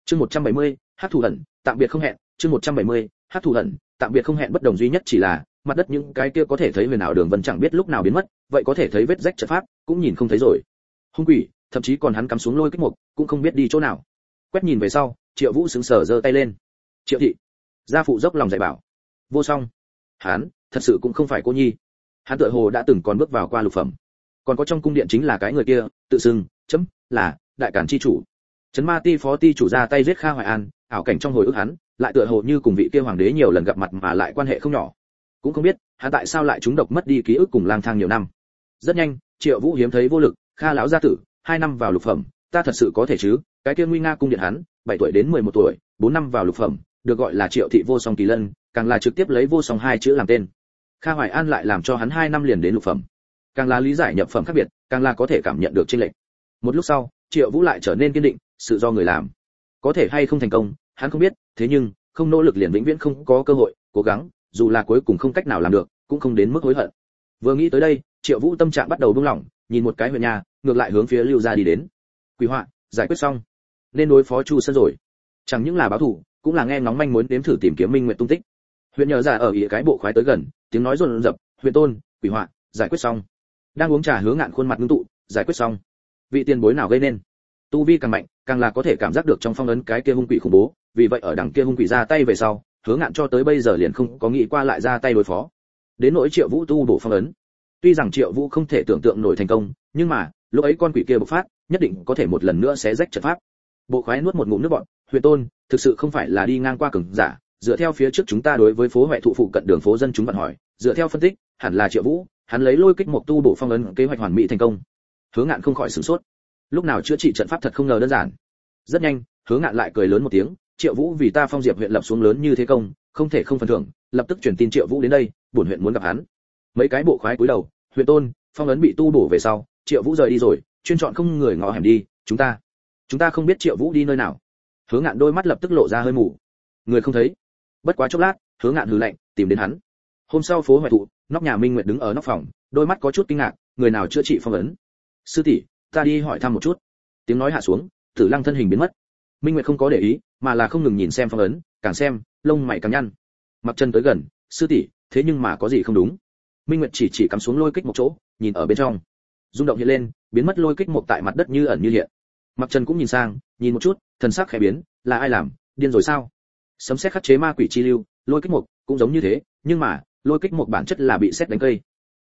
Chương 170, hắc thủ hận, tạm biệt không hẹn, chương 170, hắc thủ hận, tạm biệt không hẹn. Bất đồng duy nhất chỉ là, mặt đất những cái kia có thể thấy huyền ảo đường vân chẳng biết lúc nào biến mất, vậy có thể thấy vết rách trận pháp, cũng nhìn không thấy rồi. Hung quỷ, thậm chí còn hắn cắm xuống lôi kích mục, cũng không biết đi chỗ nào. Quét nhìn về sau, Triệu Vũ sững sờ giơ tay lên. Triệu thị, gia phụ dốc lòng dạy bảo. Vô Song, hắn, thật sự cũng không phải cô nhi. Hắn tựa hồ đã từng còn bước vào qua lục phẩm. Còn có trong cung điện chính là cái người kia, tự xưng, chấm, là đại cản chi chủ. Trấn Ma Ti phó ti chủ ra tay giết Kha Hoài An, ảo cảnh trong hồi ức hắn, lại tựa hồ như cùng vị kia hoàng đế nhiều lần gặp mặt mà lại quan hệ không nhỏ. Cũng không biết, hắn tại sao lại trúng độc mất đi ký ức cùng lang thang nhiều năm. Rất nhanh, Triệu Vũ hiếm thấy vô lực, Kha lão gia tử, 2 năm vào lục phẩm, ta thật sự có thể chứ? Cái kia nguy nga cung điện hắn, 7 tuổi đến 11 tuổi, 4 năm vào lục phẩm, được gọi là Triệu thị Vô Song Kỳ Lân, càng là trực tiếp lấy Vô Song 2 chữ làm tên. Kha Hoài An lại làm cho hắn 2 năm liền đến lục phẩm. Càng là lý giải nhập phẩm khác biệt, càng là có thể cảm nhận được chênh lệch. Một lúc sau, Triệu Vũ lại trở nên kiên định, sự do người làm. Có thể hay không thành công, hắn không biết, thế nhưng, không nỗ lực liền vĩnh viễn không có cơ hội, cố gắng, dù là cuối cùng không cách nào làm được, cũng không đến mức hối hận. Vừa nghĩ tới đây, Triệu Vũ tâm trạng bắt đầu buông lỏng, nhìn một cái huyện nhà, ngược lại hướng phía Lưu gia đi đến. Quỷ họa giải quyết xong, nên đối phó Chu Sơn rồi. Chẳng những là báo thủ, cũng là nghe ngóng manh muốn đếm thử tìm kiếm Minh Nguyệt tung tích. Huyện nhờ giả ở ý cái bộ khoái tới gần, tiếng nói rồn rập, "Huyện tôn, quỷ họa giải quyết xong." Đang uống trà Hứa Ngạn khuôn mặt ngưng tụ, "Giải quyết xong? Vị tiền bối nào gây nên?" Tu vi càng mạnh, càng là có thể cảm giác được trong phong ấn cái kia hung quỷ khủng bố, vì vậy ở đằng kia hung quỷ ra tay về sau, Hứa Ngạn cho tới bây giờ liền không có nghĩ qua lại ra tay đối phó. Đến nỗi Triệu Vũ tu bổ phong ấn, tuy rằng Triệu Vũ không thể tưởng tượng nổi thành công, nhưng mà, lúc ấy con quỷ kia bộc phát, nhất định có thể một lần nữa xé rách trận pháp. Bộ khoái nuốt một ngụm nước bọt, "Huyền tôn, thực sự không phải là đi ngang qua cường giả, dựa theo phía trước chúng ta đối với phố Hoại thụ phụ cận đường phố dân chúng vận hỏi, dựa theo phân tích, hẳn là Triệu Vũ, hắn lấy lôi kích một tu bổ phong ấn kế hoạch hoàn mỹ thành công." Hứa Ngạn không khỏi sửng sốt. Lúc nào chữa trị trận pháp thật không ngờ đơn giản. Rất nhanh, Hứa Ngạn lại cười lớn một tiếng, "Triệu Vũ vì ta Phong Diệp huyện lập xuống lớn như thế công, không thể không phần thưởng, lập tức truyền tin Triệu Vũ đến đây, bổn huyện muốn gặp hắn." Mấy cái bộ khoái cúi đầu, "Huyện tôn, phong ấn bị tu bổ về sau, Triệu Vũ rời đi rồi, chuyên chọn không người ngõ hẻm đi, chúng ta không biết Triệu Vũ đi nơi nào." Hứa Ngạn đôi mắt lập tức lộ ra hơi mù. Người không thấy. Bất quá chốc lát, Hứa Ngạn hừ lạnh, tìm đến hắn. Hôm sau phố Hoài thụ, nóc nhà Minh Nguyệt đứng ở nóc phòng, đôi mắt có chút kinh ngạc, "Người nào chữa trị phong ấn?" "Sư tỷ, ta đi hỏi thăm một chút." Tiếng nói hạ xuống, Tử Lăng thân hình biến mất. Minh Nguyệt không có để ý, mà là không ngừng nhìn xem phong ấn, càng xem, lông mày càng nhăn. Mặc Chân tới gần, "Sư tỷ, thế nhưng mà có gì không đúng?" Minh Nguyệt chỉ cắm xuống lôi kích một chỗ, nhìn ở bên trong. Rung động hiện lên, biến mất lôi kích một tại mặt đất như ẩn như hiện. Mặc Chân cũng nhìn sang, nhìn một chút, thần sắc khẽ biến, "Là ai làm, điên rồi sao?" Sấm sét khắc chế ma quỷ chi lưu, lôi kích một cũng giống như thế, nhưng mà, lôi kích một bản chất là bị sét đánh cây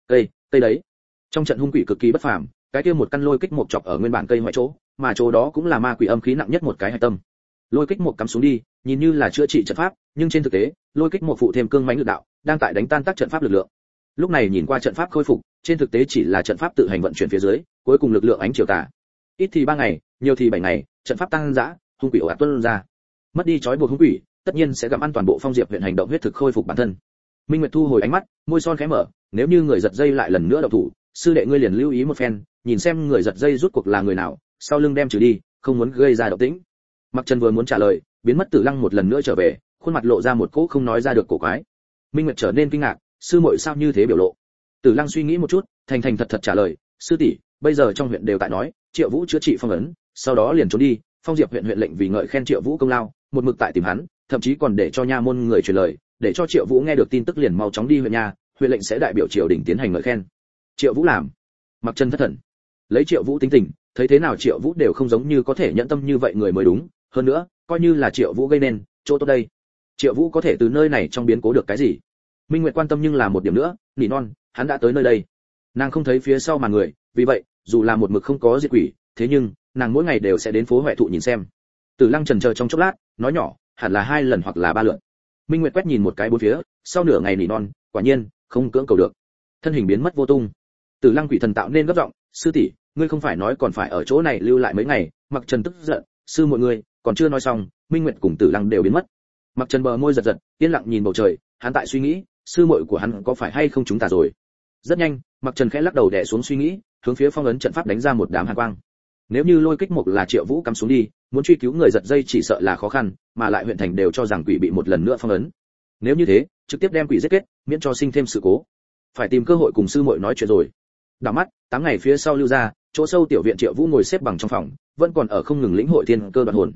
đấy. Trong trận hung quỷ cực kỳ bất phàm, cái kia một căn lôi kích một chọc ở nguyên bản cây ngoại chỗ, mà chỗ đó cũng là ma quỷ âm khí nặng nhất một cái hạch tâm. Lôi kích một cắm xuống đi, nhìn như là chữa trị trận pháp, nhưng trên thực tế, lôi kích một phụ thêm cương mãnh lực đạo, đang tại đánh tan tác trận pháp lực lượng. Lúc này nhìn qua trận pháp khôi phục, trên thực tế chỉ là trận pháp tự hành vận chuyển phía dưới, cuối cùng lực lượng ánh chiều tà. Ít thì 3 ngày, nhiều thì 7 ngày, trận pháp tăng dã, hung quỷ ồ ạt tuôn ra. Mất đi trói buộc hung quỷ, tất nhiên sẽ gặm ăn toàn bộ Phong Diệp huyện hành động huyết thực khôi phục bản thân. Minh Nguyệt thu hồi ánh mắt, môi son khẽ mở, "Nếu như người giật dây lại lần nữa động thủ, sư đệ ngươi liền lưu ý một phen, nhìn xem người giật dây rút cuộc là người nào, sau lưng đem trừ đi, không muốn gây ra động tĩnh." Mặc Trần vừa muốn trả lời, biến mất Tử Lăng một lần nữa trở về, khuôn mặt lộ ra một cỗ không nói ra được cổ quái. Minh Nguyệt trở nên kinh ngạc, "Sư muội sao như thế biểu lộ?" Tử Lăng suy nghĩ một chút, thành thật trả lời, "Sư tỷ, bây giờ trong huyện đều tại nói, Triệu Vũ chữa trị phong ấn, sau đó liền trốn đi, Phong Diệp huyện huyện lệnh vì ngợi khen Triệu Vũ công lao, một mực tại tìm hắn, thậm chí còn để cho nha môn người truyền lời, để cho Triệu Vũ nghe được tin tức liền mau chóng đi huyện nhà, huyện lệnh sẽ đại biểu triều đình tiến hành ngợi khen." Triệu Vũ làm? Mặc Chân thất thần. Lấy Triệu Vũ tính tình, thấy thế nào Triệu Vũ đều không giống như có thể nhẫn tâm như vậy người mới đúng, hơn nữa, coi như là Triệu Vũ gây nên, chỗ tốt đây. Triệu Vũ có thể từ nơi này trong biến cố được cái gì? Minh Nguyệt quan tâm nhưng là một điểm nữa, nỉ non, hắn đã tới nơi đây. Nàng không thấy phía sau màn người, vì vậy, dù là một mực không có diệt quỷ, thế nhưng, nàng mỗi ngày đều sẽ đến phố Hoại thụ nhìn xem. Tử Lăng chần chờ trong chốc lát, nói nhỏ, "Hẳn là 2 lần hoặc là 3 lượt." Minh Nguyệt quét nhìn một cái bốn phía, sau nửa ngày nỉ non, quả nhiên, không cưỡng cầu được. Thân hình biến mất vô tung. Tử Lăng quỷ thần tạo nên gấp giọng, "Sư tỷ, ngươi không phải nói còn phải ở chỗ này lưu lại mấy ngày?" Mặc Trần tức giận, "Sư mọi người, còn chưa nói xong, Minh Nguyệt cùng Tử Lăng đều biến mất." Mặc Trần bờ môi giật giật, yên lặng nhìn bầu trời, hắn tại suy nghĩ, sư muội của hắn có phải hay không chúng ta rồi. Rất nhanh, Mặc Trần khẽ lắc đầu đè xuống suy nghĩ, hướng phía phong ấn trận pháp đánh ra một đám hàn quang. Nếu như lôi kích một là Triệu Vũ cắm xuống đi, muốn truy cứu người giật dây chỉ sợ là khó khăn, mà lại huyện thành đều cho rằng quỷ bị một lần nữa phong ấn. Nếu như thế, trực tiếp đem quỷ giết kết, miễn cho sinh thêm sự cố. Phải tìm cơ hội cùng sư muội nói chuyện rồi. Đảo mắt, 8 ngày phía sau lưu ra, chỗ sâu tiểu viện Triệu Vũ ngồi xếp bằng trong phòng, vẫn còn ở không ngừng lĩnh hội thiên cơ đoạn hồn.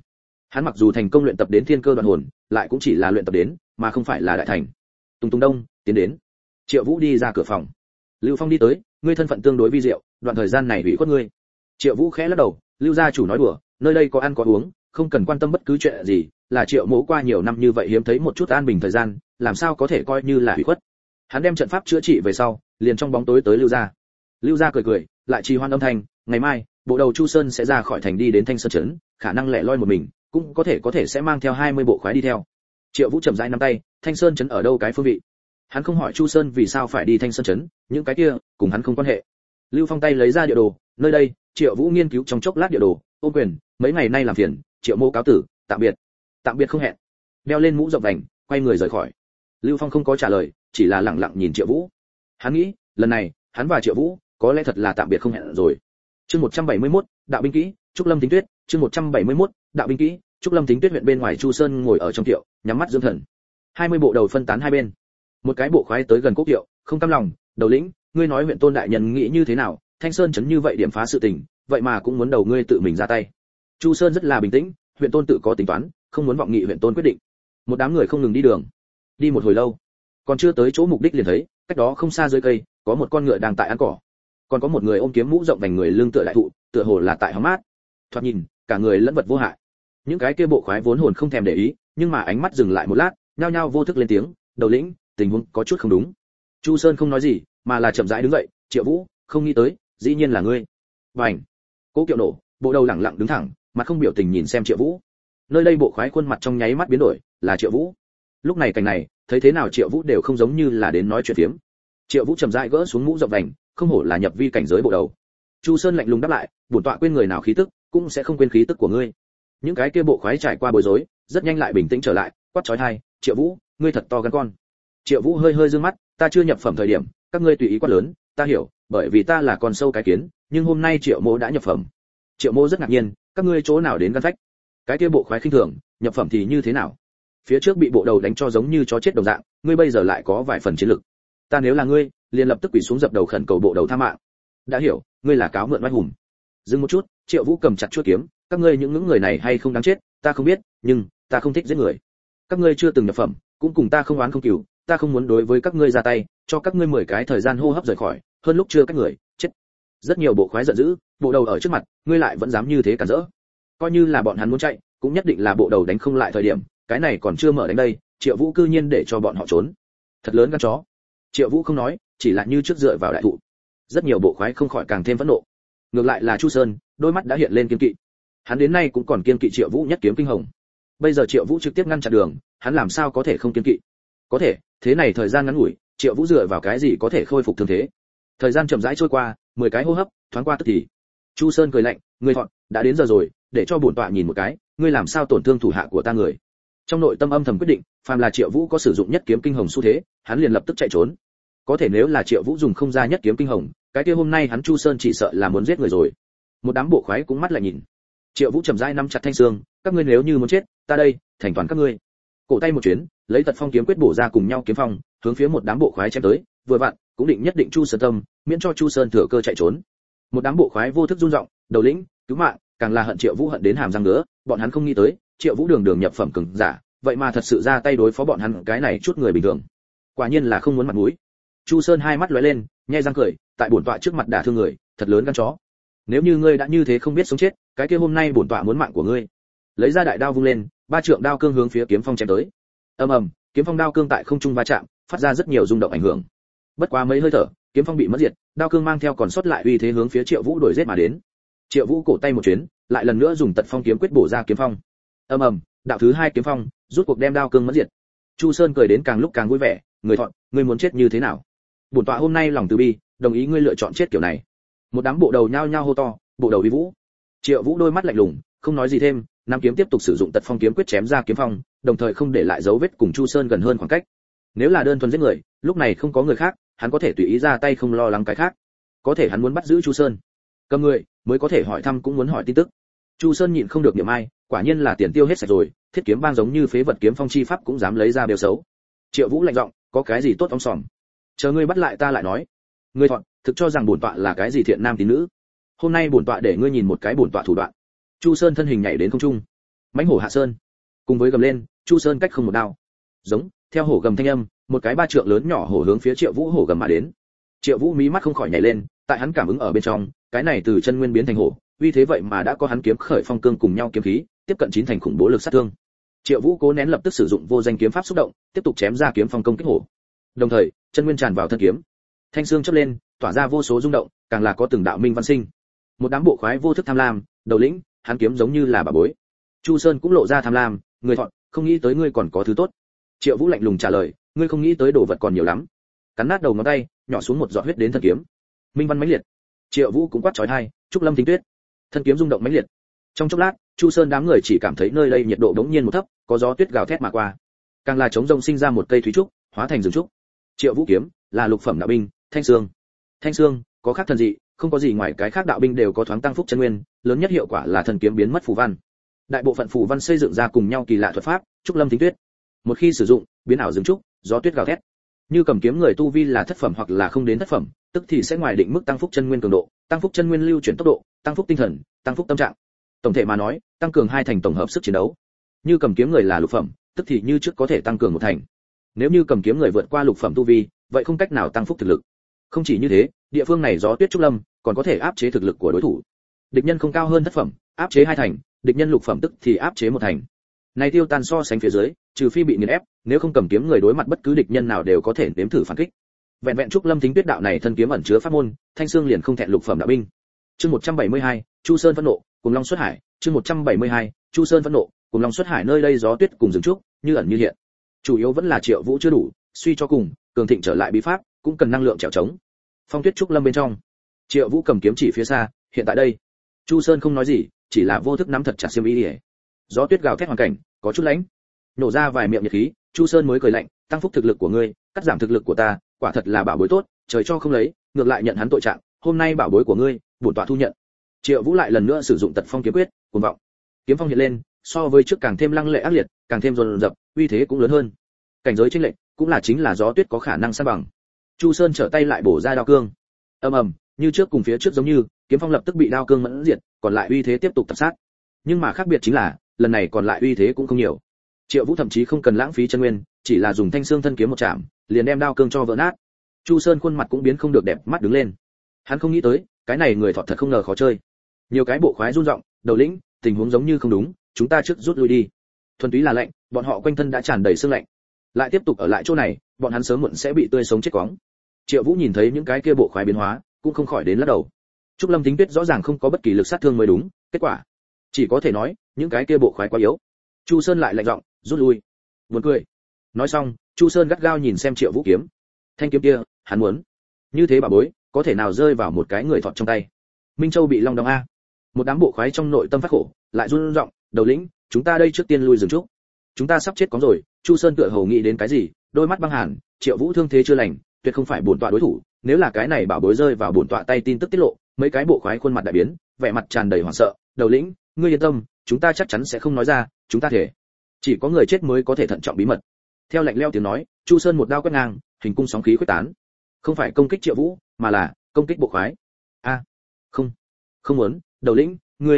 Hắn mặc dù thành công luyện tập đến thiên cơ đoạn hồn, lại cũng chỉ là luyện tập đến, mà không phải là đại thành. Tùng Tùng Đông, tiến đến. Triệu Vũ đi ra cửa phòng. Lưu Phong đi tới, ngươi thân phận tương đối vi diệu, đoạn thời gian này ủy khuất ngươi. Triệu Vũ khẽ lắc đầu, Lưu gia chủ nói đùa, nơi đây có ăn có uống, không cần quan tâm bất cứ chuyện gì, là Triệu Mỗ qua nhiều năm như vậy hiếm thấy một chút an bình thời gian, làm sao có thể coi như là ủy khuất. Hắn đem trận pháp chữa trị về sau, liền trong bóng tối tới Lưu gia. Lưu gia cười cười, lại trì hoan âm thanh, ngày mai, bộ đầu Chu Sơn sẽ ra khỏi thành đi đến Thanh Sơn trấn, khả năng lẻ loi một mình, cũng có thể sẽ mang theo 20 bộ khoái đi theo. Triệu Vũ chậm rãi nắm tay, Thanh Sơn trấn ở đâu cái phương vị? Hắn không hỏi Chu Sơn vì sao phải đi Thanh Sơn trấn, những cái kia cùng hắn không quan hệ. Lưu Phong tay lấy ra địa đồ, nơi đây, Triệu Vũ nghiên cứu trong chốc lát địa đồ, ôm quyền, mấy ngày nay làm phiền, Triệu Mô cáo tử, tạm biệt. Tạm biệt không hẹn. Đeo lên mũ rộng vành, quay người rời khỏi. Lưu Phong không có trả lời, chỉ là lặng lặng nhìn Triệu Vũ. Hắn nghĩ, lần này, hắn và Triệu Vũ có lẽ thật là tạm biệt không hẹn rồi. Chương 171, Đạo binh kỹ, Trúc Lâm Tính Tuyết, chương 171, Đạo binh kỹ, Trúc Lâm Tính Tuyết huyện bên ngoài Chu Sơn ngồi ở trong tiệu, nhắm mắt dưỡng thần. 20 bộ đầu phân tán hai bên. Một cái bộ khoái tới gần Cố Kiệu, không cam lòng, đầu lĩnh, ngươi nói huyện Tôn đại nhân nghĩ như thế nào, Thanh Sơn trấn như vậy điểm phá sự tình, vậy mà cũng muốn đầu ngươi tự mình ra tay. Chu Sơn rất là bình tĩnh, huyện Tôn tự có tính toán, không muốn vọng nghị huyện Tôn quyết định. Một đám người không ngừng đi đường, đi một hồi lâu, còn chưa tới chỗ mục đích liền thấy, cách đó không xa dưới cây, có một con ngựa đang tại ăn cỏ, còn có một người ôm kiếm mũ rộng vành người lưng tựa đại thụ, tựa hồ là tại hóng mát. Thoạt nhìn, cả người lẫn vật vô hại. Những cái kia bộ khoái vốn hồn không thèm để ý, nhưng mà ánh mắt dừng lại một lát, nhao nhao vô thức lên tiếng, đầu lĩnh, tình huống có chút không đúng. Chu Sơn không nói gì, mà là chậm rãi đứng dậy, Triệu Vũ, không nghĩ tới, dĩ nhiên là ngươi. Bành! Cố Kiệu nổ, bộ đầu lẳng lặng đứng thẳng, mặt không biểu tình nhìn xem Triệu Vũ. Nơi đây bộ khoái khuôn mặt trong nháy mắt biến đổi, là Triệu Vũ. Lúc này cảnh này, thấy thế nào Triệu Vũ đều không giống như là đến nói chuyện phiếm. Triệu Vũ chậm rãi gỡ xuống mũ rộng vành, không hổ là nhập vi cảnh giới bộ đầu. Chu Sơn lạnh lùng đáp lại, bổn tọa quên người nào khí tức, cũng sẽ không quên khí tức của ngươi. Những cái kia bộ khoái trải qua bối rối, rất nhanh lại bình tĩnh trở lại, quát chói tai, Triệu Vũ, ngươi thật to gan con. Triệu Vũ hơi hơi dương mắt, ta chưa nhập phẩm thời điểm, các ngươi tùy ý quát lớn, ta hiểu, bởi vì ta là con sâu cái kiến, nhưng hôm nay Triệu Mỗ đã nhập phẩm. Triệu Mỗ rất ngạc nhiên, các ngươi chỗ nào đến gan phách? Cái kia bộ khoái khinh thường, nhập phẩm thì như thế nào? Phía trước bị bộ đầu đánh cho giống như chó chết đồng dạng, ngươi bây giờ lại có vài phần chiến lực. Ta nếu là ngươi, liền lập tức quỳ xuống dập đầu khẩn cầu bộ đầu tha mạng. Đã hiểu, ngươi là cáo mượn oai hùng. Dừng một chút, Triệu Vũ cầm chặt chuôi kiếm, các ngươi những người này hay không đáng chết, ta không biết, nhưng ta không thích giết người. Các ngươi chưa từng nhập phẩm, cũng cùng ta không oán không cừu, ta không muốn đối với các ngươi ra tay, cho các ngươi 10 cái thời gian hô hấp rời khỏi, hơn lúc chưa các người, chết. Rất nhiều bộ khoái giận dữ, bộ đầu ở trước mặt, ngươi lại vẫn dám như thế cản rỡ. Coi như là bọn hắn muốn chạy, cũng nhất định là bộ đầu đánh không lại thời điểm, cái này còn chưa mở đánh đây, Triệu Vũ cư nhiên để cho bọn họ trốn. Thật lớn gan chó. Triệu Vũ không nói, chỉ là như trước dựa vào đại thụ. Rất nhiều bộ khoái không khỏi càng thêm phẫn nộ. Ngược lại là Chu Sơn, đôi mắt đã hiện lên kiên kỵ. Hắn đến nay cũng còn kiên kỵ Triệu Vũ nhất kiếm kinh hồng. Bây giờ Triệu Vũ trực tiếp ngăn chặn đường, hắn làm sao có thể không kiên kỵ? Có thể, thế này thời gian ngắn ngủi, Triệu Vũ dựa vào cái gì có thể khôi phục thương thế? Thời gian chậm rãi trôi qua, 10 cái hô hấp, thoáng qua tức thì. Chu Sơn cười lạnh, ngươi thọn, đã đến giờ rồi, để cho bổn tọa nhìn một cái, ngươi làm sao tổn thương thủ hạ của ta người. Trong nội tâm âm thầm quyết định, phàm là Triệu Vũ có sử dụng nhất kiếm kinh hồng xu thế, hắn liền lập tức chạy trốn. Có thể nếu là Triệu Vũ dùng không ra nhất kiếm kinh hồng, cái kia hôm nay hắn Chu Sơn chỉ sợ là muốn giết người rồi. Một đám bộ khoái cũng mắt lại nhìn. Triệu Vũ chậm rãi nắm chặt thanh xương, các ngươi nếu như muốn chết, ta đây, thành toàn các ngươi. Cổ tay một chuyến, lấy Tật Phong kiếm quyết bổ ra cùng nhau kiếm phong, hướng phía một đám bộ khoái chém tới, vừa vặn, cũng định nhất định Chu Sơn tâm, miễn cho Chu Sơn thừa cơ chạy trốn. Một đám bộ khoái vô thức run giọng, đầu lĩnh, cứu mạng, càng là hận Triệu Vũ hận đến hàm răng nữa, bọn hắn không nghĩ tới, Triệu Vũ đường đường nhập phẩm cường giả, vậy mà thật sự ra tay đối phó bọn hắn cái này chút người bình thường. Quả nhiên là không muốn mặt mũi. Chu Sơn hai mắt lóe lên, nhe răng cười, tại bổn tọa trước mặt đả thương người, thật lớn gan chó. Nếu như ngươi đã như thế không biết sống chết, cái kia hôm nay bổn tọa muốn mạng của ngươi. Lấy ra đại đao vung lên, ba trượng đao cương hướng phía kiếm phong chém tới. Ầm ầm, kiếm phong đao cương tại không trung va chạm, phát ra rất nhiều rung động ảnh hưởng. Bất quá mấy hơi thở, kiếm phong bị mất diệt, đao cương mang theo còn sót lại uy thế hướng phía Triệu Vũ đuổi giết mà đến. Triệu Vũ cổ tay một chuyến, lại lần nữa dùng Tật Phong kiếm quyết bổ ra kiếm phong. Ầm ầm, đạo thứ hai kiếm phong, rút cuộc đem đao cương mất diệt. Chu Sơn cười đến càng lúc càng vui vẻ, người thọn, ngươi muốn chết như thế nào? Bổn tọa hôm nay lòng từ bi, đồng ý ngươi lựa chọn chết kiểu này. Một đám bộ đầu nhao nhao hô to, bộ đầu uy vũ. Triệu Vũ đôi mắt lạnh lùng, không nói gì thêm, nam kiếm tiếp tục sử dụng Tật Phong kiếm quyết chém ra kiếm phong, đồng thời không để lại dấu vết cùng Chu Sơn gần hơn khoảng cách. Nếu là đơn thuần giết người, lúc này không có người khác, hắn có thể tùy ý ra tay không lo lắng cái khác. Có thể hắn muốn bắt giữ Chu Sơn, cầm người mới có thể hỏi thăm cũng muốn hỏi tin tức. Chu Sơn nhịn không được niệm ai, quả nhiên là tiền tiêu hết sạch rồi, thiết kiếm bang giống như phế vật kiếm phong chi pháp cũng dám lấy ra bêu xấu. Triệu Vũ lạnh giọng, có cái gì tốt ong sòm, chờ ngươi bắt lại ta lại nói. Ngươi thọn, thực cho rằng bổn tọa là cái gì thiện nam tín nữ? Hôm nay bổn tọa để ngươi nhìn một cái bổn tọa thủ đoạn. Chu Sơn thân hình nhảy đến không trung, Mãnh hổ hạ sơn. Cùng với gầm lên, Chu Sơn cách không một đao. Giống, theo hổ gầm thanh âm, một cái ba trượng lớn nhỏ hổ hướng phía Triệu Vũ hổ gầm mà đến. Triệu Vũ mí mắt không khỏi nhảy lên, tại hắn cảm ứng ở bên trong, cái này từ chân nguyên biến thành hổ, uy thế vậy mà đã có hắn kiếm khởi phong cương cùng nhau kiếm khí, tiếp cận chín thành khủng bố lực sát thương. Triệu Vũ cố nén lập tức sử dụng vô danh kiếm pháp xúc động, tiếp tục chém ra kiếm phong công kích hổ. Đồng thời, chân nguyên tràn vào thân kiếm. Thanh xương chớp lên, tỏa ra vô số rung động, càng là có từng đạo minh văn sinh. Một đám bộ khoái vô thức tham lam, đầu lĩnh, hắn kiếm giống như là bà bối. Chu Sơn cũng lộ ra tham lam, người thọn, không nghĩ tới ngươi còn có thứ tốt. Triệu Vũ lạnh lùng trả lời, ngươi không nghĩ tới đồ vật còn nhiều lắm. Cắn nát đầu ngón tay, nhỏ xuống một giọt huyết đến thân kiếm. Minh văn mãnh liệt. Triệu Vũ cũng quát chói tai, trúc lâm thính tuyết. Thân kiếm rung động mãnh liệt. Trong chốc lát, Chu Sơn đám người chỉ cảm thấy nơi đây nhiệt độ đống nhiên một thấp, có gió tuyết gào thét mà qua. Càng là chống rông sinh ra một cây thúy trúc, hóa thành rừng trúc. Triệu Vũ kiếm là lục phẩm đạo binh, thanh xương. Thanh xương có khác thần dị, không có gì ngoài cái khác đạo binh đều có thoáng tăng phúc chân nguyên, lớn nhất hiệu quả là thần kiếm biến mất phù văn. Đại bộ phận phù văn xây dựng ra cùng nhau kỳ lạ thuật pháp, trúc lâm thính tuyết. Một khi sử dụng, biến ảo rừng trúc, gió tuyết gào thét. Như cầm kiếm người tu vi là thất phẩm hoặc là không đến thất phẩm, tức thì sẽ ngoài định mức tăng phúc chân nguyên cường độ, tăng phúc chân nguyên lưu chuyển tốc độ, tăng phúc tinh thần, tăng phúc tâm trạng. Tổng thể mà nói, tăng cường hai thành tổng hợp sức chiến đấu. Như cầm kiếm người là lục phẩm, tức thì như trước có thể tăng cường một thành. Nếu như cầm kiếm người vượt qua lục phẩm tu vi, vậy không cách nào tăng phúc thực lực. Không chỉ như thế, địa phương này gió tuyết trúc lâm còn có thể áp chế thực lực của đối thủ. Địch nhân không cao hơn thất phẩm, áp chế hai thành, địch nhân lục phẩm tức thì áp chế một thành. Này tiêu tan so sánh phía dưới, trừ phi bị nghiền ép, nếu không cầm kiếm người đối mặt bất cứ địch nhân nào đều có thể nếm thử phản kích. Vẹn vẹn trúc lâm thính tuyết đạo này thân kiếm ẩn chứa pháp môn, thanh xương liền không thẹn lục phẩm đạo binh. Chương 172, Chu Sơn phẫn nộ, cùng long xuất hải. Chương 172, Chu Sơn phẫn nộ, cùng long xuất hải. Nơi đây gió tuyết cùng rừng trúc, như ẩn như hiện. Chủ yếu vẫn là Triệu Vũ chưa đủ, suy cho cùng, cường thịnh trở lại bí pháp, cũng cần năng lượng trèo trống. Phong tuyết trúc lâm bên trong, Triệu Vũ cầm kiếm chỉ phía xa, hiện tại đây. Chu Sơn không nói gì, chỉ là vô thức nắm thật chặt xiêm y. Gió tuyết gào thét hoàn cảnh, có chút lạnh. Nổ ra vài miệng nhiệt khí, Chu Sơn mới cười lạnh, tăng phúc thực lực của ngươi, cắt giảm thực lực của ta, quả thật là bảo bối tốt, trời cho không lấy, ngược lại nhận hắn tội trạng, hôm nay bảo bối của ngươi, bổn tọa thu nhận. Triệu Vũ lại lần nữa sử dụng Tật Phong kiếm quyết, cuồng vọng. Kiếm phong hiện lên, so với trước càng thêm lăng lệ ác liệt, càng thêm dồn dập, uy thế cũng lớn hơn. Cảnh giới chênh lệch, cũng là chính là gió tuyết có khả năng san bằng. Chu Sơn trở tay lại bổ ra đao cương. Ầm ầm, như trước cùng phía trước giống như, kiếm phong lập tức bị đao cương mẫn diệt, còn lại uy thế tiếp tục tập sát. Nhưng mà khác biệt chính là, lần này còn lại uy thế cũng không nhiều. Triệu Vũ thậm chí không cần lãng phí chân nguyên, chỉ là dùng thanh xương thân kiếm một chạm, liền đem đao cương cho vỡ nát. Chu Sơn khuôn mặt cũng biến không được đẹp mắt đứng lên. Hắn không nghĩ tới, cái này người thọt thật không ngờ khó chơi. Nhiều cái bộ khoái run giọng, đầu lĩnh, tình huống giống như không đúng, chúng ta trước rút lui đi. Thuần túy là lạnh, bọn họ quanh thân đã tràn đầy sương lạnh. Lại tiếp tục ở lại chỗ này, bọn hắn sớm muộn sẽ bị tươi sống chết quóng. Triệu Vũ nhìn thấy những cái kia bộ khoái biến hóa, cũng không khỏi đến lắc đầu. Trúc Lâm Thính Tuyết rõ ràng không có bất kỳ lực sát thương mới đúng, kết quả chỉ có thể nói, những cái kia bộ khoái quá yếu. Chu Sơn lại lạnh giọng, rút lui. Buồn cười. Nói xong, Chu Sơn gắt gao nhìn xem Triệu Vũ kiếm. Thanh kiếm kia, hắn muốn. Như thế bà bối, có thể nào rơi vào một cái người thọt trong tay. Minh Châu bị long đong a. Một đám bộ khoái trong nội tâm phát khổ, lại run giọng, đầu lĩnh, chúng ta đây trước tiên lui dừng chút. Chúng ta sắp chết có rồi. Chu Sơn tựa hồ nghĩ đến cái gì, đôi mắt băng hàn, Triệu Vũ thương thế chưa lành, tuyệt không phải bổn tọa đối thủ, nếu là cái này bảo bối rơi vào bổn tọa tay tin tức tiết lộ, mấy cái bộ khoái khuôn mặt đại biến, vẻ mặt tràn đầy hoảng sợ, đầu lĩnh, ngươi yên tâm, chúng ta chắc chắn sẽ không nói ra, chúng ta thể. Chỉ có người chết mới có thể thận trọng bí mật. Theo lạnh lẽo tiếng nói, Chu Sơn một đao quét ngang, hình cung sóng khí khuếch tán. Không phải công kích Triệu Vũ, mà là công kích bộ khoái. A, không muốn, đầu lĩnh,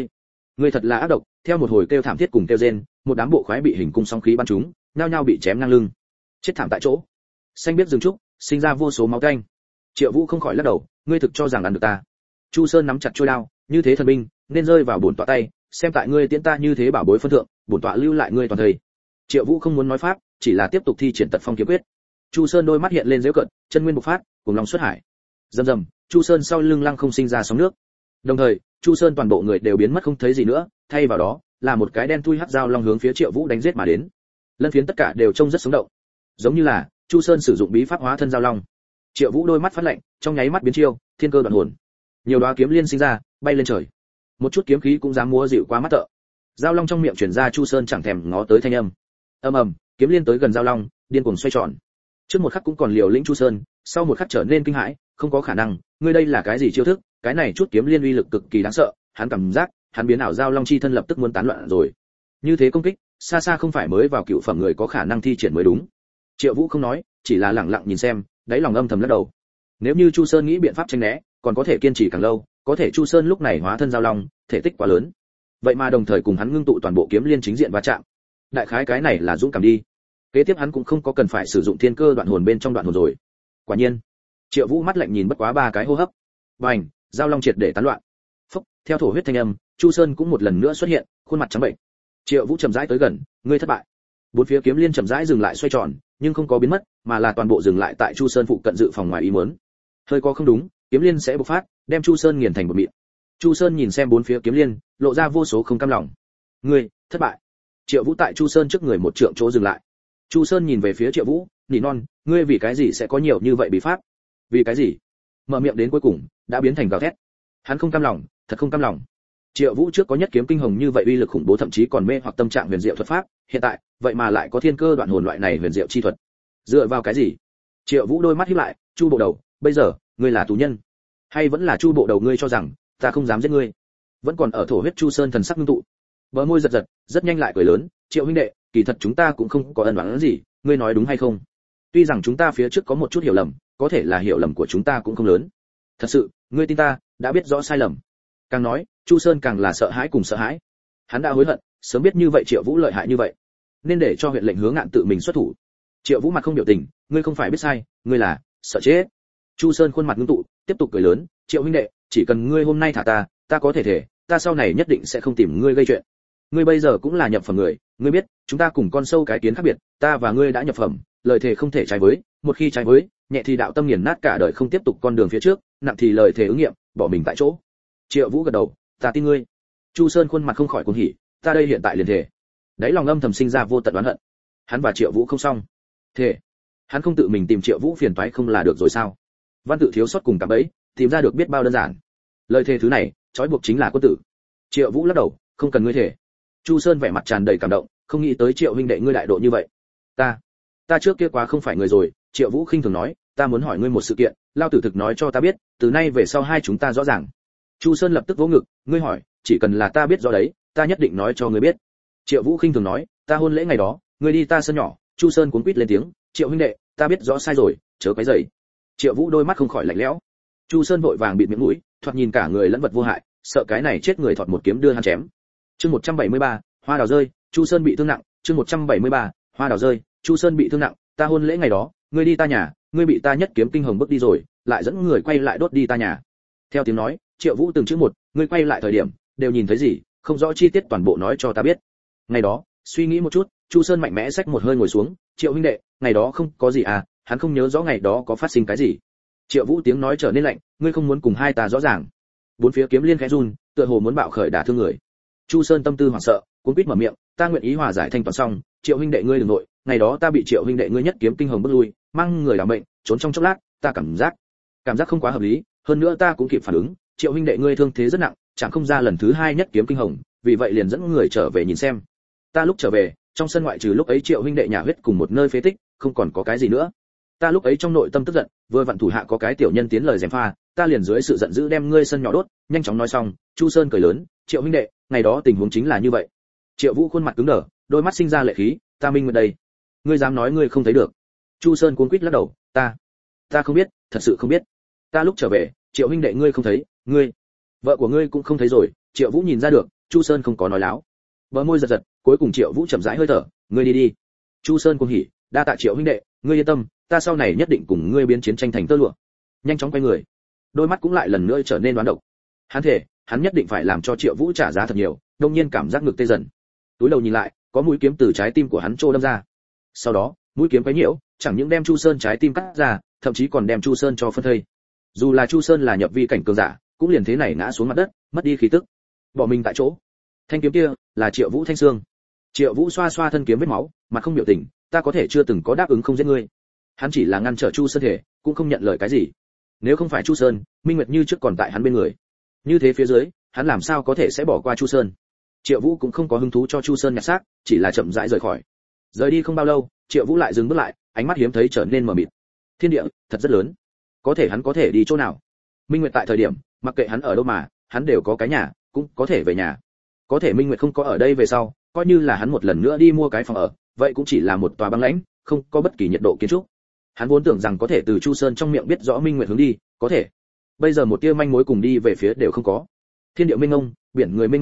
ngươi thật là ác độc. Theo một hồi kêu thảm thiết cùng kêu rên, một đám bộ khoái bị hình cung sóng khí bắn trúng, nhao nhao bị chém ngang lưng, chết thảm tại chỗ. Xanh biết rừng trúc, sinh ra vô số máu tanh. Triệu Vũ không khỏi lắc đầu, ngươi thực cho rằng ăn được ta? Chu Sơn nắm chặt chuôi đao, như thế thần binh, nên rơi vào bổn tọa tay, xem tại ngươi tiễn ta như thế bảo bối phân thượng, bổn tọa lưu lại ngươi toàn thời. Triệu Vũ không muốn nói pháp, chỉ là tiếp tục thi triển Tật Phong kiếm quyết. Chu Sơn đôi mắt hiện lên giễu cận, chân nguyên bộc phát, cùng long xuất hải. Rầm rầm, Chu Sơn sau lưng lăng không sinh ra sóng nước. Đồng thời, Chu Sơn toàn bộ người đều biến mất không thấy gì nữa, thay vào đó là một cái đen thui hắc dao long hướng phía Triệu Vũ đánh giết mà đến. Lân phiến tất cả đều trông rất sống động, giống như là Chu Sơn sử dụng bí pháp hóa thân dao long. Triệu Vũ đôi mắt phát lạnh, trong nháy mắt biến chiêu, thiên cơ đoạn hồn. Nhiều đóa kiếm liên sinh ra, bay lên trời. Một chút kiếm khí cũng dám múa dịu quá mắt thợ. Dao long trong miệng truyền ra Chu Sơn chẳng thèm ngó tới thanh âm. Ầm ầm, kiếm liên tới gần dao long, điên cuồng xoay tròn. Trước một khắc cũng còn liều lĩnh Chu Sơn, sau một khắc trở nên kinh hãi, không có khả năng, ngươi đây là cái gì chiêu thức? Cái này chút kiếm liên uy lực cực kỳ đáng sợ, hắn cảm giác, hắn biến ảo dao long chi thân lập tức muốn tán loạn rồi. Như thế công kích, xa xa không phải mới vào cựu phẩm người có khả năng thi triển mới đúng. Triệu Vũ không nói, chỉ là lặng lặng nhìn xem, đáy lòng âm thầm lắc đầu. Nếu như Chu Sơn nghĩ biện pháp tránh né, còn có thể kiên trì càng lâu, có thể Chu Sơn lúc này hóa thân dao long, thể tích quá lớn. vậy mà đồng thời cùng hắn ngưng tụ toàn bộ kiếm liên chính diện va chạm. Đại khái cái này là dũng cảm đi. Kế tiếp hắn cũng không có cần phải sử dụng thiên cơ đoạn hồn bên trong đoạn hồn rồi. Quả nhiên, Triệu Vũ mắt lạnh nhìn bất quá 3 cái hô hấp. Bành, giao long triệt để tán loạn. Phốc, theo thổ huyết thanh âm, Chu Sơn cũng một lần nữa xuất hiện, khuôn mặt trắng bệnh. Triệu Vũ chậm rãi tới gần, ngươi thất bại. Bốn phía kiếm liên chậm rãi dừng lại xoay tròn, nhưng không có biến mất, mà là toàn bộ dừng lại tại Chu Sơn phụ cận dự phòng ngoài ý muốn. Hơi có không đúng, kiếm liên sẽ bộc phát, đem Chu Sơn nghiền thành một mịn. Chu Sơn nhìn xem bốn phía kiếm liên, lộ ra vô số không cam lòng. Ngươi, thất bại. Triệu Vũ tại Chu Sơn trước người một trượng chỗ dừng lại. Chu Sơn nhìn về phía Triệu Vũ, nỉ non, ngươi vì cái gì sẽ có nhiều như vậy bí pháp? Vì cái gì? Mở miệng đến cuối cùng, đã biến thành gào thét. Hắn không cam lòng, thật không cam lòng. Triệu Vũ trước có nhất kiếm kinh hồng như vậy uy lực khủng bố thậm chí còn mê hoặc tâm trạng huyền diệu thuật pháp, hiện tại, vậy mà lại có thiên cơ đoạn hồn loại này huyền diệu chi thuật. Dựa vào cái gì? Triệu Vũ đôi mắt híp lại, Chu bộ đầu, bây giờ, ngươi là tù nhân, hay vẫn là Chu bộ đầu ngươi cho rằng ta không dám giết ngươi? Vẫn còn ở thổ huyết Chu Sơn thần sắc ngưng tụ, bờ môi giật giật, rất nhanh lại cười lớn, Triệu huynh đệ, kỳ thật chúng ta cũng không có ân oán gì, ngươi nói đúng hay không? Tuy rằng chúng ta phía trước có một chút hiểu lầm, có thể là hiểu lầm của chúng ta cũng không lớn. Thật sự, ngươi tin ta, đã biết rõ sai lầm. Càng nói, Chu Sơn càng là sợ hãi cùng sợ hãi. Hắn đã hối hận, sớm biết như vậy Triệu Vũ lợi hại như vậy, nên để cho huyện lệnh Hướng Ngạn tự mình xuất thủ. Triệu Vũ mặt không biểu tình, ngươi không phải biết sai, ngươi là sợ chết. Chu Sơn khuôn mặt ngưng tụ, tiếp tục cười lớn, Triệu huynh đệ, chỉ cần ngươi hôm nay thả ta, ta có thể thể, ta sau này nhất định sẽ không tìm ngươi gây chuyện. Ngươi bây giờ cũng là nhập phẩm người, ngươi biết, chúng ta cùng con sâu cái kiến khác biệt, ta và ngươi đã nhập phẩm, lời thề không thể trái với, một khi trái với, nhẹ thì đạo tâm nghiền nát cả đời không tiếp tục con đường phía trước, nặng thì lời thề ứng nghiệm, bỏ mình tại chỗ. Triệu Vũ gật đầu, ta tin ngươi. Chu Sơn khuôn mặt không khỏi cuồng hỉ, ta đây hiện tại liền thề. Đấy lòng âm thầm sinh ra vô tận oán hận. Hắn và Triệu Vũ không xong. Thề. Hắn không tự mình tìm Triệu Vũ phiền toái không là được rồi sao? Văn tự thiếu sót cùng cả bấy, tìm ra được biết bao đơn giản. Lời thề thứ này, trói buộc chính là quân tử. Triệu Vũ lắc đầu, không cần ngươi thề. Chu Sơn vẻ mặt tràn đầy cảm động, không nghĩ tới Triệu huynh đệ ngươi đại độ như vậy. Ta trước kia quá không phải người rồi. Triệu Vũ khinh thường nói, ta muốn hỏi ngươi một sự kiện, lao tử thực nói cho ta biết, từ nay về sau hai chúng ta rõ ràng. Chu Sơn lập tức vỗ ngực, ngươi hỏi, chỉ cần là ta biết rõ đấy, ta nhất định nói cho ngươi biết. Triệu Vũ khinh thường nói, ta hôn lễ ngày đó, ngươi đi ta sân nhỏ. Chu Sơn cuống quýt lên tiếng, Triệu huynh đệ, ta biết rõ sai rồi, chớ quấy rầy. Triệu Vũ đôi mắt không khỏi lạnh lẽo. Chu Sơn vội vàng bịt miệng mũi, thoạt nhìn cả người lẫn vật vô hại, sợ cái này chết người thọt một kiếm đưa hắn chém. Chương 173, hoa đào rơi, Chu Sơn bị thương nặng. Chương 173, hoa đào rơi, Chu Sơn bị thương nặng. Ta hôn lễ ngày đó, ngươi đi ta nhà, ngươi bị ta nhất kiếm kinh hồng bước đi rồi, lại dẫn người quay lại đốt đi ta nhà. Theo tiếng nói, Triệu Vũ từng chữ một, ngươi quay lại thời điểm, đều nhìn thấy gì, không rõ chi tiết toàn bộ nói cho ta biết. Ngày đó, suy nghĩ một chút, Chu Sơn mạnh mẽ xách một hơi ngồi xuống, Triệu huynh đệ, ngày đó không có gì à, hắn không nhớ rõ ngày đó có phát sinh cái gì. Triệu Vũ tiếng nói trở nên lạnh, ngươi không muốn cùng hai ta rõ ràng. Bốn phía kiếm liên khẽ run, tựa hồ muốn bạo khởi đả thương người. Chu Sơn tâm tư hoảng sợ, cuống quýt mở miệng, ta nguyện ý hòa giải thanh toán xong, Triệu huynh đệ ngươi đừng nội, ngày đó ta bị Triệu huynh đệ ngươi nhất kiếm kinh hồng bước lui, mang người đảm mệnh, trốn trong chốc lát, ta cảm giác không quá hợp lý, hơn nữa ta cũng kịp phản ứng, Triệu huynh đệ ngươi thương thế rất nặng, chẳng không ra lần thứ hai nhất kiếm kinh hồng, vì vậy liền dẫn người trở về nhìn xem. Ta lúc trở về, trong sân ngoại trừ lúc ấy Triệu huynh đệ nhà huyết cùng một nơi phế tích, không còn có cái gì nữa. Ta lúc ấy trong nội tâm tức giận, vừa vặn thủ hạ có cái tiểu nhân tiến lời gièm pha, ta liền dưới sự giận dữ đem ngươi sân nhỏ đốt, nhanh chóng nói xong, Chu Sơn cười lớn, Triệu huynh đệ, ngày đó tình huống chính là như vậy. Triệu Vũ khuôn mặt cứng đờ, đôi mắt sinh ra lệ khí, ta minh nguyện đây. Ngươi dám nói ngươi không thấy được? Chu Sơn cuống quýt lắc đầu, ta không biết, thật sự không biết. Ta lúc trở về, Triệu huynh đệ ngươi không thấy, ngươi, vợ của ngươi cũng không thấy rồi. Triệu Vũ nhìn ra được, Chu Sơn không có nói láo. Bờ môi giật giật, cuối cùng Triệu Vũ chậm rãi hơi thở, ngươi đi đi. Chu Sơn cuồng hỉ, đa tạ Triệu huynh đệ, ngươi yên tâm, ta sau này nhất định cùng ngươi biến chiến tranh thành tơ lụa. Nhanh chóng quay người, đôi mắt cũng lại lần nữa trở nên đoán độc. Hắn thể, hắn nhất định phải làm cho Triệu Vũ trả giá thật nhiều. Đông nhiên cảm giác ngực tê dần, túi đầu nhìn lại, có mũi kiếm từ trái tim của hắn trô đâm ra. Sau đó, mũi kiếm quấy nhiễu, chẳng những đem Chu Sơn trái tim cắt ra, thậm chí còn đem Chu Sơn cho phân thây. Dù là Chu Sơn là nhập vi cảnh cường giả, cũng liền thế này ngã xuống mặt đất, mất đi khí tức, bỏ mình tại chỗ. Thanh kiếm kia là Triệu Vũ thanh xương. Triệu Vũ xoa xoa thân kiếm vết máu, mặt không biểu tình, ta có thể chưa từng có đáp ứng không giết ngươi. Hắn chỉ là ngăn trở Chu Sơn thể, cũng không nhận lời cái gì. Nếu không phải Chu Sơn, Minh Nguyệt như trước còn tại hắn bên người. Như thế phía dưới, hắn làm sao có thể sẽ bỏ qua Chu Sơn? Triệu Vũ cũng không có hứng thú cho Chu Sơn nhặt xác, chỉ là chậm rãi rời khỏi. Rời đi không bao lâu, Triệu Vũ lại dừng bước lại, ánh mắt hiếm thấy trở nên mờ mịt. Thiên địa thật rất lớn, có thể hắn có thể đi chỗ nào? Minh Nguyệt tại thời điểm, mặc kệ hắn ở đâu mà, hắn đều có cái nhà, cũng có thể về nhà. Có thể Minh Nguyệt không có ở đây về sau, coi như là hắn một lần nữa đi mua cái phòng ở, vậy cũng chỉ là một tòa băng lãnh, không có bất kỳ nhiệt độ kiến trúc. Hắn vốn tưởng rằng có thể từ Chu Sơn trong miệng biết rõ Minh Nguyệt hướng đi, có thể bây giờ một tia manh mối cùng đi về phía đều không có. Thiên địa mênh mông, biển người mênh mông,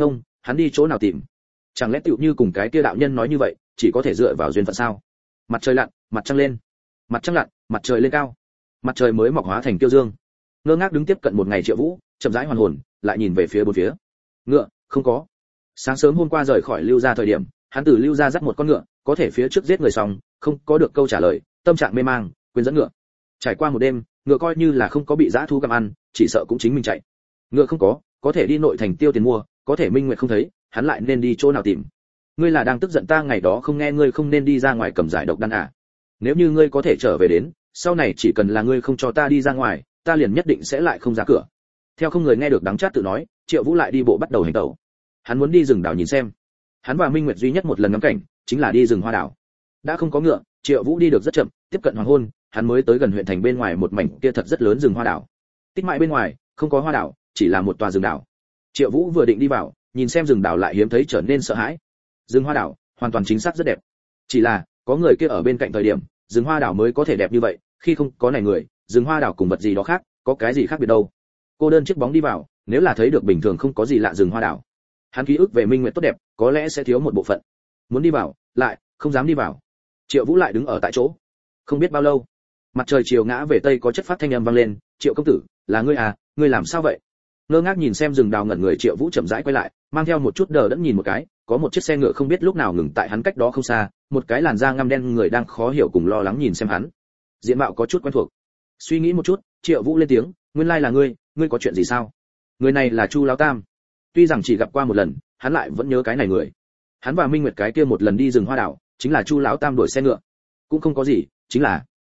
hắn đi chỗ nào tìm? Chẳng lẽ tựu như cùng cái kia đạo nhân nói như vậy, chỉ có thể dựa vào duyên phận sao? Mặt trời lặn, mặt trăng lên. Mặt trăng lặn, mặt trời lên cao. Mặt trời mới mọc hóa thành kiêu dương. Ngơ ngác đứng tiếp cận một ngày Triệu Vũ, chậm rãi hoàn hồn, lại nhìn về phía bốn phía. Ngựa, không có. Sáng sớm hôm qua rời khỏi Lưu gia thời điểm, hắn từ Lưu gia dắt một con ngựa, có thể phía trước giết người xong, không có được câu trả lời, tâm trạng mê mang, quên dẫn ngựa. Trải qua một đêm, ngựa coi như là không có bị dã thú gặm ăn, chỉ sợ cũng chính mình chạy. Ngựa không có thể đi nội thành tiêu tiền mua, có thể Minh Nguyệt không thấy, hắn lại nên đi chỗ nào tìm? Ngươi là đang tức giận ta ngày đó không nghe ngươi không nên đi ra ngoài cầm giải độc đan à? Nếu như ngươi có thể trở về đến, sau này chỉ cần là ngươi không cho ta đi ra ngoài, ta liền nhất định sẽ lại không ra cửa. Theo không người nghe được đắng chát tự nói, Triệu Vũ lại đi bộ bắt đầu hành tẩu. Hắn muốn đi rừng đảo nhìn xem. Hắn và Minh Nguyệt duy nhất một lần ngắm cảnh, chính là đi rừng hoa đảo. Đã không có ngựa, Triệu Vũ đi được rất chậm, tiếp cận hoàng hôn, hắn mới tới gần huyện thành bên ngoài một mảnh kia thật rất lớn rừng hoa đảo. Tít mãi bên ngoài, không có hoa đảo, chỉ là một tòa rừng đảo. Triệu Vũ vừa định đi vào, nhìn xem rừng đảo lại hiếm thấy trở nên sợ hãi. Rừng hoa đảo, hoàn toàn chính xác rất đẹp. Chỉ là, có người kia ở bên cạnh thời điểm, rừng hoa đảo mới có thể đẹp như vậy, khi không có này người, rừng hoa đảo cùng vật gì đó khác, có cái gì khác biệt đâu. Cô đơn chiếc bóng đi vào, nếu là thấy được bình thường không có gì lạ rừng hoa đảo. Hắn ký ức về Minh Nguyệt tốt đẹp, có lẽ sẽ thiếu một bộ phận. Muốn đi vào, lại không dám đi vào. Triệu Vũ lại đứng ở tại chỗ. Không biết bao lâu, mặt trời chiều ngã về tây có chất phát thanh âm vang lên, "Triệu công tử, là ngươi à, ngươi làm sao vậy?" Ngơ ngác nhìn xem rừng đào ngẩn người Triệu Vũ chậm rãi quay lại, mang theo một chút đờ đẫn nhìn một cái, có một chiếc xe ngựa không biết lúc nào ngừng tại hắn cách đó không xa, một cái làn da ngăm đen người đang khó hiểu cùng lo lắng nhìn xem hắn. Diện mạo có chút quen thuộc. Suy nghĩ một chút, Triệu Vũ lên tiếng, "Nguyên lai là ngươi, ngươi có chuyện gì sao?" Người này là Chu Lão Tam. Tuy rằng chỉ gặp qua một lần, hắn lại vẫn nhớ cái này người. Hắn và Minh Nguyệt cái kia một lần đi rừng hoa đảo, chính là Chu Lão Tam đuổi xe ngựa. Cũng không có gì, chính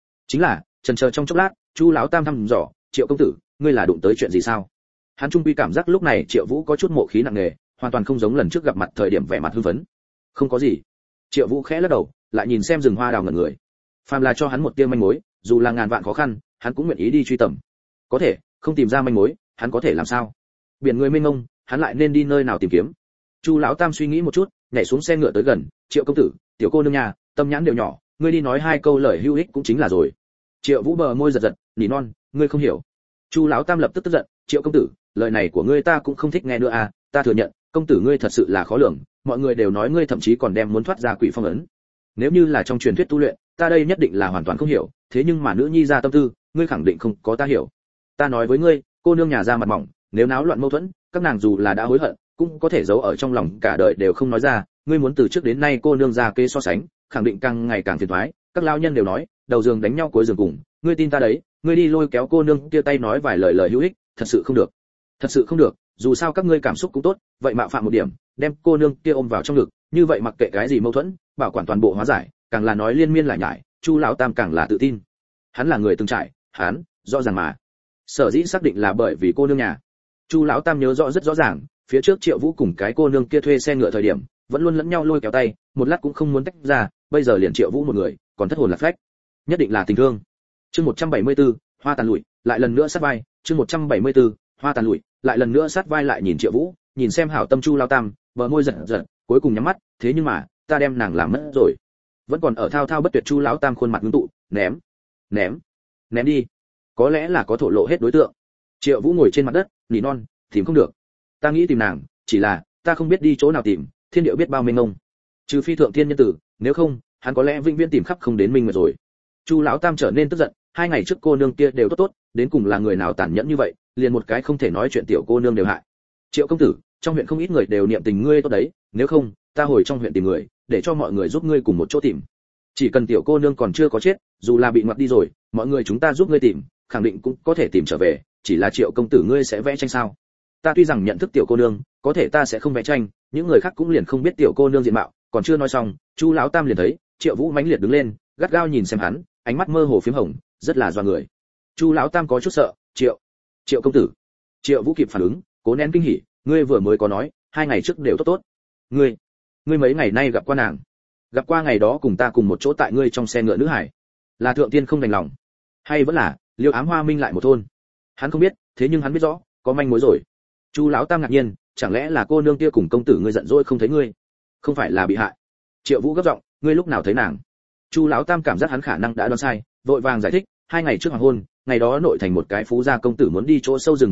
là, chần chờ trong chốc lát, Chu Lão Tam thăm dò, "Triệu công tử, ngươi là đụng tới chuyện gì sao?" Hắn trung quy cảm giác lúc này Triệu Vũ có chút mộ khí nặng nề, hoàn toàn không giống lần trước gặp mặt thời điểm vẻ mặt hưng phấn. "Không có gì." Triệu Vũ khẽ lắc đầu, lại nhìn xem rừng hoa đào ngẩn người. Phàm là cho hắn một tia manh mối, dù là ngàn vạn khó khăn, hắn cũng nguyện ý đi truy tầm. Có thể, không tìm ra manh mối, hắn có thể làm sao? Biển người mênh mông, hắn lại nên đi nơi nào tìm kiếm? Chu Lão Tam suy nghĩ một chút, nhảy xuống xe ngựa tới gần, "Triệu công tử, tiểu cô nương nhà, tâm nhãn đều nhỏ, ngươi đi nói hai câu lời hữu ích cũng chính là rồi." Triệu Vũ bờ môi giật giật, nỉ non, "Ngươi không hiểu." Chu Lão Tam lập tức tức giận, "Triệu công tử, lời này của ngươi ta cũng không thích nghe nữa à, ta thừa nhận, công tử ngươi thật sự là khó lường, mọi người đều nói ngươi thậm chí còn đem muốn thoát ra quỷ phong ấn. Nếu như là trong truyền thuyết tu luyện, ta đây nhất định là hoàn toàn không hiểu, thế nhưng mà nữ nhi ra tâm tư, ngươi khẳng định không có ta hiểu. Ta nói với ngươi, cô nương nhà ra mặt mỏng, nếu náo loạn mâu thuẫn, các nàng dù là đã hối hận, cũng có thể giấu ở trong lòng cả đời đều không nói ra, ngươi muốn từ trước đến nay cô nương ra kê so sánh, khẳng định càng ngày càng phiền toái, các lao nhân đều nói, đầu giường đánh nhau cuối giường cùng, ngươi tin ta đấy, ngươi đi lôi kéo cô nương kia tay nói vài lời lời hữu ích, thật sự không được. Thật sự không được, dù sao các ngươi cảm xúc cũng tốt, vậy mạo phạm một điểm, đem cô nương kia ôm vào trong ngực, như vậy mặc kệ cái gì mâu thuẫn, bảo quản toàn bộ hóa giải, càng là nói liên miên lại nhải, Chu Lão Tam càng là tự tin. Hắn là người từng trải, hắn, rõ ràng mà. Sở dĩ xác định là bởi vì cô nương nhà. Chu Lão Tam nhớ rõ rất rõ ràng, phía trước Triệu Vũ cùng cái cô nương kia thuê xe ngựa thời điểm, vẫn luôn lẫn nhau lôi kéo tay, một lát cũng không muốn tách ra, bây giờ liền Triệu Vũ một người, còn thất hồn lạc phách. Nhất định là tình thương. Chương 174, hoa tàn lụi, lại lần nữa sát vai, chương 174, hoa tàn lụi, lại lần nữa sát vai lại nhìn Triệu Vũ, nhìn xem hảo tâm Chu Lão Tam, bờ môi giật giật, cuối cùng nhắm mắt, thế nhưng mà, ta đem nàng làm mất rồi. Vẫn còn ở thao thao bất tuyệt Chu Lão Tam khuôn mặt ngưng tụ, ném đi. Có lẽ là có thổ lộ hết đối tượng. Triệu Vũ ngồi trên mặt đất, nỉ non, tìm không được. Ta nghĩ tìm nàng, chỉ là ta không biết đi chỗ nào tìm, thiên địa biết bao mênh mông. Trừ phi thượng thiên nhân tử, nếu không, hắn có lẽ vĩnh viễn tìm khắp không đến Minh Nguyệt rồi. Chu Lão Tam trở nên tức giận, 2 ngày trước cô nương kia đều tốt tốt, đến cùng là người nào tàn nhẫn như vậy, liền một cái không thể nói chuyện tiểu cô nương đều hại. Triệu công tử, trong huyện không ít người đều niệm tình ngươi tốt đấy, nếu không, ta hồi trong huyện tìm người, để cho mọi người giúp ngươi cùng một chỗ tìm. Chỉ cần tiểu cô nương còn chưa có chết, dù là bị ngoặt đi rồi, mọi người chúng ta giúp ngươi tìm, khẳng định cũng có thể tìm trở về, chỉ là Triệu công tử ngươi sẽ vẽ tranh sao? Ta tuy rằng nhận thức tiểu cô nương, có thể ta sẽ không vẽ tranh, những người khác cũng liền không biết tiểu cô nương diện mạo, còn chưa nói xong, Chu Lão Tam liền thấy, Triệu Vũ mãnh liệt đứng lên, gắt gao nhìn xem hắn, ánh mắt mơ hồ phím hồng, rất là doa người. Chu Lão Tam có chút sợ, Triệu công tử." Triệu Vũ kịp phản ứng, cố nén kinh hỉ, "Ngươi vừa mới có nói, 2 ngày trước đều tốt tốt. Ngươi mấy ngày nay gặp qua nàng? Gặp qua ngày đó cùng ta cùng một chỗ tại ngươi trong xe ngựa nữ hải, là thượng tiên không đành lòng, hay vẫn là Liêu Ám Hoa Minh lại một thôn?" Hắn không biết, thế nhưng hắn biết rõ, có manh mối rồi. Chu Lão Tam ngạc nhiên, "Chẳng lẽ là cô nương kia cùng công tử ngươi giận dỗi không thấy ngươi? Không phải là bị hại?" Triệu Vũ gấp giọng, "Ngươi lúc nào thấy nàng?" Chu Lão Tam cảm giác hắn khả năng đã đoán sai, vội vàng giải thích, 2 ngày trước hoàng hôn, ngày đó nội thành một cái phú gia công tử muốn đi chỗ sâu rừng hoa đảo,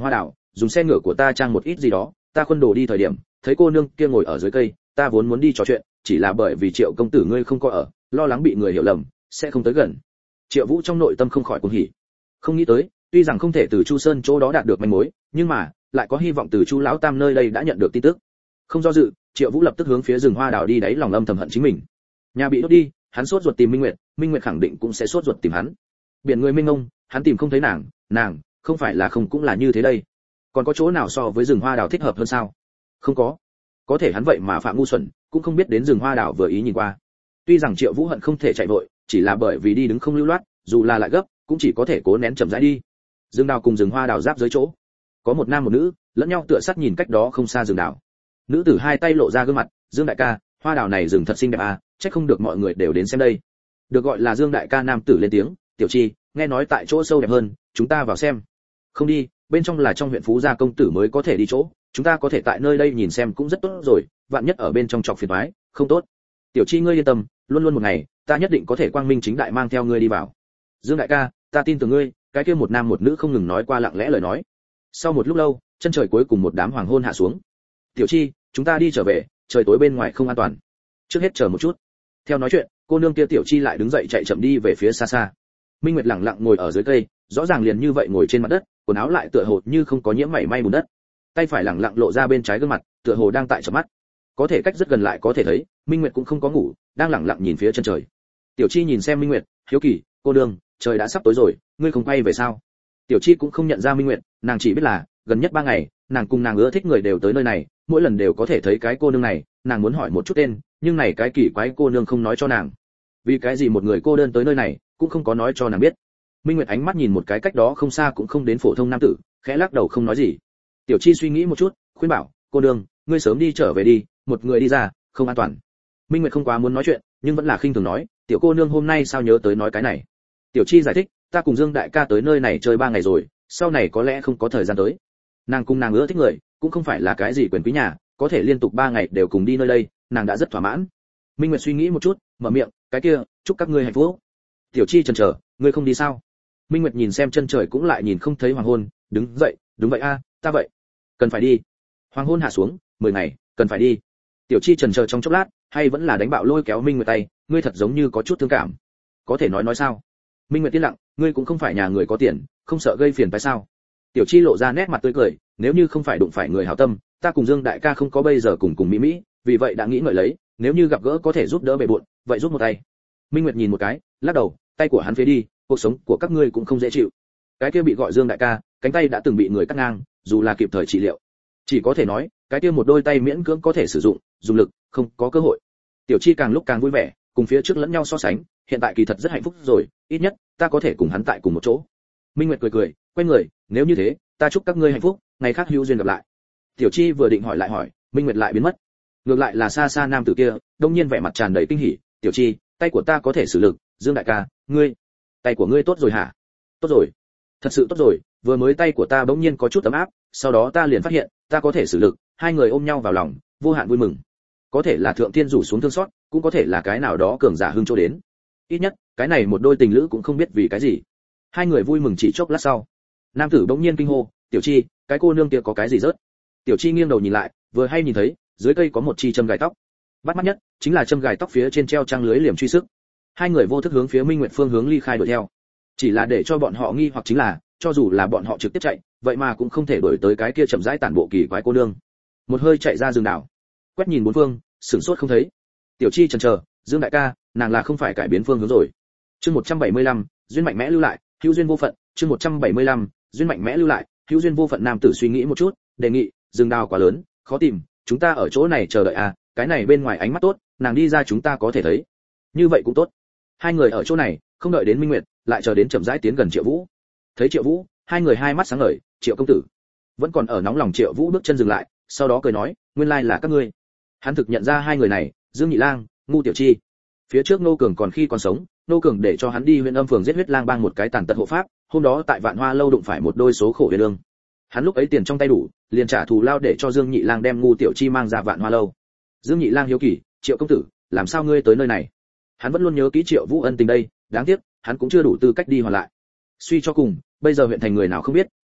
dùng xe ngựa của ta trang một ít gì đó, ta khuân đồ đi thời điểm, thấy cô nương kia ngồi ở dưới cây, ta vốn muốn đi trò chuyện, chỉ là bởi vì Triệu công tử ngươi không có ở, lo lắng bị người hiểu lầm, sẽ không tới gần. Triệu Vũ trong nội tâm không khỏi cuồng hỉ. Không nghĩ tới, tuy rằng không thể từ Chu Sơn chỗ đó đạt được manh mối, nhưng mà lại có hy vọng từ Chu lão tam nơi đây đã nhận được tin tức. Không do dự, Triệu Vũ lập tức hướng phía rừng hoa đào đi, đáy lòng âm thầm hận chính mình. Nhà bị đốt đi, hắn sốt ruột tìm Minh Nguyệt khẳng định cũng sẽ sốt ruột tìm hắn. Biển người mênh mông, hắn tìm không thấy nàng không phải là không cũng là như thế đây. Còn có chỗ nào so với rừng hoa đào thích hợp hơn sao? Không có thể hắn vậy mà phạm ngu xuẩn, cũng không biết đến rừng hoa đào vừa ý nhìn qua. Tuy rằng Triệu Vũ hận không thể chạy vội, chỉ là bởi vì đi đứng không lưu loát, dù là lại gấp, cũng chỉ có thể cố nén chậm rãi đi. Rừng đào cùng rừng hoa đào giáp dưới chỗ, có một nam một nữ, lẫn nhau tựa sát nhìn cách đó không xa rừng đào. Nữ tử hai tay lộ ra gương mặt, Dương đại ca, hoa đào này rừng thật xinh đẹp à, chắc không được mọi người đều đến xem đây. Được gọi là Dương đại ca nam tử lên tiếng, Tiểu Chi, nghe nói tại chỗ sâu đẹp hơn, chúng ta vào xem. Không đi, bên trong là trong huyện Phú Gia công tử mới có thể đi chỗ, chúng ta có thể tại nơi đây nhìn xem cũng rất tốt rồi, vạn nhất ở bên trong chọc phiền toái, không tốt. Tiểu Chi ngươi yên tâm, luôn luôn một ngày, ta nhất định có thể quang minh chính đại mang theo ngươi đi vào. Dương đại ca, ta tin tưởng ngươi, cái kia một nam một nữ không ngừng nói qua lặng lẽ lời nói. Sau một lúc lâu, chân trời cuối cùng một đám hoàng hôn hạ xuống. Tiểu Chi, chúng ta đi trở về, trời tối bên ngoài không an toàn. Trước hết chờ một chút. Theo nói chuyện, cô nương kia Tiểu Chi lại đứng dậy chạy chậm đi về phía xa xa. Minh Nguyệt lặng lặng ngồi ở dưới cây, rõ ràng liền như vậy ngồi trên mặt đất, quần áo lại tựa hồ như không có nhiễm mảy may bùn đất. Tay phải lặng lặng lộ ra bên trái gương mặt, tựa hồ đang tại chớp mắt. Có thể cách rất gần lại có thể thấy, Minh Nguyệt cũng không có ngủ, đang lặng lặng nhìn phía chân trời. Tiểu Chi nhìn xem Minh Nguyệt, hiếu kỳ, cô nương, trời đã sắp tối rồi, ngươi không quay về sao? Tiểu Chi cũng không nhận ra Minh Nguyệt, nàng chỉ biết là gần nhất 3 ngày, nàng cùng nàng ưa thích người đều tới nơi này, mỗi lần đều có thể thấy cái cô nương này, nàng muốn hỏi một chút tên, nhưng này cái kỳ quái cô nương không nói cho nàng. Vì cái gì một người cô đơn tới nơi này, cũng không có nói cho nàng biết. Minh Nguyệt ánh mắt nhìn một cái cách đó không xa cũng không đến phổ thông nam tử, khẽ lắc đầu không nói gì. Tiểu Chi suy nghĩ một chút, khuyên bảo, cô nương, ngươi sớm đi trở về đi, một người đi ra, không an toàn. Minh Nguyệt không quá muốn nói chuyện, nhưng vẫn là khinh thường nói, tiểu cô nương hôm nay sao nhớ tới nói cái này. Tiểu Chi giải thích, ta cùng Dương đại ca tới nơi này chơi 3 ngày rồi, sau này có lẽ không có thời gian tới. Nàng cùng nàng ưa thích người, cũng không phải là cái gì quyền quý nhà, có thể liên tục 3 ngày đều cùng đi nơi đây, nàng đã rất thỏa mãn. Minh Nguyệt suy nghĩ một chút, mở miệng, cái kia, chúc các ngươi hạnh phúc. Tiểu Chi chần chờ, ngươi không đi sao? Minh Nguyệt nhìn xem chân trời cũng lại nhìn không thấy hoàng hôn, đứng dậy, đúng vậy a, ta vậy, cần phải đi. Hoàng hôn hạ xuống, 10 ngày, cần phải đi. Tiểu Chi chần chờ trong chốc lát, hay vẫn là đánh bạo lôi kéo Minh Nguyệt tay, ngươi thật giống như có chút thương cảm. Có thể nói sao? Minh Nguyệt yên lặng, ngươi cũng không phải nhà người có tiền, không sợ gây phiền phải sao? Tiểu Chi lộ ra nét mặt tươi cười, nếu như không phải đụng phải người hảo tâm, ta cùng Dương đại ca không có bây giờ cùng Mỹ, vì vậy đã nghĩ ngợi lấy, nếu như gặp gỡ có thể giúp đỡ bề bộn, vậy giúp một tay. Minh Nguyệt nhìn một cái, lắc đầu, tay của hắn phế đi, cuộc sống của các ngươi cũng không dễ chịu. Cái kia bị gọi Dương đại ca, cánh tay đã từng bị người cắt ngang, dù là kịp thời trị liệu, chỉ có thể nói, cái kia một đôi tay miễn cưỡng có thể sử dụng, dùng lực, không có cơ hội. Tiểu Chi càng lúc càng vui vẻ, cùng phía trước lẫn nhau so sánh, hiện tại kỳ thật rất hạnh phúc rồi, ít nhất ta có thể cùng hắn tại cùng một chỗ. Minh Nguyệt cười cười, quay người, nếu như thế, ta chúc các ngươi hạnh phúc, ngày khác hữu duyên gặp lại. Tiểu Chi vừa định hỏi lại hỏi, Minh Nguyệt lại biến mất. Ngược lại là xa xa nam tử kia, đông nhiên vẻ mặt tràn đầy kinh hỉ, Tiểu Chi, tay của ta có thể sử lực, Dương đại ca, ngươi, tay của ngươi tốt rồi hả? Tốt rồi, thật sự tốt rồi, vừa mới tay của ta bỗng nhiên có chút ấm áp, sau đó ta liền phát hiện, ta có thể sử lực, hai người ôm nhau vào lòng, vô hạn vui mừng. Có thể là thượng thiên rủ xuống thương xót, cũng có thể là cái nào đó cường giả hưng chỗ đến. Ít nhất, cái này một đôi tình lữ cũng không biết vì cái gì. Hai người vui mừng chỉ chốc lát sau, nam tử bỗng nhiên kinh hô, Tiểu Chi, cái cô nương kia có cái gì rớt? Tiểu Chi nghiêng đầu nhìn lại, vừa hay nhìn thấy, dưới cây có một chi châm gài tóc. Bắt mắt nhất chính là châm gài tóc phía trên treo trang lưới liềm truy sức. Hai người vô thức hướng phía Minh Nguyệt phương hướng ly khai đuổi theo. Chỉ là để cho bọn họ nghi hoặc chính là, cho dù là bọn họ trực tiếp chạy, vậy mà cũng không thể đuổi tới cái kia chậm rãi tản bộ kỳ quái cô nương. Một hơi chạy ra rừng đảo, quét nhìn bốn phương, sửng sốt không thấy. Tiểu Chi chần chờ, Dương đại ca, nàng là không phải cải biến phương hướng rồi. Chương 175, duyên mạnh mẽ lưu lại, hữu duyên vô phận, chương 175, duyên mạnh mẽ lưu lại, hữu duyên vô phận. Nam tử suy nghĩ một chút, đề nghị, rừng đào quá lớn, khó tìm, chúng ta ở chỗ này chờ đợi à, cái này bên ngoài ánh mắt tốt, nàng đi ra chúng ta có thể thấy. Như vậy cũng tốt. Hai người ở chỗ này, không đợi đến Minh Nguyệt, lại chờ đến chậm rãi tiến gần Triệu Vũ. Thấy Triệu Vũ, hai người hai mắt sáng ngời, Triệu công tử. Vẫn còn ở nóng lòng Triệu Vũ bước chân dừng lại, sau đó cười nói, nguyên lai là các ngươi. Hắn thực nhận ra hai người này, Dương Nhị Lang, Ngu Tiểu Chi. Phía trước Nô Cường còn khi còn sống, Nô Cường để cho hắn đi huyện Âm phường giết huyết lang bang một cái tàn tật hộ pháp, hôm đó tại Vạn Hoa lâu đụng phải một đôi số khổ huyền lương. Hắn lúc ấy tiền trong tay đủ, liền trả thù lao để cho Dương Nhị Lang đem Ngu Tiểu Chi mang ra Vạn Hoa lâu. Dương Nhị Lang hiếu kỳ, Triệu công tử, làm sao ngươi tới nơi này? Hắn vẫn luôn nhớ kỹ Triệu Vũ ân tình đây, đáng tiếc, hắn cũng chưa đủ tư cách đi hoàn lại. Suy cho cùng, bây giờ huyện thành người nào không biết,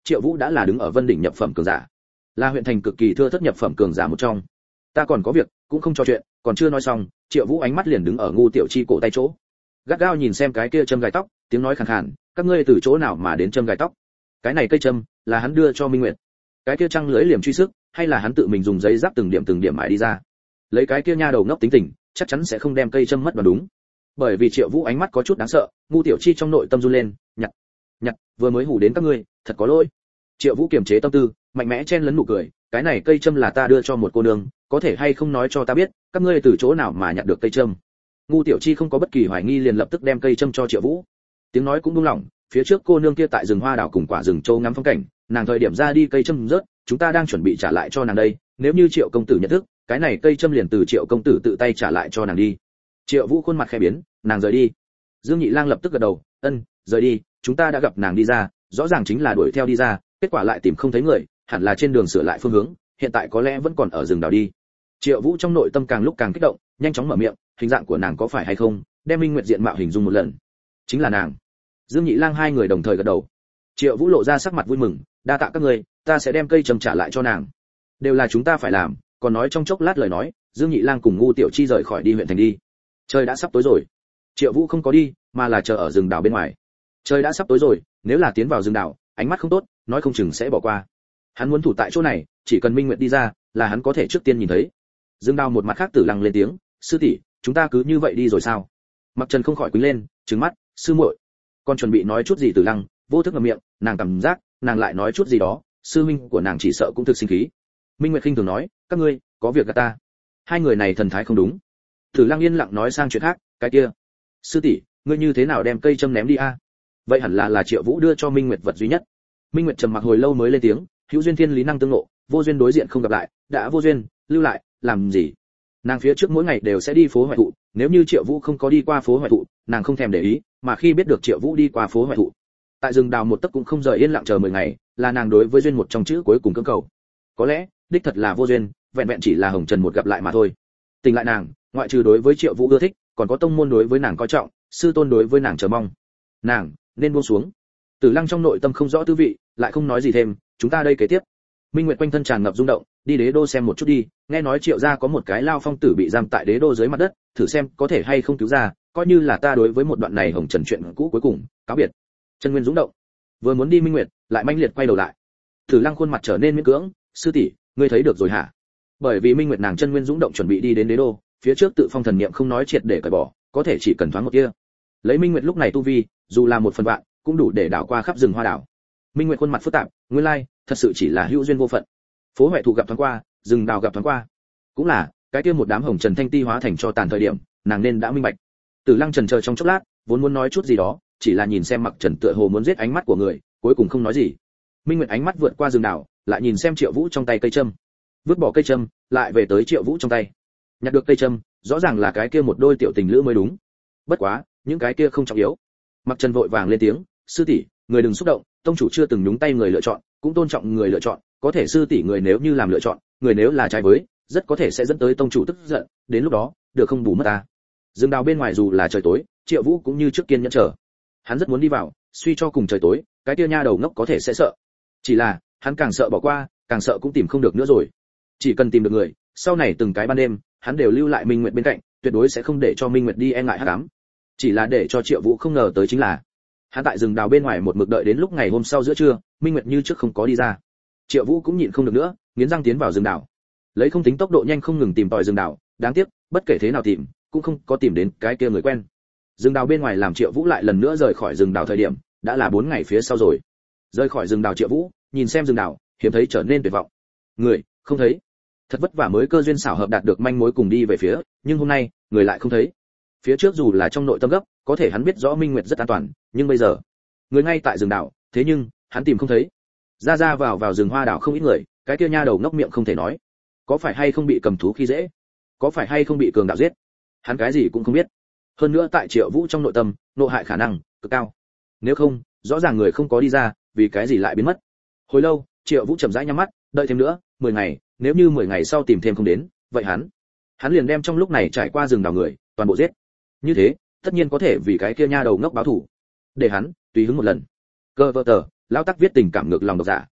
Triệu Vũ đã là đứng ở Vân đỉnh nhập phẩm cường giả, là huyện thành cực kỳ thưa thất nhập phẩm cường giả một trong. Ta còn có việc, cũng không trò chuyện, còn chưa nói xong, Triệu Vũ ánh mắt liền đứng ở Ngu Tiểu Chi cổ tay chỗ, gắt gao nhìn xem cái kia châm gài tóc, tiếng nói khàn khàn, các ngươi từ chỗ nào mà đến châm gài tóc? Cái này cây châm là hắn đưa cho Minh Nguyệt. Cái kia trăng lưới liềm truy sức, hay là hắn tự mình dùng giấy giáp từng điểm mài đi ra? Lấy cái kia nha đầu ngốc tính tình, chắc chắn sẽ không đem cây châm mất vào đúng. Bởi vì Triệu Vũ ánh mắt có chút đáng sợ, Ngu Tiểu Chi trong nội tâm run lên, nhặt, vừa mới hù đến các ngươi, thật có lỗi. Triệu Vũ kiềm chế tâm tư, mạnh mẽ chen lấn nụ cười, cái này cây châm là ta đưa cho một cô nương, có thể hay không nói cho ta biết, các ngươi từ chỗ nào mà nhặt được cây châm? Ngu Tiểu Chi không có bất kỳ hoài nghi liền lập tức đem cây châm cho Triệu Vũ. Tiếng nói cũng buông lỏng, phía trước cô nương kia tại rừng hoa đảo cùng quả rừng châu ngắm phong cảnh, nàng thời điểm ra đi cây châm rớt, chúng ta đang chuẩn bị trả lại cho nàng đây, nếu như Triệu công tử nhận thức, cái này cây châm liền từ Triệu công tử tự tay trả lại cho nàng đi. Triệu Vũ khuôn mặt khẽ biến, nàng rời đi. Dương Nhị Lang lập tức gật đầu, rời đi, chúng ta đã gặp nàng đi ra, rõ ràng chính là đuổi theo đi ra, kết quả lại tìm không thấy người, hẳn là trên đường sửa lại phương hướng, hiện tại có lẽ vẫn còn ở rừng đào đi. Triệu Vũ trong nội tâm càng lúc càng kích động, nhanh chóng mở miệng, hình dạng của nàng có phải hay không, đem Minh Nguyệt diện mạo hình dung một lần. Chính là nàng. Dương Nhị Lang hai người đồng thời gật đầu. Triệu Vũ lộ ra sắc mặt vui mừng, đa tạ các ngươi, ta sẽ đem cây trầm trả lại cho nàng. Đều là chúng ta phải làm, còn nói trong chốc lát lời nói, Dương Nhị Lang cùng Ngu Tiểu Chi rời khỏi đi huyện thành đi. Trời đã sắp tối rồi. Triệu Vũ không có đi, mà là chờ ở rừng đào bên ngoài. Trời đã sắp tối rồi, nếu là tiến vào rừng đào, ánh mắt không tốt, nói không chừng sẽ bỏ qua. Hắn muốn thủ tại chỗ này, chỉ cần Minh Nguyệt đi ra, là hắn có thể trước tiên nhìn thấy. Dương Đào một mặt khác Tử Lăng lên tiếng, sư tỷ, chúng ta cứ như vậy đi rồi sao? Mặc Trần không khỏi quỳ lên, trừng mắt, sư muội, con chuẩn bị nói chút gì Tử Lăng, vô thức ngậm miệng, nàng cảm giác, nàng lại nói chút gì đó, sư minh của nàng chỉ sợ cũng thực sinh khí. Minh Nguyệt khinh thường nói, các ngươi có việc gạt ta. Hai người này thần thái không đúng. Tử Lăng yên lặng nói sang chuyện khác, cái kia, sư tỷ, ngươi như thế nào đem cây châm ném đi a? Vậy hẳn là Triệu Vũ đưa cho Minh Nguyệt vật duy nhất. Minh Nguyệt trầm mặc hồi lâu mới lên tiếng, hữu duyên thiên lý năng tương ngộ, vô duyên đối diện không gặp lại, đã vô duyên, lưu lại, làm gì? Nàng phía trước mỗi ngày đều sẽ đi phố Hoại Thụ, nếu như Triệu Vũ không có đi qua phố Hoại Thụ, nàng không thèm để ý, mà khi biết được Triệu Vũ đi qua phố Hoại Thụ, tại rừng đào một tấc cũng không rời yên lặng chờ 10 ngày, là nàng đối với duyên một trong chữ cuối cùng cưỡng cầu. Có lẽ, đích thật là vô duyên, vẹn vẹn chỉ là hồng trần một gặp lại mà thôi. Tình lại nàng, ngoại trừ đối với Triệu Vũ ưa thích, còn có tông môn đối với nàng coi trọng, sư tôn đối với nàng chờ mong. Nàng nên buông xuống. Tử Lăng trong nội tâm không rõ tư vị, lại không nói gì thêm, chúng ta đây kế tiếp. Minh Nguyệt quanh thân tràn ngập rung động, đi đế đô xem một chút đi, nghe nói Triệu gia có một cái lao phong tử bị giam tại đế đô dưới mặt đất, thử xem có thể hay không cứu ra, coi như là ta đối với một đoạn này hồng trần chuyện cũ cuối cùng, cáo biệt. Chân Nguyên rung động, vừa muốn đi Minh Nguyệt, lại manh liệt quay đầu lại. Tử Lăng khuôn mặt trở nên miễn cưỡng, sư tỷ, ngươi thấy được rồi hả? Bởi vì Minh Nguyệt nàng chân nguyên rung động chuẩn bị đi đến đế đô, phía trước tự phong thần niệm không nói triệt để cởi bỏ, có thể chỉ cần thoáng một kia. Lấy Minh Nguyệt lúc này tu vi, dù là một phần vạn, cũng đủ để đảo qua khắp rừng hoa đảo. Minh Nguyệt khuôn mặt phức tạp, nguyên lai, thật sự chỉ là hữu duyên vô phận. Phố Hoại Thụ gặp thoáng qua, rừng đào gặp thoáng qua, cũng là cái kia một đám hồng trần thanh ti hóa thành cho tàn thời điểm, nàng nên đã minh bạch. Tử Lăng trần chờ trong chốc lát, vốn muốn nói chút gì đó, chỉ là nhìn xem Mặc Trần tựa hồ muốn giết ánh mắt của người, cuối cùng không nói gì. Minh Nguyệt ánh mắt vượt qua rừng đào, lại nhìn xem Triệu Vũ trong tay cây châm, vứt bỏ cây châm, lại về tới Triệu Vũ trong tay. Nhặt được cây châm, rõ ràng là cái kia một đôi tiểu tình lữ mới đúng. Bất quá, những cái kia không trọng yếu. Mặc Trần vội vàng lên tiếng, sư tỷ, người đừng xúc động, tông chủ chưa từng nhúng tay người lựa chọn, cũng tôn trọng người lựa chọn, có thể sư tỷ người nếu như làm lựa chọn, người nếu là trái với, rất có thể sẽ dẫn tới tông chủ tức giận, đến lúc đó, được không bù mất ta. Rừng đào bên ngoài dù là trời tối, Triệu Vũ cũng như trước kiên nhẫn chờ. Hắn rất muốn đi vào, suy cho cùng trời tối, cái kia nha đầu ngốc có thể sẽ sợ. Chỉ là, hắn càng sợ bỏ qua, càng sợ cũng tìm không được nữa rồi. Chỉ cần tìm được người, sau này từng cái ban đêm, hắn đều lưu lại Minh Nguyệt bên cạnh, tuyệt đối sẽ không để cho Minh Nguyệt đi e ngại hắc ám. Chỉ là để cho Triệu Vũ không ngờ tới chính là, hắn tại rừng đào bên ngoài một mực đợi đến lúc ngày hôm sau giữa trưa, Minh Nguyệt như trước không có đi ra. Triệu Vũ cũng nhịn không được nữa, nghiến răng tiến vào rừng đào. Lấy không tính tốc độ nhanh không ngừng tìm tòi rừng đào, đáng tiếc, bất kể thế nào tìm, cũng không có tìm đến cái kia người quen. Rừng đào bên ngoài làm Triệu Vũ lại lần nữa rời khỏi rừng đào thời điểm, đã là 4 ngày phía sau rồi. Rời khỏi rừng đào Triệu Vũ, nhìn xem rừng đào, hiếm thấy trở nên tuyệt vọng. Người, không thấy. Thật vất vả mới cơ duyên xảo hợp đạt được manh mối cùng đi về phía, nhưng hôm nay, người lại không thấy. Phía trước dù là trong nội tâm gấp, có thể hắn biết rõ Minh Nguyệt rất an toàn, nhưng bây giờ, người ngay tại rừng đảo, thế nhưng, hắn tìm không thấy. Ra ra vào rừng hoa đảo không ít người, cái kia nha đầu ngốc miệng không thể nói. Có phải hay không bị cầm thú khi dễ? Có phải hay không bị cường đạo giết? Hắn cái gì cũng không biết. Hơn nữa tại Triệu Vũ trong nội tâm, nộ hại khả năng cực cao. Nếu không, rõ ràng người không có đi ra, vì cái gì lại biến mất? Hồi lâu, Triệu Vũ chậm rãi nhắm mắt, đợi thêm nữa, 10 ngày, nếu như 10 ngày sau tìm thêm không đến, vậy hắn liền đem trong lúc này trải qua rừng đào người, toàn bộ giết. Như thế, tất nhiên có thể vì cái kia nha đầu ngốc báo thù. Để hắn tùy hứng một lần. Cơ vợ tờ, lão tắc viết tình cảm ngược lòng độc giả.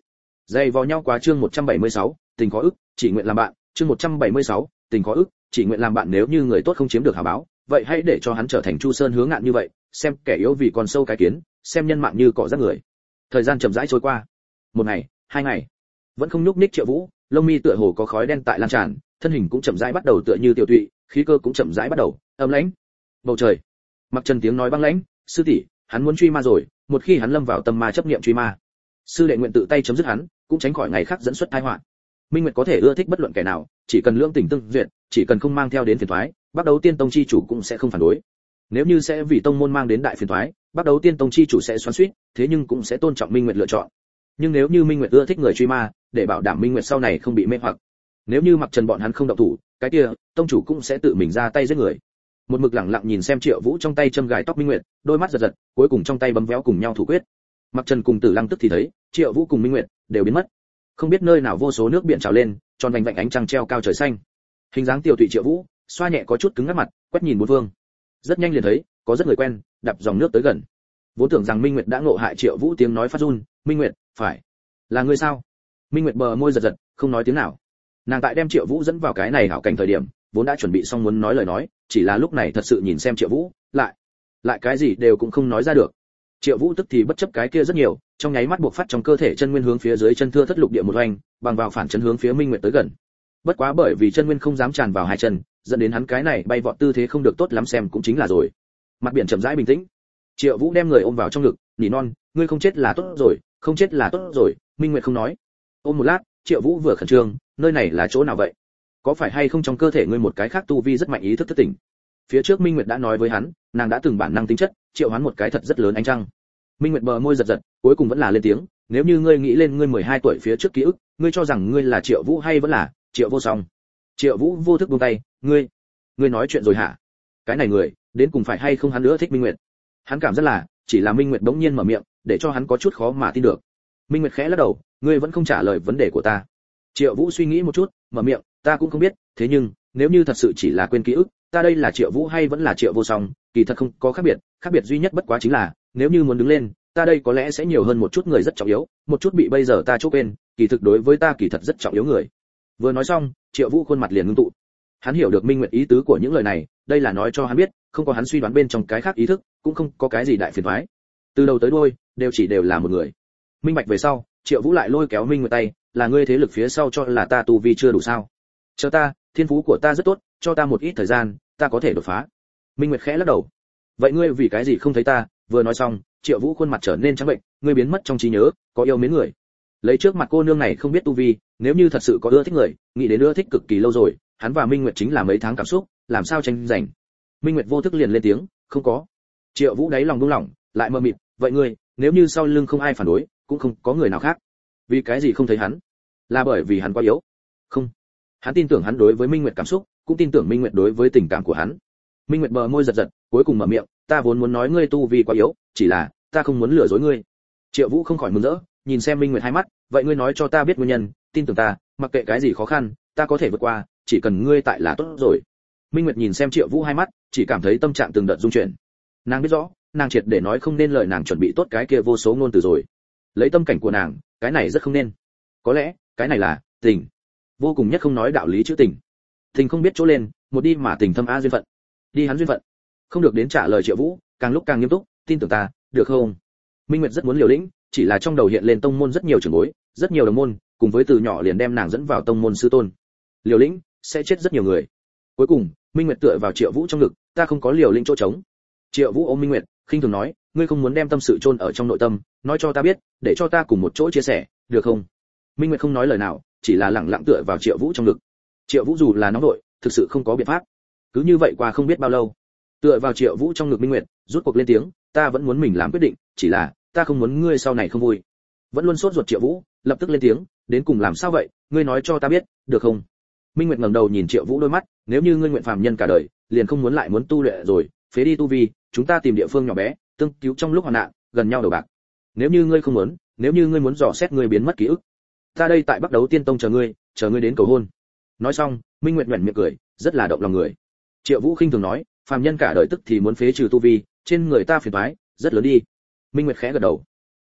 Dày vò nhau quá chương 176, tình có ức, chỉ nguyện làm bạn, chương 176, tình có ức, chỉ nguyện làm bạn. Nếu như người tốt không chiếm được hảo báo, vậy hãy để cho hắn trở thành Chu Sơn hướng ngạn như vậy, xem kẻ yếu vì con sâu cái kiến, xem nhân mạng như cỏ rác người. Thời gian chậm rãi trôi qua. Một ngày, hai ngày, vẫn không nhúc nhích Triệu Vũ, lông mi tựa hồ có khói đen tại lan tràn, thân hình cũng chậm rãi bắt đầu tựa như tiểu tụy, khí cơ cũng chậm rãi bắt đầu ấm lãnh. Bầu trời, Mặc Trần tiếng nói băng lãnh, sư tỷ, hắn muốn truy ma rồi, một khi hắn lâm vào tâm ma chấp niệm truy ma, sư đệ nguyện tự tay chấm dứt hắn, cũng tránh khỏi ngày khác dẫn xuất tai họa. Minh Nguyệt có thể ưa thích bất luận kẻ nào, chỉ cần lưỡng tình tương duyệt, chỉ cần không mang theo đến phiền toái, Bắc Đấu Tiên Tông chi chủ cũng sẽ không phản đối. Nếu như sẽ vì tông môn mang đến đại phiền toái, Bắc Đấu Tiên Tông chi chủ sẽ xoắn xuýt, thế nhưng cũng sẽ tôn trọng Minh Nguyệt lựa chọn. Nhưng nếu như Minh Nguyệt ưa thích người truy ma, để bảo đảm Minh Nguyệt sau này không bị mê hoặc, nếu như Mặc Trần bọn hắn không động thủ, cái kia tông chủ cũng sẽ tự mình ra tay giết người. Một mực lặng lặng nhìn xem Triệu Vũ trong tay châm gài tóc Minh Nguyệt, đôi mắt giật giật, cuối cùng trong tay bấm véo cùng nhau thủ quyết. Mặc Trần cùng Tử Lăng tức thì thấy, Triệu Vũ cùng Minh Nguyệt đều biến mất. Không biết nơi nào vô số nước biển trào lên, tròn vành vạnh ánh trăng treo cao trời xanh. Hình dáng tiểu tụy Triệu Vũ, xoa nhẹ có chút cứng ngắc mặt, quét nhìn bốn phương. Rất nhanh liền thấy, có rất người quen, đạp dòng nước tới gần. Vốn tưởng rằng Minh Nguyệt đã ngộ hại Triệu Vũ, tiếng nói phát run, "Minh Nguyệt, phải là ngươi sao?" Minh Nguyệt bờ môi giật giật, không nói tiếng nào. Nàng tại đem Triệu Vũ dẫn vào cái này hảo cảnh thời điểm, vốn đã chuẩn bị xong muốn nói lời nói, chỉ là lúc này thật sự nhìn xem Triệu Vũ, lại cái gì đều cũng không nói ra được. Triệu Vũ tức thì bất chấp cái kia rất nhiều, trong nháy mắt buộc phát trong cơ thể chân nguyên hướng phía dưới chân thưa thất lục địa một hoành, bằng vào phản chân hướng phía Minh Nguyệt tới gần. Bất quá bởi vì chân nguyên không dám tràn vào hai chân, dẫn đến hắn cái này bay vọt tư thế không được tốt lắm xem cũng chính là rồi. Mặt biển chậm rãi bình tĩnh. Triệu Vũ đem người ôm vào trong ngực, nỉ non, "Ngươi không chết là tốt rồi, không chết là tốt rồi." Minh Nguyệt không nói. Ôm một lát, Triệu Vũ vừa khẩn trương, "Nơi này là chỗ nào vậy? Có phải hay không trong cơ thể ngươi một cái khác tu vi rất mạnh ý thức thất tỉnh?" Phía trước Minh Nguyệt đã nói với hắn, nàng đã từng bản năng tính chất, triệu hoán một cái thật rất lớn ánh trăng. Minh Nguyệt bờ môi giật giật, cuối cùng vẫn là lên tiếng, "Nếu như ngươi nghĩ lên ngươi 12 tuổi phía trước ký ức, ngươi cho rằng ngươi là Triệu Vũ hay vẫn là Triệu Vô Song?" Triệu Vũ vô thức buông tay, "Ngươi nói chuyện rồi hả? Cái này người, đến cùng phải hay không hắn nữa thích Minh Nguyệt?" Hắn cảm rất là, chỉ là Minh Nguyệt bỗng nhiên mở miệng, để cho hắn có chút khó mà tin được. Minh Nguyệt khẽ lắc đầu, "Ngươi vẫn không trả lời vấn đề của ta." Triệu Vũ suy nghĩ một chút, mở miệng, "Ta cũng không biết, thế nhưng, nếu như thật sự chỉ là quên ký ức, ta đây là Triệu Vũ hay vẫn là Triệu Vô Song, kỳ thật không có khác biệt duy nhất bất quá chính là, nếu như muốn đứng lên, ta đây có lẽ sẽ nhiều hơn một chút người rất trọng yếu, một chút bị bây giờ ta chốt quên, kỳ thực đối với ta kỳ thật rất trọng yếu người." Vừa nói xong, Triệu Vũ khuôn mặt liền ngưng tụ. Hắn hiểu được Minh Nguyệt ý tứ của những lời này, đây là nói cho hắn biết, không có hắn suy đoán bên trong cái khác ý thức, cũng không có cái gì đại phiền toái. Từ đầu tới đuôi, đều là một người. Minh bạch về sau, Triệu Vũ lại lôi kéo Minh Nguyệt tay, "Là ngươi thế lực phía sau cho là ta tu vi chưa đủ sao? Chờ ta, thiên phú của ta rất tốt, cho ta một ít thời gian, ta có thể đột phá." Minh Nguyệt khẽ lắc đầu. "Vậy ngươi vì cái gì không thấy ta?" Vừa nói xong, Triệu Vũ khuôn mặt trở nên trắng bệnh, "Ngươi biến mất trong trí nhớ, có yêu mến người. Lấy trước mặt cô nương này không biết tu vi, nếu như thật sự có ưa thích người, nghĩ đến ưa thích cực kỳ lâu rồi, hắn và Minh Nguyệt chính là mấy tháng cảm xúc, làm sao tranh giành." Minh Nguyệt vô thức liền lên tiếng, "Không có." Triệu Vũ đáy lòng buông lỏng, lại mơ mịt, "Vậy ngươi, nếu như sau lưng không ai phản đối, cũng không có người nào khác, vì cái gì không thấy hắn? Là bởi vì hắn quá yếu?" "Không." Hắn tin tưởng hắn đối với Minh Nguyệt cảm xúc, cũng tin tưởng Minh Nguyệt đối với tình cảm của hắn. Minh Nguyệt bờ môi giật giật, cuối cùng mở miệng, "Ta vốn muốn nói ngươi tu vi quá yếu, chỉ là ta không muốn lừa dối ngươi." Triệu Vũ không khỏi mừng rỡ, nhìn xem Minh Nguyệt hai mắt, "Vậy ngươi nói cho ta biết nguyên nhân, tin tưởng ta, mặc kệ cái gì khó khăn, ta có thể vượt qua, chỉ cần ngươi tại là tốt rồi." Minh Nguyệt nhìn xem Triệu Vũ hai mắt, chỉ cảm thấy tâm trạng từng đợt rung chuyển. Nàng biết rõ, nàng triệt để nói không nên lời, nàng chuẩn bị tốt cái kia vô số ngôn từ rồi. Lấy tâm cảnh của nàng, cái này rất không nên. Có lẽ, cái này là tình. Vô cùng nhất không nói đạo lý chữ tình. Tình không biết chỗ lên, một đi mà tình thâm a duyên phận. Đi hắn duyên phận. Không được đến trả lời Triệu Vũ, càng lúc càng nghiêm túc, "Tin tưởng ta, được không?" Minh Nguyệt rất muốn liều lĩnh, chỉ là trong đầu hiện lên tông môn rất nhiều trưởng bối, rất nhiều đồng môn, cùng với từ nhỏ liền đem nàng dẫn vào tông môn sư tôn. Liều lĩnh sẽ chết rất nhiều người. Cuối cùng, Minh Nguyệt tựa vào Triệu Vũ trong ngực, "Ta không có liều lĩnh chỗ trống." Triệu Vũ ôm Minh Nguyệt, khinh thường nói, "Ngươi không muốn đem tâm sự chôn ở trong nội tâm, nói cho ta biết, để cho ta cùng một chỗ chia sẻ, được không?" Minh Nguyệt không nói lời nào, chỉ là lặng lặng tựa vào Triệu Vũ trong ngực. Triệu Vũ dù là nóng nội, thực sự không có biện pháp. Cứ như vậy qua không biết bao lâu, tựa vào Triệu Vũ trong ngực Minh Nguyệt rút cuộc lên tiếng, "Ta vẫn muốn mình làm quyết định, chỉ là ta không muốn ngươi sau này không vui." Vẫn luôn sốt ruột Triệu Vũ lập tức lên tiếng, "Đến cùng làm sao vậy, ngươi nói cho ta biết, được không?" Minh Nguyệt ngẩng đầu nhìn Triệu Vũ đôi mắt, "Nếu như ngươi nguyện phàm nhân cả đời, liền không muốn lại muốn tu luyện rồi, phế đi tu vi, chúng ta tìm địa phương nhỏ bé, tương cứu trong lúc hoạn nạn, gần nhau đầu bạc. Nếu như ngươi không muốn, nếu như ngươi muốn dò xét ngươi biến mất ký ức, ta đây tại Bắc Đấu Tiên Tông chờ ngươi đến cầu hôn." Nói xong, Minh Nguyệt nhếch miệng cười, rất là động lòng người. Triệu Vũ khinh thường nói, "Phàm nhân cả đời tức thì muốn phế trừ tu vi, trên người ta phiền toái rất lớn đi." Minh Nguyệt khẽ gật đầu.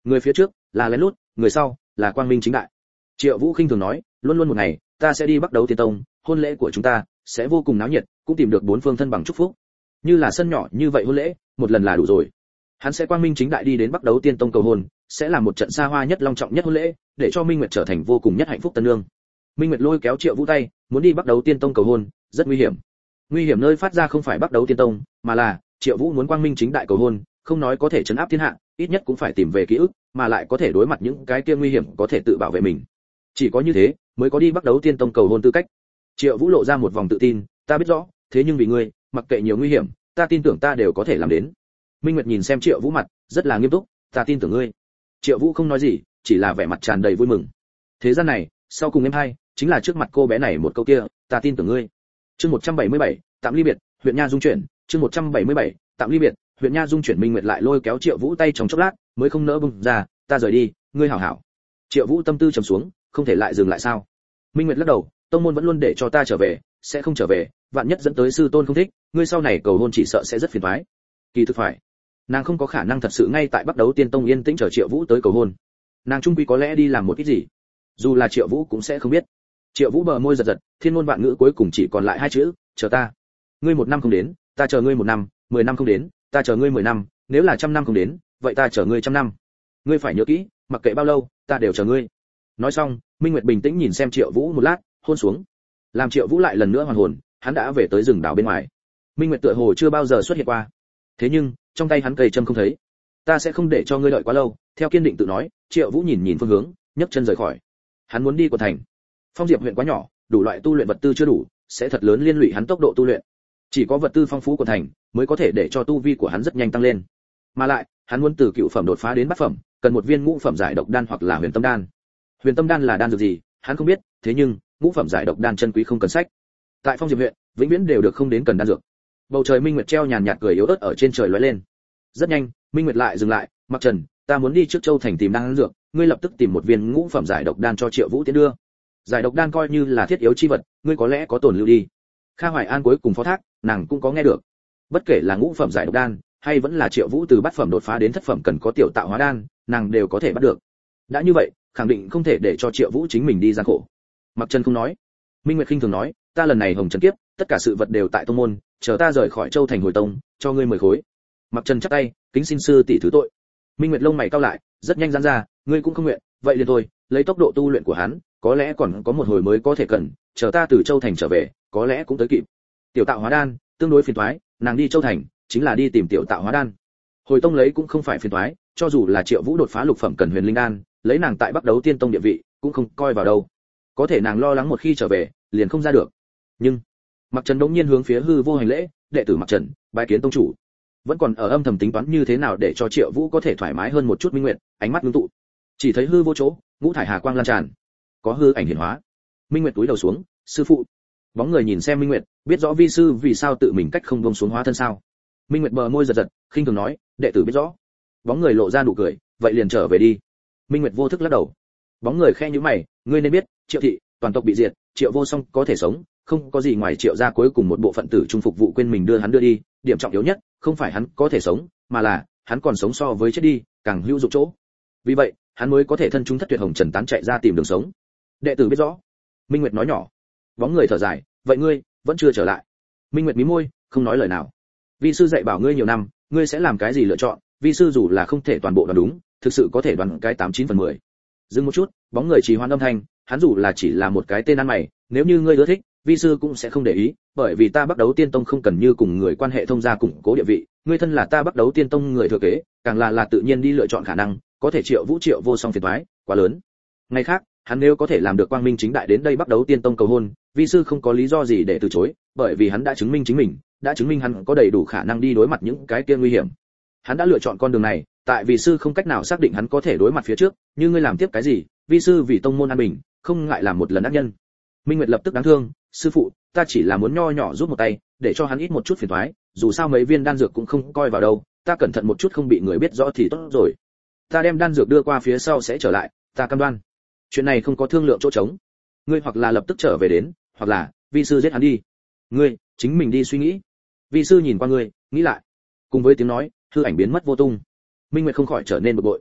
Người phía trước là lén lút, người sau là quang minh chính đại. Triệu Vũ khinh thường nói, luôn luôn một ngày, ta sẽ đi bắt đầu tiên tông, hôn lễ của chúng ta sẽ vô cùng náo nhiệt, cũng tìm được bốn phương thân bằng chúc phúc. Như là sân nhỏ như vậy hôn lễ, một lần là đủ rồi. Hắn sẽ quang minh chính đại đi đến bắt đầu tiên tông cầu hôn, sẽ là một trận xa hoa nhất long trọng nhất hôn lễ, để cho Minh Nguyệt trở thành vô cùng nhất hạnh phúc tân nương. Minh Nguyệt lôi kéo Triệu Vũ tay, muốn đi bắt đầu tiên tông cầu hôn, rất nguy hiểm. Nguy hiểm nơi phát ra không phải bắt đầu tiên tông, mà là Triệu Vũ muốn quang minh chính đại cầu hôn, không nói có thể trấn áp thiên hạ, ít nhất cũng phải tìm về ký ức, mà lại có thể đối mặt những cái kia nguy hiểm có thể tự bảo vệ mình. Chỉ có như thế mới có đi bắt đầu tiên tông cầu hôn tư cách. Triệu Vũ lộ ra một vòng tự tin, ta biết rõ, thế nhưng vì ngươi, mặc kệ nhiều nguy hiểm, ta tin tưởng ta đều có thể làm đến. Minh Nguyệt nhìn xem Triệu Vũ mặt, rất là nghiêm túc, ta tin tưởng ngươi. Triệu Vũ không nói gì, chỉ là vẻ mặt tràn đầy vui mừng. Thế gian này, sau cùng em hai, chính là trước mặt cô bé này một câu kia, ta tin tưởng ngươi. Chương 177, tạm ly biệt, huyện Nha dung chuyển, chương 177, tạm ly biệt, huyện Nha dung chuyển. Minh Nguyệt lại lôi kéo Triệu Vũ tay trong chốc lát, mới không nỡ buông ra, ta rời đi, ngươi hảo hảo. Triệu Vũ tâm tư trầm xuống, không thể lại dừng lại sao? Minh Nguyệt lắc đầu, tông môn vẫn luôn để cho ta trở về, sẽ không trở về, vạn nhất dẫn tới sư tôn không thích, ngươi sau này cầu hôn chỉ sợ sẽ rất phiền toái. Kỳ thực phải, nàng không có khả năng thật sự ngay tại bắt đầu tiên tông yên tĩnh chờ Triệu Vũ tới cầu hôn. Nàng trung quy có lẽ đi làm một ít gì, dù là Triệu Vũ cũng sẽ không biết. Triệu Vũ bờ môi giật giật, thiên ngôn vạn ngữ cuối cùng chỉ còn lại hai chữ, chờ ta. Ngươi một năm không đến, ta chờ ngươi một năm, 10 năm không đến, ta chờ ngươi 10 năm, nếu là 100 năm không đến, vậy ta chờ ngươi 100 năm. Ngươi phải nhớ kỹ, mặc kệ bao lâu, ta đều chờ ngươi. Nói xong, Minh Nguyệt bình tĩnh nhìn xem Triệu Vũ một lát, hôn xuống. Làm Triệu Vũ lại lần nữa hoàn hồn, hắn đã về tới rừng đào bên ngoài. Minh Nguyệt tựa hồ chưa bao giờ xuất hiện qua. Thế nhưng, trong tay hắn cây châm không thấy. Ta sẽ không để cho ngươi đợi quá lâu, theo kiên định tự nói. Triệu Vũ nhìn nhìn phương hướng, nhấc chân rời khỏi. Hắn muốn đi quận thành. Phong Diệp huyện quá nhỏ, đủ loại tu luyện vật tư chưa đủ, sẽ thật lớn liên lụy hắn tốc độ tu luyện. Chỉ có vật tư phong phú của thành, mới có thể để cho tu vi của hắn rất nhanh tăng lên. Mà lại, hắn muốn từ cựu phẩm đột phá đến bát phẩm, cần một viên ngũ phẩm giải độc đan hoặc là huyền tâm đan. Huyền tâm đan là đan dược gì, hắn không biết, thế nhưng ngũ phẩm giải độc đan chân quý không cần sách. Tại Phong Diệp huyện, vĩnh viễn đều được không đến cần đan dược. Bầu trời Minh Nguyệt treo nhàn nhạt cười yếu ớt ở trên trời lóe lên. Rất nhanh, Minh Nguyệt lại dừng lại, Mặc Trần, ta muốn đi trước Châu thành tìm đan dược, ngươi lập tức tìm một viên ngũ phẩm giải độc đan cho Triệu Vũ tiến đưa. Giải độc đan coi như là thiết yếu chi vật, ngươi có lẽ có tổn lưu đi. Kha Hoài An cuối cùng phó thác, nàng cũng có nghe được. Bất kể là ngũ phẩm giải độc đan, hay vẫn là Triệu Vũ từ bát phẩm đột phá đến thất phẩm cần có tiểu tạo hóa đan, nàng đều có thể bắt được. Đã như vậy, khẳng định không thể để cho Triệu Vũ chính mình đi gian khổ. Mặc Trần không nói. Minh Nguyệt khinh thường nói, ta lần này hồng trần kiếp, tất cả sự vật đều tại tông môn, chờ ta rời khỏi Châu thành hồi tông, cho ngươi 10 khối. Mặc Trần chắp tay, kính xin sư tỷ thứ tội. Minh Nguyệt lông mày cau lại, rất nhanh giãn ra, ngươi cũng không nguyện, vậy liền thôi, lấy tốc độ tu luyện của hắn, có lẽ còn có một hồi mới có thể cần, chờ ta từ Châu thành trở về, có lẽ cũng tới kịp. Tiểu tạo hóa đan, tương đối phiền toái, nàng đi Châu thành, chính là đi tìm tiểu tạo hóa đan. Hồi tông lấy cũng không phải phiền toái, cho dù là Triệu Vũ đột phá lục phẩm cần huyền linh đan, lấy nàng tại Bắc Đấu Tiên tông địa vị, cũng không coi vào đâu. Có thể nàng lo lắng một khi trở về, liền không ra được. Nhưng Mặc Trần đống nhiên hướng phía hư vô hành lễ, đệ tử Mặc Trần, bái kiến tông chủ. Vẫn còn ở âm thầm tính toán như thế nào để cho Triệu Vũ có thể thoải mái hơn một chút. Minh Nguyệt, ánh mắt ngưng tụ, chỉ thấy hư vô chỗ, ngũ thải hà quang lan tràn, có hư ảnh hiển hóa. Minh Nguyệt cúi đầu xuống, sư phụ. Bóng người nhìn xem Minh Nguyệt, biết rõ vi sư vì sao tự mình cách không buông xuống hóa thân sao. Minh Nguyệt bờ môi giật giật, khinh thường nói, đệ tử biết rõ. Bóng người lộ ra nụ cười, vậy liền trở về đi. Minh Nguyệt vô thức lắc đầu. Bóng người khẽ nhíu mày, ngươi nên biết, Triệu thị, toàn tộc bị diệt, Triệu Vô Song có thể sống, không có gì ngoài Triệu gia cuối cùng một bộ phận tử trung phục vụ quên mình đưa hắn đưa đi, điểm trọng yếu nhất, không phải hắn có thể sống, mà là hắn còn sống so với chết đi, càng hữu dụng chỗ. Vì vậy, hắn mới có thể thân chúng thất tuyệt hồng trần tán chạy ra tìm đường sống. Đệ tử biết rõ. Minh Nguyệt nói nhỏ. Bóng người thở dài, vậy ngươi vẫn chưa trở lại. Minh Nguyệt mí môi, không nói lời nào. Vi sư dạy bảo ngươi nhiều năm, ngươi sẽ làm cái gì lựa chọn, vi sư dù là không thể toàn bộ đoán đúng, thực sự có thể đoán cái 89/10. Dừng một chút, bóng người trì hoãn âm thanh, hắn dù là chỉ là một cái tên ăn mày, nếu như ngươi ưa thích, vi sư cũng sẽ không để ý, bởi vì ta Bắc Đấu Tiên tông không cần như cùng người quan hệ thông gia củng cố địa vị, ngươi thân là ta Bắc Đấu Tiên tông người thừa kế, càng là tự nhiên đi lựa chọn khả năng, có thể Triệu Vũ Triệu Vô Song phiền toái, quá lớn. Ngày khác, hắn nếu có thể làm được quang minh chính đại đến đây Bắc Đấu Tiên tông cầu hôn, vi sư không có lý do gì để từ chối, bởi vì hắn đã chứng minh chính mình, đã chứng minh hắn có đầy đủ khả năng đi đối mặt những cái kia nguy hiểm. Hắn đã lựa chọn con đường này, tại vì sư không cách nào xác định hắn có thể đối mặt phía trước, như ngươi làm tiếp cái gì, vi sư vì tông môn an bình, không ngại làm một lần ác nhân. Minh Nguyệt lập tức đáng thương, sư phụ, ta chỉ là muốn nho nhỏ giúp một tay, để cho hắn ít một chút phiền toái, dù sao mấy viên đan dược cũng không coi vào đâu, ta cẩn thận một chút không bị người biết rõ thì tốt rồi. Ta đem đan dược đưa qua phía sau sẽ trở lại, ta cam đoan. Chuyện này không có thương lượng chỗ trống. Ngươi hoặc là lập tức trở về đến, hoặc là vi sư giết hắn đi. Ngươi chính mình đi suy nghĩ. Vi sư nhìn qua ngươi, nghĩ lại. Cùng với tiếng nói, hư ảnh biến mất vô tung. Minh Nguyệt không khỏi trở nên bực bội.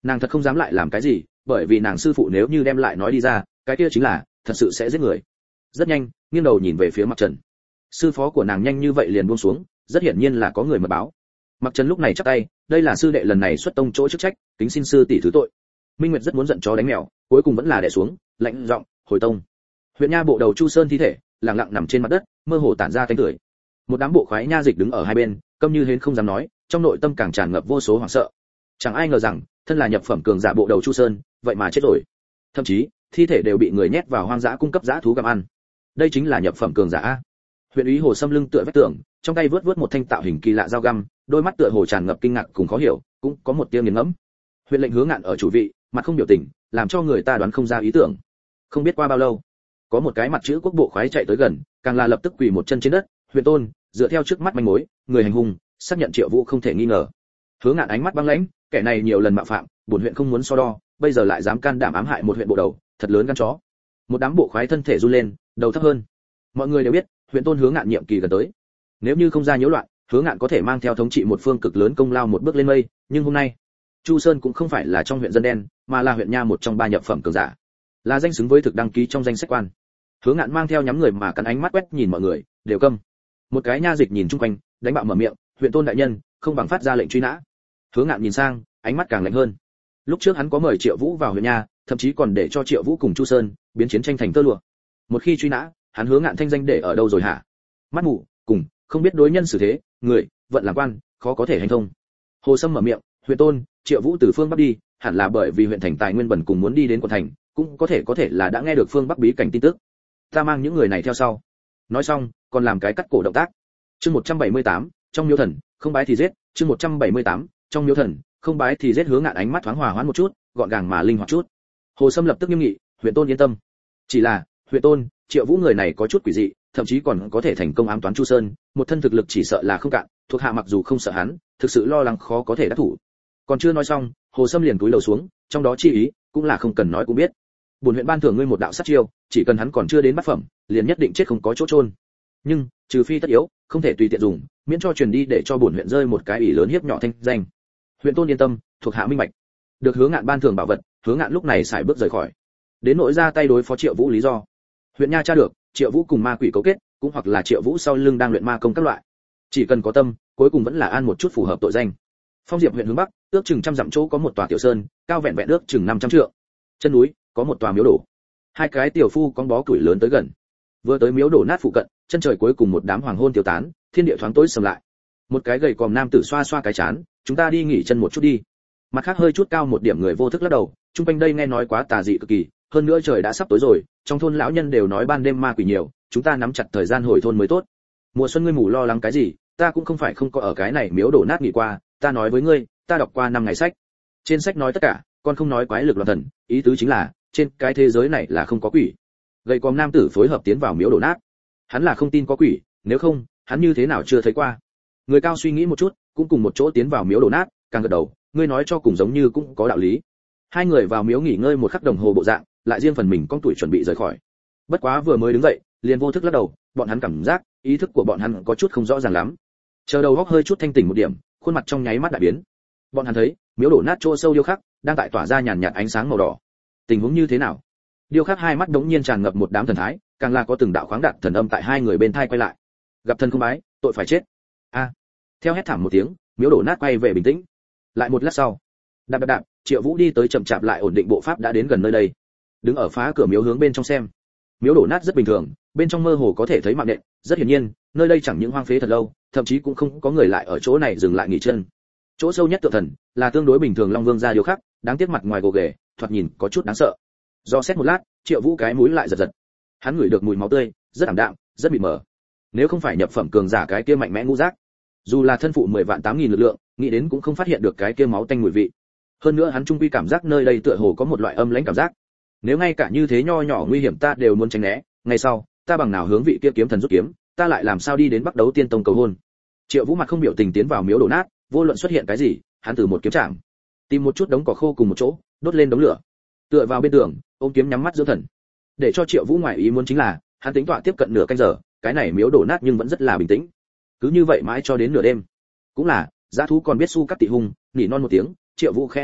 Nàng thật không dám lại làm cái gì, bởi vì nàng sư phụ nếu như đem lại nói đi ra, cái kia chính là thật sự sẽ giết người. Rất nhanh, nghiêng đầu nhìn về phía Mặc Trần. Sư phó của nàng nhanh như vậy liền buông xuống, rất hiển nhiên là có người mật báo. Mặc Trần lúc này chắp tay, đây là sư đệ lần này xuất tông chỗ chức trách, kính xin sư tỷ thứ tội. Minh Nguyệt rất muốn giận chó đánh mèo, cuối cùng vẫn là đè xuống, lạnh giọng, hồi tông. Huyện nha bộ đầu Chu Sơn thi thể, lặng lặng nằm trên mặt đất, mơ hồ tản ra tanh tưởi. Một đám bộ khoái nha dịch đứng ở hai bên, câm như hến không dám nói, trong nội tâm càng tràn ngập vô số hoảng sợ. Chẳng ai ngờ rằng, thân là nhập phẩm cường giả bộ đầu Chu Sơn, vậy mà chết rồi. Thậm chí, thi thể đều bị người nhét vào hoang dã cung cấp dã thú gặm ăn. Đây chính là nhập phẩm cường giả a. Huyện úy Hồ Sâm lưng tựa vách tường, trong tay vớt một thanh tạo hình kỳ lạ dao găm, đôi mắt tựa hồ tràn ngập kinh ngạc cùng khó hiểu, cũng có một tia nghiền ngẫm. Huyện lệnh Hứa Ngạn ở chủ vị, mặt không biểu tình, làm cho người ta đoán không ra ý tưởng. Không biết qua bao lâu, có một cái mặt chữ quốc bộ khoái chạy tới gần, càng là lập tức quỳ một chân trên đất. Huyện tôn, dựa theo trước mắt manh mối, người hành hung, xác nhận Triệu Vũ không thể nghi ngờ. Hứa Ngạn ánh mắt băng lãnh, kẻ này nhiều lần mạo phạm, bổn huyện không muốn so đo, bây giờ lại dám can đảm ám hại một huyện bộ đầu, thật lớn gan chó. Một đám bộ khoái thân thể run lên, đầu thấp hơn. Mọi người đều biết, huyện tôn Hứa Ngạn nhiệm kỳ gần tới. Nếu như không ra nhiễu loạn, Hứa Ngạn có thể mang theo thống trị một phương cực lớn công lao một bước lên mây, nhưng hôm nay, Chu Sơn cũng không phải là trong huyện dân đen, mà là huyện nha một trong ba nhập phẩm cường giả, là danh xứng với thực đăng ký trong danh sách quan. Hứa Ngạn mang theo nhắm người mà cắn ánh mắt quét nhìn mọi người, đều câm. Một cái nha dịch nhìn chung quanh, đánh bạo mở miệng, huyện tôn đại nhân, không bằng phát ra lệnh truy nã. Hứa Ngạn nhìn sang, ánh mắt càng lạnh hơn. Lúc trước hắn có mời Triệu Vũ vào huyện nha, thậm chí còn để cho Triệu Vũ cùng Chu Sơn biến chiến tranh thành tơ lụa. Một khi truy nã, hắn Hứa Ngạn thanh danh để ở đâu rồi hả? Mắt mù, cùng không biết đối nhân xử thế, người, vận làm quan, khó có thể hành thông. Hồ Sâm mở miệng, huyện tôn, Triệu Vũ từ phương bắc đi, hẳn là bởi vì huyện thành tài nguyên bẩn cùng muốn đi đến quận thành, cũng có thể là đã nghe được phương bắc bí cảnh tin tức. Ta mang những người này theo sau. Nói xong, còn làm cái cắt cổ động tác. Chương 178, trong miếu thần, không bái thì giết, chương 178, trong miếu thần, không bái thì giết. Hứa Ngạn ánh mắt thoáng hòa hoãn một chút, gọn gàng mà linh hoạt chút. Hồ Sâm lập tức nghiêm nghị, huyện tôn yên tâm. Chỉ là, huyện tôn, Triệu Vũ người này có chút quỷ dị, thậm chí còn có thể thành công ám toán Chu Sơn, một thân thực lực chỉ sợ là không cạn, thuộc hạ mặc dù không sợ hắn, thực sự lo lắng khó có thể đắc thủ. Còn chưa nói xong, Hồ Sâm liền cúi đầu xuống, trong đó chi ý cũng là không cần nói cũng biết. Bổn huyện ban thưởng ngươi một đạo sát chiêu, chỉ cần hắn còn chưa đến bát phẩm, liền nhất định chết không có chỗ chôn. Nhưng, trừ phi tất yếu, không thể tùy tiện dùng, miễn cho truyền đi để cho bổn huyện rơi một cái ủy lớn hiếp nhỏ thanh danh. Huyện tôn yên tâm, thuộc hạ minh bạch. Được Hứa Ngạn ban thưởng bảo vật, Hứa Ngạn lúc này xài bước rời khỏi. Đến nỗi ra tay đối phó Triệu Vũ lý do, huyện nha tra được, Triệu Vũ cùng ma quỷ cấu kết, cũng hoặc là Triệu Vũ sau lưng đang luyện ma công các loại. Chỉ cần có tâm, cuối cùng vẫn là an một chút phù hợp tội danh. Phong Diệp huyện hướng bắc, ước chừng 100 dặm chỗ có một tòa tiểu sơn, cao vẹn vẹn ước chừng 500 trượng. Chân núi có một tòa miếu đổ. Hai cái tiểu phu con bó củi lớn tới gần. Vừa tới miếu đổ nát phụ cận, chân trời cuối cùng một đám hoàng hôn tiêu tán, thiên địa thoáng tối sầm lại. Một cái gầy còm nam tử xoa xoa cái chán, chúng ta đi nghỉ chân một chút đi. Mặt khác hơi chút cao một điểm người vô thức lắc đầu, trung quanh đây nghe nói quá tà dị cực kỳ, hơn nữa trời đã sắp tối rồi, trong thôn lão nhân đều nói ban đêm ma quỷ nhiều, chúng ta nắm chặt thời gian hồi thôn mới tốt. Mùa xuân ngươi mù lo lắng cái gì, ta cũng không phải không có ở cái này miếu đổ nát nghỉ qua, ta nói với ngươi, ta đọc qua 5 ngày sách. Trên sách nói tất cả, con không nói quái lực loạn thần, ý tứ chính là trên cái thế giới này là không có quỷ. Gầy còm nam tử phối hợp tiến vào miếu đổ nát. Hắn là không tin có quỷ, nếu không, hắn như thế nào chưa thấy qua. Người cao suy nghĩ một chút, cũng cùng một chỗ tiến vào miếu đổ nát, càng gật đầu, ngươi nói cho cùng giống như cũng có đạo lý. Hai người vào miếu nghỉ ngơi một khắc đồng hồ bộ dạng, lại riêng phần mình con tuổi chuẩn bị rời khỏi. Bất quá vừa mới đứng dậy, liền vô thức lắc đầu, bọn hắn cảm giác, ý thức của bọn hắn có chút không rõ ràng lắm. Chờ đầu óc hơi chút thanh tỉnh một điểm, khuôn mặt trong nháy mắt đại biến. Bọn hắn thấy, miếu đổ nát chỗ sâu điêu khắc đang tại tỏa ra nhàn nhạt ánh sáng màu đỏ. Tình huống như thế nào? Điêu khắc hai mắt đống nhiên tràn ngập một đám thần thái, càng là có từng đạo khoáng đạt thần âm tại hai người bên thai quay lại. Gặp thần không bái, tội phải chết. A. Theo hét thảm một tiếng, miếu đổ nát quay về bình tĩnh. Lại một lát sau, đạp đạp đạp, Triệu Vũ đi tới chậm chạp lại ổn định bộ pháp đã đến gần nơi đây. Đứng ở phá cửa miếu hướng bên trong xem. Miếu đổ nát rất bình thường, bên trong mơ hồ có thể thấy mạng nện, rất hiển nhiên, nơi đây chẳng những hoang phế thật lâu, thậm chí cũng không có người lại ở chỗ này dừng lại nghỉ chân. Chỗ sâu nhất tượng thần là tương đối bình thường Long Vương gia điêu khắc, đáng tiếc mặt ngoài gồ ghề, thoạt nhìn có chút đáng sợ. Do xét một lát, Triệu Vũ cái mũi lại giật giật. Hắn ngửi được mùi máu tươi, rất ảm đạm, rất mịt mờ. Nếu không phải nhập phẩm cường giả cái kia mạnh mẽ ngũ giác, dù là thân phụ 10 vạn 8.000 lực lượng, nghĩ đến cũng không phát hiện được cái kia máu tanh mùi vị. Hơn nữa hắn trung quy cảm giác nơi đây tựa hồ có một loại âm lãnh cảm giác. Nếu ngay cả như thế nho nhỏ nguy hiểm ta đều muốn tránh né, ngày sau, ta bằng nào hướng vị kia kiếm thần rút kiếm, ta lại làm sao đi đến Bắc Đấu Tiên Tông cầu hôn. Triệu Vũ mặt không biểu tình tiến vào miếu đổ nát, vô luận xuất hiện cái gì, hắn từ một kiếm chạm, tìm một chút đống cỏ khô cùng một chỗ, đốt lên đống lửa. Tựa vào bên tường, ôm kiếm nhắm mắt dưỡng thần. Để cho Triệu Vũ ngoài ý muốn chính là, hắn tính tọa tiếp cận nửa canh giờ, cái này miếu đổ nát nhưng vẫn rất là bình tĩnh. Cứ như vậy mãi cho đến nửa đêm. Cũng là, dã thú còn biết su cắt tị hung, nỉ non một tiếng, Triệu Vũ khẽ lắc đầu,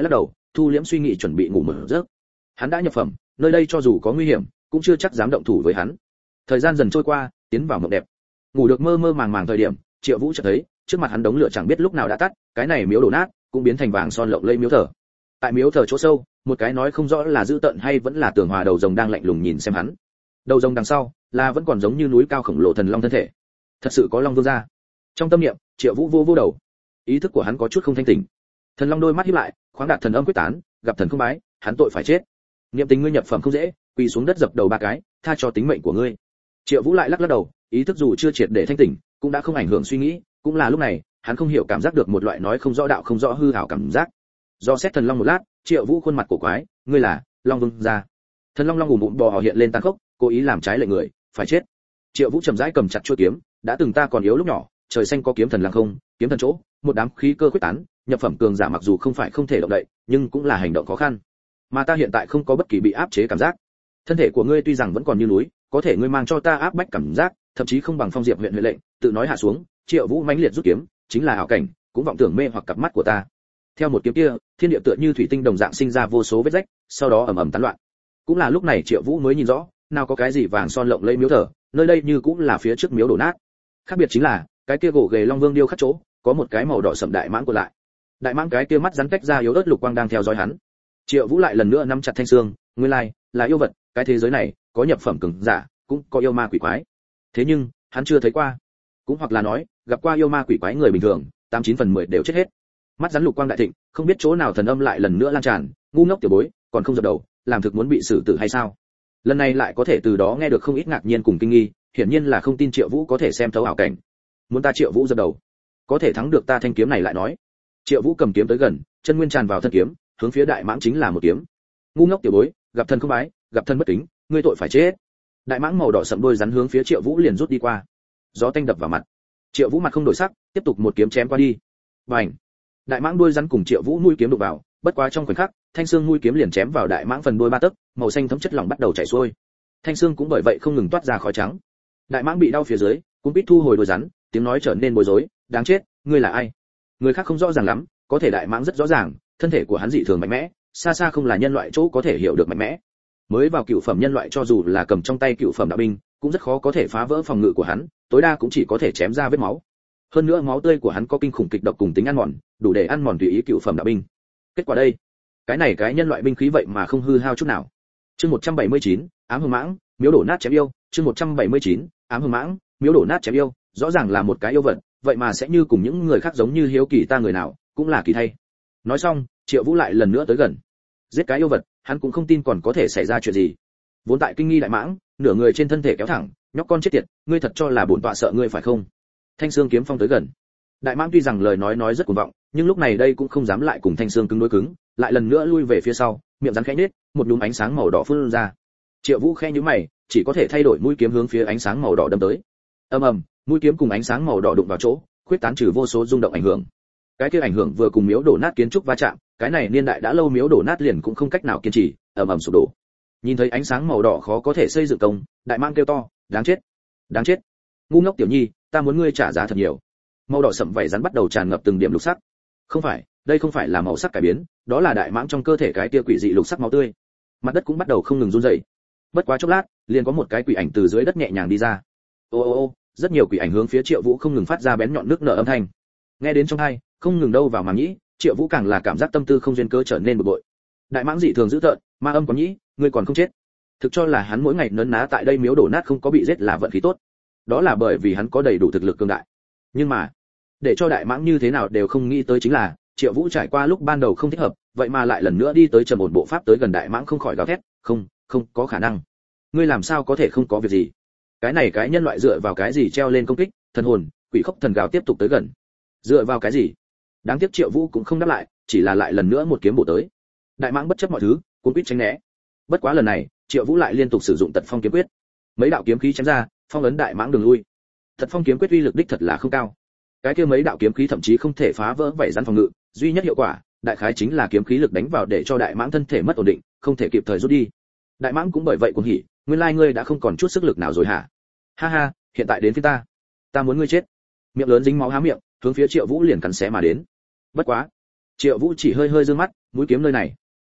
thu liễm suy nghĩ chuẩn bị ngủ một giấc. Hắn đã nhập phẩm, nơi đây cho dù có nguy hiểm cũng chưa chắc dám động thủ với hắn. Thời gian dần trôi qua, tiến vào mộng đẹp. Ngủ được mơ mơ màng màng thời điểm, Triệu Vũ chợt thấy trước mặt hắn đống lửa chẳng biết lúc nào đã tắt, cái này miếu đổ nát cũng biến thành vàng son lộng lẫy miếu thờ. Tại miếu thờ chỗ sâu, một cái nói không rõ là dữ tợn hay vẫn là tường hòa đầu rồng đang lạnh lùng nhìn xem hắn. Đầu rồng đằng sau là vẫn còn giống như núi cao khổng lồ thần long thân thể. Thật sự có long vương gia. Trong tâm niệm, Triệu Vũ vô đầu. Ý thức của hắn có chút không thanh tỉnh. Thần long đôi mắt híp lại, khoáng đạt thần âm quyết tán, gặp thần không bái, hắn tội phải chết. Niệm tình ngươi nhập phẩm không dễ, quỳ xuống đất dập đầu ba cái, tha cho tính mệnh của ngươi. Triệu Vũ lại lắc lắc đầu, ý thức dù chưa triệt để thanh tỉnh, cũng đã không ảnh hưởng suy nghĩ, cũng là lúc này, hắn không hiểu cảm giác được một loại nói không rõ đạo không rõ hư ảo cảm giác. Do xét thần long một lát, Triệu Vũ khuôn mặt cổ quái, ngươi là Long Vương gia. Thần long ùm ùm bò hiện lên tàn khốc, cố ý làm trái lệnh người, phải chết. Triệu Vũ chậm rãi cầm chặt chuôi kiếm, đã từng ta còn yếu lúc nhỏ, trời xanh có kiếm thần lăng không, kiếm thần chỗ, một đám khí cơ quyết tán, nhập phẩm cường giả mặc dù không phải không thể động đậy, nhưng cũng là hành động khó khăn. Mà ta hiện tại không có bất kỳ bị áp chế cảm giác. Thân thể của ngươi tuy rằng vẫn còn như núi, có thể ngươi mang cho ta áp bách cảm giác, thậm chí không bằng Phong Diệp huyện huệ lệnh, tự nói hạ xuống, Triệu Vũ mãnh liệt rút kiếm, chính là ảo cảnh, cũng vọng tưởng mê hoặc cặp mắt của ta. Theo một kiếm kia, thiên địa tựa như thủy tinh đồng dạng sinh ra vô số vết rách, sau đó ầm ầm tán loạn. Cũng là lúc này Triệu Vũ mới nhìn rõ, nào có cái gì vàng son lộng lẫy miếu thờ, nơi đây như cũng là phía trước miếu đổ nát. Khác biệt chính là, cái kia gỗ ghề Long Vương điêu khắc chỗ, có một cái màu đỏ sẫm đại mãng của lại. Đại mãng cái kia mắt rắn cách ra yếu ớt lục quang đang theo dõi hắn. Triệu Vũ lại lần nữa nắm chặt thanh xương, nguyên lai là yêu vật, cái thế giới này có nhập phẩm cường giả, cũng có yêu ma quỷ quái. Thế nhưng, hắn chưa thấy qua, cũng hoặc là nói, gặp qua yêu ma quỷ quái người bình thường, 89/10 đều chết hết. Mắt rắn lục quang đại thịnh, không biết chỗ nào thần âm lại lần nữa lan tràn, ngu ngốc tiểu bối, còn không dập đầu, làm thực muốn bị xử tử hay sao? Lần này lại có thể từ đó nghe được không ít ngạc nhiên cùng kinh nghi, hiển nhiên là không tin Triệu Vũ có thể xem thấu ảo cảnh. Muốn ta Triệu Vũ dập đầu, có thể thắng được ta thanh kiếm này lại nói. Triệu Vũ cầm kiếm tới gần, chân nguyên tràn vào thân kiếm, hướng phía đại mãng chính là một kiếm. Ngu ngốc tiểu bối, gặp thần không bái, gặp thân bất kính, ngươi tội phải chết. Đại mãng màu đỏ sậm đôi rắn hướng phía Triệu Vũ liền rút đi qua. Gió tanh đập vào mặt. Triệu Vũ mặt không đổi sắc, tiếp tục một kiếm chém qua đi. Bành! Đại mãng đuôi rắn cùng Triệu Vũ mũi kiếm đụng vào, bất quá trong khoảnh khắc, thanh xương mũi kiếm liền chém vào đại mãng phần đuôi ba tấc, màu xanh thấm chất lỏng bắt đầu chảy xuôi. Thanh xương cũng bởi vậy không ngừng toát ra khói trắng. Đại mãng bị đau phía dưới, cũng biết thu hồi đuôi rắn, tiếng nói trở nên bối rối, đáng chết, ngươi là ai? Người khác không rõ ràng lắm, có thể đại mãng rất rõ ràng, thân thể của hắn dị thường mạnh mẽ, xa xa không là nhân loại chỗ có thể hiểu được mạnh mẽ. Mới vào cựu phẩm nhân loại cho dù là cầm trong tay cựu phẩm đạo binh, cũng rất khó có thể phá vỡ phòng ngự của hắn, tối đa cũng chỉ có thể chém ra vết máu. Hơn nữa máu tươi của hắn có kinh khủng kịch độc cùng tính ăn mòn, đủ để ăn mòn tùy ý cựu phẩm đạo binh. Kết quả đây, cái này cái nhân loại binh khí vậy mà không hư hao chút nào. Chương 179, ám hương mãng, miếu đổ nát chém yêu, chương 179, ám hương mãng, miếu đổ nát chém yêu, rõ ràng là một cái yêu vật, vậy mà sẽ như cùng những người khác giống như hiếu kỳ ta người nào, cũng là kỳ thay. Nói xong, Triệu Vũ lại lần nữa tới gần. Giết cái yêu vật, hắn cũng không tin còn có thể xảy ra chuyện gì. Vốn tại kinh nghi đại mãng, nửa người trên thân thể kéo thẳng, nhóc con chết tiệt, ngươi thật cho là bổn tọa sợ ngươi phải không? Thanh xương kiếm phong tới gần. Đại mãng tuy rằng lời nói rất cuồng vọng, nhưng lúc này đây cũng không dám lại cùng thanh xương cứng đối cứng, lại lần nữa lui về phía sau, miệng rắn khẽ nhếch, một nhúm ánh sáng màu đỏ phun ra. Triệu Vũ khẽ nhíu mày, chỉ có thể thay đổi mũi kiếm hướng phía ánh sáng màu đỏ đâm tới. Ầm ầm, mũi kiếm cùng ánh sáng màu đỏ đụng vào chỗ, khuyết tán trừ vô số rung động ảnh hưởng. Cái kia ảnh hưởng vừa cùng miếu đổ nát kiến trúc va chạm, cái này niên đại đã lâu miếu đổ nát liền cũng không cách nào kiên trì, ầm ầm sụp đổ. Nhìn thấy ánh sáng màu đỏ khó có thể xây dựng công, đại mãng kêu to, đáng chết, đáng chết, ngu ngốc tiểu nhi, ta muốn ngươi trả giá thật nhiều. Màu đỏ sậm vảy rắn bắt đầu tràn ngập từng điểm lục sắc. Không phải, đây không phải là màu sắc cải biến, đó là đại mãng trong cơ thể cái kia quỷ dị lục sắc máu tươi. Mặt đất cũng bắt đầu không ngừng run rẩy. Bất quá chốc lát, liền có một cái quỷ ảnh từ dưới đất nhẹ nhàng đi ra. Ô ô ô, rất nhiều quỷ ảnh hướng phía Triệu Vũ không ngừng phát ra bén nhọn nước nở âm thanh. Nghe đến trong tai, không ngừng đâu vào màng nhĩ, Triệu Vũ càng là cảm giác tâm tư không duyên cớ trở nên bực bội. Đại mãng dị thường dữ tợn, ma âm có nhĩ, ngươi còn không chết. Thực cho là hắn mỗi ngày nấn ná tại đây miếu đổ nát không có bị giết là vận khí tốt. Đó là bởi vì hắn có đầy đủ thực lực cường đại. Nhưng mà, để cho đại mãng như thế nào đều không nghĩ tới chính là, Triệu Vũ trải qua lúc ban đầu không thích hợp, vậy mà lại lần nữa đi tới trầm ổn bộ pháp tới gần đại mãng không khỏi gào thét, không có khả năng. Ngươi làm sao có thể không có việc gì? Cái này cái nhân loại dựa vào cái gì treo lên công kích, thần hồn, quỷ khốc thần gào tiếp tục tới gần. Dựa vào cái gì? Đáng tiếc Triệu Vũ cũng không đáp lại, chỉ là lại lần nữa một kiếm bổ tới. Đại mãng bất chấp mọi thứ, cuốn quýt tránh né. Bất quá lần này, Triệu Vũ lại liên tục sử dụng Tật Phong kiếm quyết. Mấy đạo kiếm khí chém ra, phong ấn đại mãng đường lui. Tật Phong kiếm quyết uy lực đích thật là không cao. Cái kia mấy đạo kiếm khí thậm chí không thể phá vỡ vảy rắn phòng ngự, duy nhất hiệu quả, đại khái chính là kiếm khí lực đánh vào để cho đại mãng thân thể mất ổn định, không thể kịp thời rút đi. Đại mãng cũng bởi vậy cuồng hỉ, nguyên lai ngươi đã không còn chút sức lực nào rồi hả? Ha ha, hiện tại đến phía ta muốn ngươi chết. Miệng lớn dính máu há miệng, hướng phía Triệu Vũ liền cắn xé mà đến. Bất quá, Triệu Vũ chỉ hơi hơi dương mắt, mũi kiếm nơi này,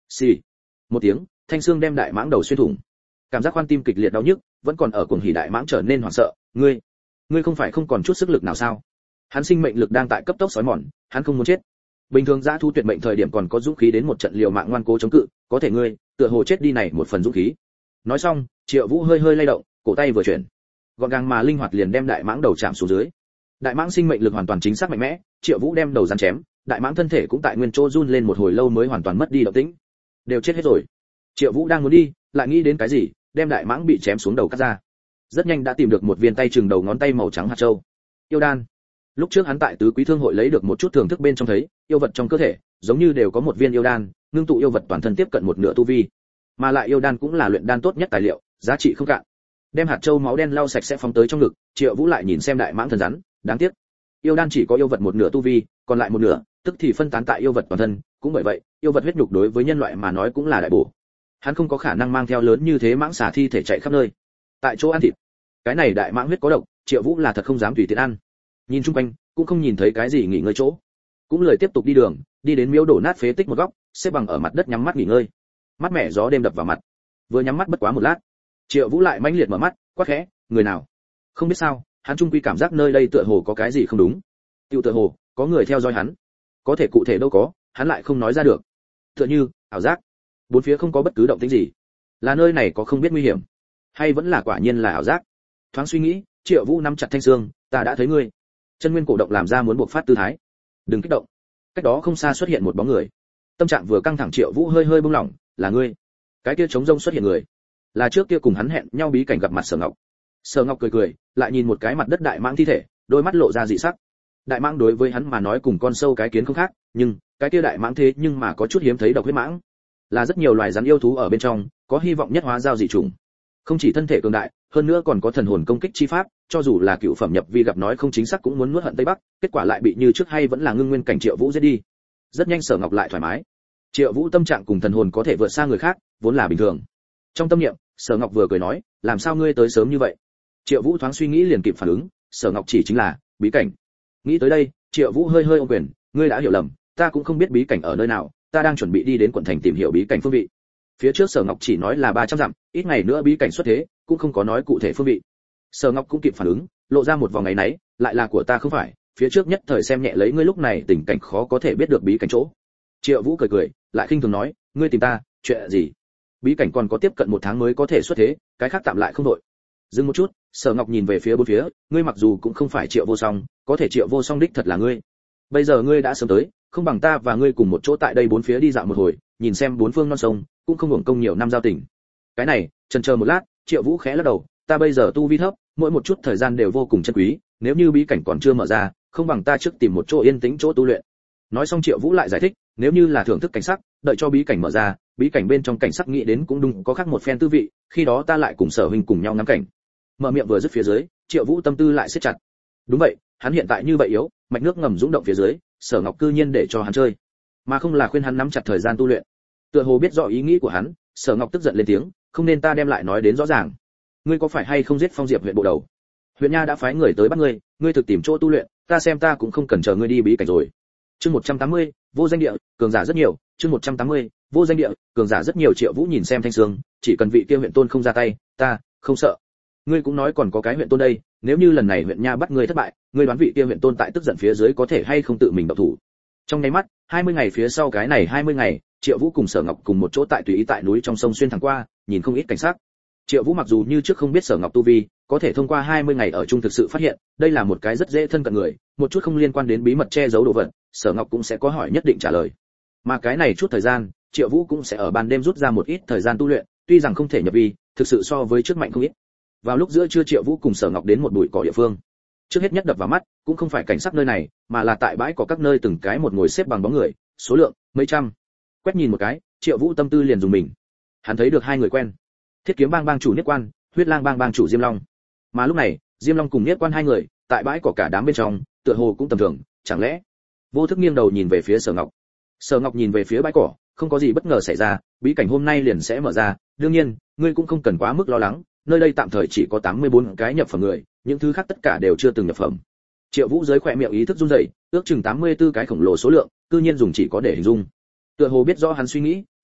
Xì. Một tiếng, thanh xương đem đại mãng đầu xuyên thủng. Cảm giác khoan tim kịch liệt đau nhức, vẫn còn ở cuồng hỉ đại mãng trở nên hoảng sợ, ngươi không phải không còn chút sức lực nào sao? Hắn sinh mệnh lực đang tại cấp tốc sói mòn, hắn không muốn chết. Bình thường dã thú tuyệt mệnh thời điểm còn có dũng khí đến một trận liều mạng ngoan cố chống cự, có thể ngươi, tựa hồ chết đi này một phần dũng khí. Nói xong, Triệu Vũ hơi hơi lay động, cổ tay vừa chuyển, gọn gàng mà linh hoạt liền đem đại mãng đầu chạm xuống dưới. Đại mãng sinh mệnh lực hoàn toàn chính xác mạnh mẽ, Triệu Vũ đem đầu rắn chém, đại mãng thân thể cũng tại nguyên chỗ run lên một hồi lâu mới hoàn toàn mất đi động tĩnh. Đều chết hết rồi. Triệu Vũ đang muốn đi, lại nghĩ đến cái gì, đem đại mãng bị chém xuống đầu cắt ra. Rất nhanh đã tìm được một viên tay chừng đầu ngón tay màu trắng hạt châu. Yêu đan. Lúc trước hắn tại tứ quý thương hội lấy được một chút thưởng thức bên trong thấy, yêu vật trong cơ thể giống như đều có một viên yêu đan, ngưng tụ yêu vật toàn thân tiếp cận một nửa tu vi. Mà lại yêu đan cũng là luyện đan tốt nhất tài liệu, giá trị không cạn. Đem hạt châu máu đen lau sạch sẽ phóng tới trong ngực, Triệu Vũ lại nhìn xem đại mãng thần rắn, đáng tiếc, yêu đan chỉ có yêu vật một nửa tu vi, còn lại một nửa tức thì phân tán tại yêu vật toàn thân, cũng bởi vậy, yêu vật huyết nhục đối với nhân loại mà nói cũng là đại bổ. Hắn không có khả năng mang theo lớn như thế mãng xà thi thể chạy khắp nơi. Tại chỗ ăn thịt, cái này đại mãng huyết có độc, Triệu Vũ là thật không dám tùy tiện ăn. Nhìn chung quanh, cũng không nhìn thấy cái gì nghỉ ngơi chỗ, cũng lười tiếp tục đi đường, đi đến miếu đổ nát phế tích một góc, xếp bằng ở mặt đất nhắm mắt nghỉ ngơi. Mát mẻ gió đêm đập vào mặt. Vừa nhắm mắt bất quá một lát, Triệu Vũ lại mãnh liệt mở mắt, quát khẽ, người nào? Không biết sao, hắn trung quy cảm giác nơi đây tựa hồ có cái gì không đúng. Tiêu tựa hồ có người theo dõi hắn, có thể cụ thể đâu có, hắn lại không nói ra được. Tựa như ảo giác, bốn phía không có bất cứ động tĩnh gì. Là nơi này có không biết nguy hiểm, hay vẫn là quả nhiên là ảo giác? Thoáng suy nghĩ, Triệu Vũ nắm chặt thanh xương, ta đã thấy ngươi. Chân nguyên cổ động làm ra muốn buộc phát tư thái. Đừng kích động. Cách đó không xa xuất hiện một bóng người. Tâm trạng vừa căng thẳng, Triệu Vũ hơi hơi buông lỏng, là ngươi? Cái kia trống rông xuất hiện người, là trước kia cùng hắn hẹn nhau bí cảnh gặp mặt Sở Ngọc. Sở Ngọc cười cười, lại nhìn một cái mặt đất đại mãng thi thể, đôi mắt lộ ra dị sắc. Đại mãng đối với hắn mà nói cùng con sâu cái kiến không khác, nhưng cái kia đại mãng thế nhưng mà có chút hiếm thấy độc huyết mãng, là rất nhiều loài rắn yêu thú ở bên trong, có hy vọng nhất hóa giao dị chủng. Không chỉ thân thể cường đại, hơn nữa còn có thần hồn công kích chi pháp, cho dù là cựu phẩm nhập vi gặp nói không chính xác cũng muốn nuốt hận Tây Bắc, kết quả lại bị như trước hay vẫn là ngưng nguyên cảnh Triệu Vũ giết đi. Rất nhanh Sở Ngọc lại thoải mái. Triệu Vũ tâm trạng cùng thần hồn có thể vượt xa người khác, vốn là bình thường. Trong tâm niệm, Sở Ngọc vừa cười nói, làm sao ngươi tới sớm như vậy? Triệu Vũ thoáng suy nghĩ liền kịp phản ứng, Sở Ngọc chỉ chính là bí cảnh. Nghĩ tới đây, Triệu Vũ hơi hơi ôm quyền, ngươi đã hiểu lầm, ta cũng không biết bí cảnh ở nơi nào, ta đang chuẩn bị đi đến quận thành tìm hiểu bí cảnh phương vị. Phía trước Sở Ngọc chỉ nói là 300 dặm, ít ngày nữa bí cảnh xuất thế, cũng không có nói cụ thể phương vị. Sở Ngọc cũng kịp phản ứng, lộ ra một vòng ngày nấy, lại là của ta không phải, phía trước nhất thời xem nhẹ lấy ngươi lúc này tình cảnh khó có thể biết được bí cảnh chỗ. Triệu Vũ cười cười, lại khinh thường nói, ngươi tìm ta, chuyện gì? Bí cảnh còn có tiếp cận 1 tháng mới có thể xuất thế, cái khác tạm lại không đội. Dừng một chút, Sở Ngọc nhìn về phía bốn phía, ngươi mặc dù cũng không phải Triệu Vô Song, có thể Triệu Vô Song đích thật là ngươi. Bây giờ ngươi đã sớm tới, không bằng ta và ngươi cùng một chỗ tại đây bốn phía đi dạo một hồi, nhìn xem bốn phương non sông, cũng không hưởng công nhiều năm giao tình. Cái này, chần chờ một lát, Triệu Vũ khẽ lắc đầu, ta bây giờ tu vi thấp, mỗi một chút thời gian đều vô cùng chân quý, nếu như bí cảnh còn chưa mở ra, không bằng ta trước tìm một chỗ yên tĩnh chỗ tu luyện. Nói xong Triệu Vũ lại giải thích, nếu như là thưởng thức cảnh sắc, đợi cho bí cảnh mở ra, bí cảnh bên trong cảnh sắc nghĩ đến cũng đúng có khác một phen tư vị, khi đó ta lại cùng Sở huynh cùng nhau ngắm cảnh. Mở miệng vừa dứt phía dưới, Triệu Vũ tâm tư lại siết chặt. Đúng vậy, hắn hiện tại như vậy yếu, mạch nước ngầm dũng động phía dưới, Sở Ngọc cư nhiên để cho hắn chơi, mà không là khuyên hắn nắm chặt thời gian tu luyện. Tựa hồ biết rõ ý nghĩ của hắn, Sở Ngọc tức giận lên tiếng, không nên ta đem lại nói đến rõ ràng. Ngươi có phải hay không giết Phong Diệp huyện bộ đầu? Huyện nha đã phái người tới bắt ngươi, ngươi thực tìm chỗ tu luyện, ta xem ta cũng không cần chờ ngươi đi bí cảnh rồi. Chương 180, vô danh địa, cường giả rất nhiều, chương 180, vô danh địa, cường giả rất nhiều. Triệu Vũ nhìn xem Thanh Sương, chỉ cần vị kia huyện tôn không ra tay, ta không sợ. Ngươi cũng nói còn có cái huyện tôn đây, nếu như lần này huyện nha bắt ngươi thất bại, ngươi đoán vị kia huyện tôn tại tức giận phía dưới có thể hay không tự mình động thủ. Trong nháy mắt, 20 ngày phía sau cái này 20 ngày, Triệu Vũ cùng Sở Ngọc cùng một chỗ tại tùy ý tại núi trong sông xuyên thẳng qua, nhìn không ít cảnh sắc. Triệu Vũ mặc dù như trước không biết Sở Ngọc tu vi, có thể thông qua 20 ngày ở chung thực sự phát hiện, đây là một cái rất dễ thân cận người, một chút không liên quan đến bí mật che giấu đồ vật, Sở Ngọc cũng sẽ có hỏi nhất định trả lời. Mà cái này chút thời gian, Triệu Vũ cũng sẽ ở ban đêm rút ra một ít thời gian tu luyện, tuy rằng không thể nhập vi, thực sự so với trước mạnh không ít. Vào lúc giữa trưa Triệu Vũ cùng Sở Ngọc đến một bụi cỏ địa phương. Trước hết nhất đập vào mắt, cũng không phải cảnh sắc nơi này, mà là tại bãi cỏ các nơi từng cái một ngồi xếp bằng bóng người, số lượng mấy trăm. Quét nhìn một cái, Triệu Vũ tâm tư liền dùng mình. Hắn thấy được hai người quen. Thiết Kiếm Bang bang chủ Niết Quan, Huyết Lang Bang bang chủ Diêm Long. Mà lúc này, Diêm Long cùng Niết Quan hai người, tại bãi cỏ cả đám bên trong, tựa hồ cũng tầm thường, chẳng lẽ? Vô Thức nghiêng đầu nhìn về phía Sở Ngọc. Sở Ngọc nhìn về phía bãi cỏ, không có gì bất ngờ xảy ra, bí cảnh hôm nay liền sẽ mở ra, đương nhiên, ngươi cũng không cần quá mức lo lắng, nơi đây tạm thời chỉ có 84 cái nhập phẩm người, những thứ khác tất cả đều chưa từng nhập phẩm. Triệu Vũ dưới khóe miệng ý thức run rẩy, ước chừng 84 cái khổng lồ số lượng, cư nhiên dùng chỉ có để hình dung. Tựa hồ biết rõ hắn suy nghĩ,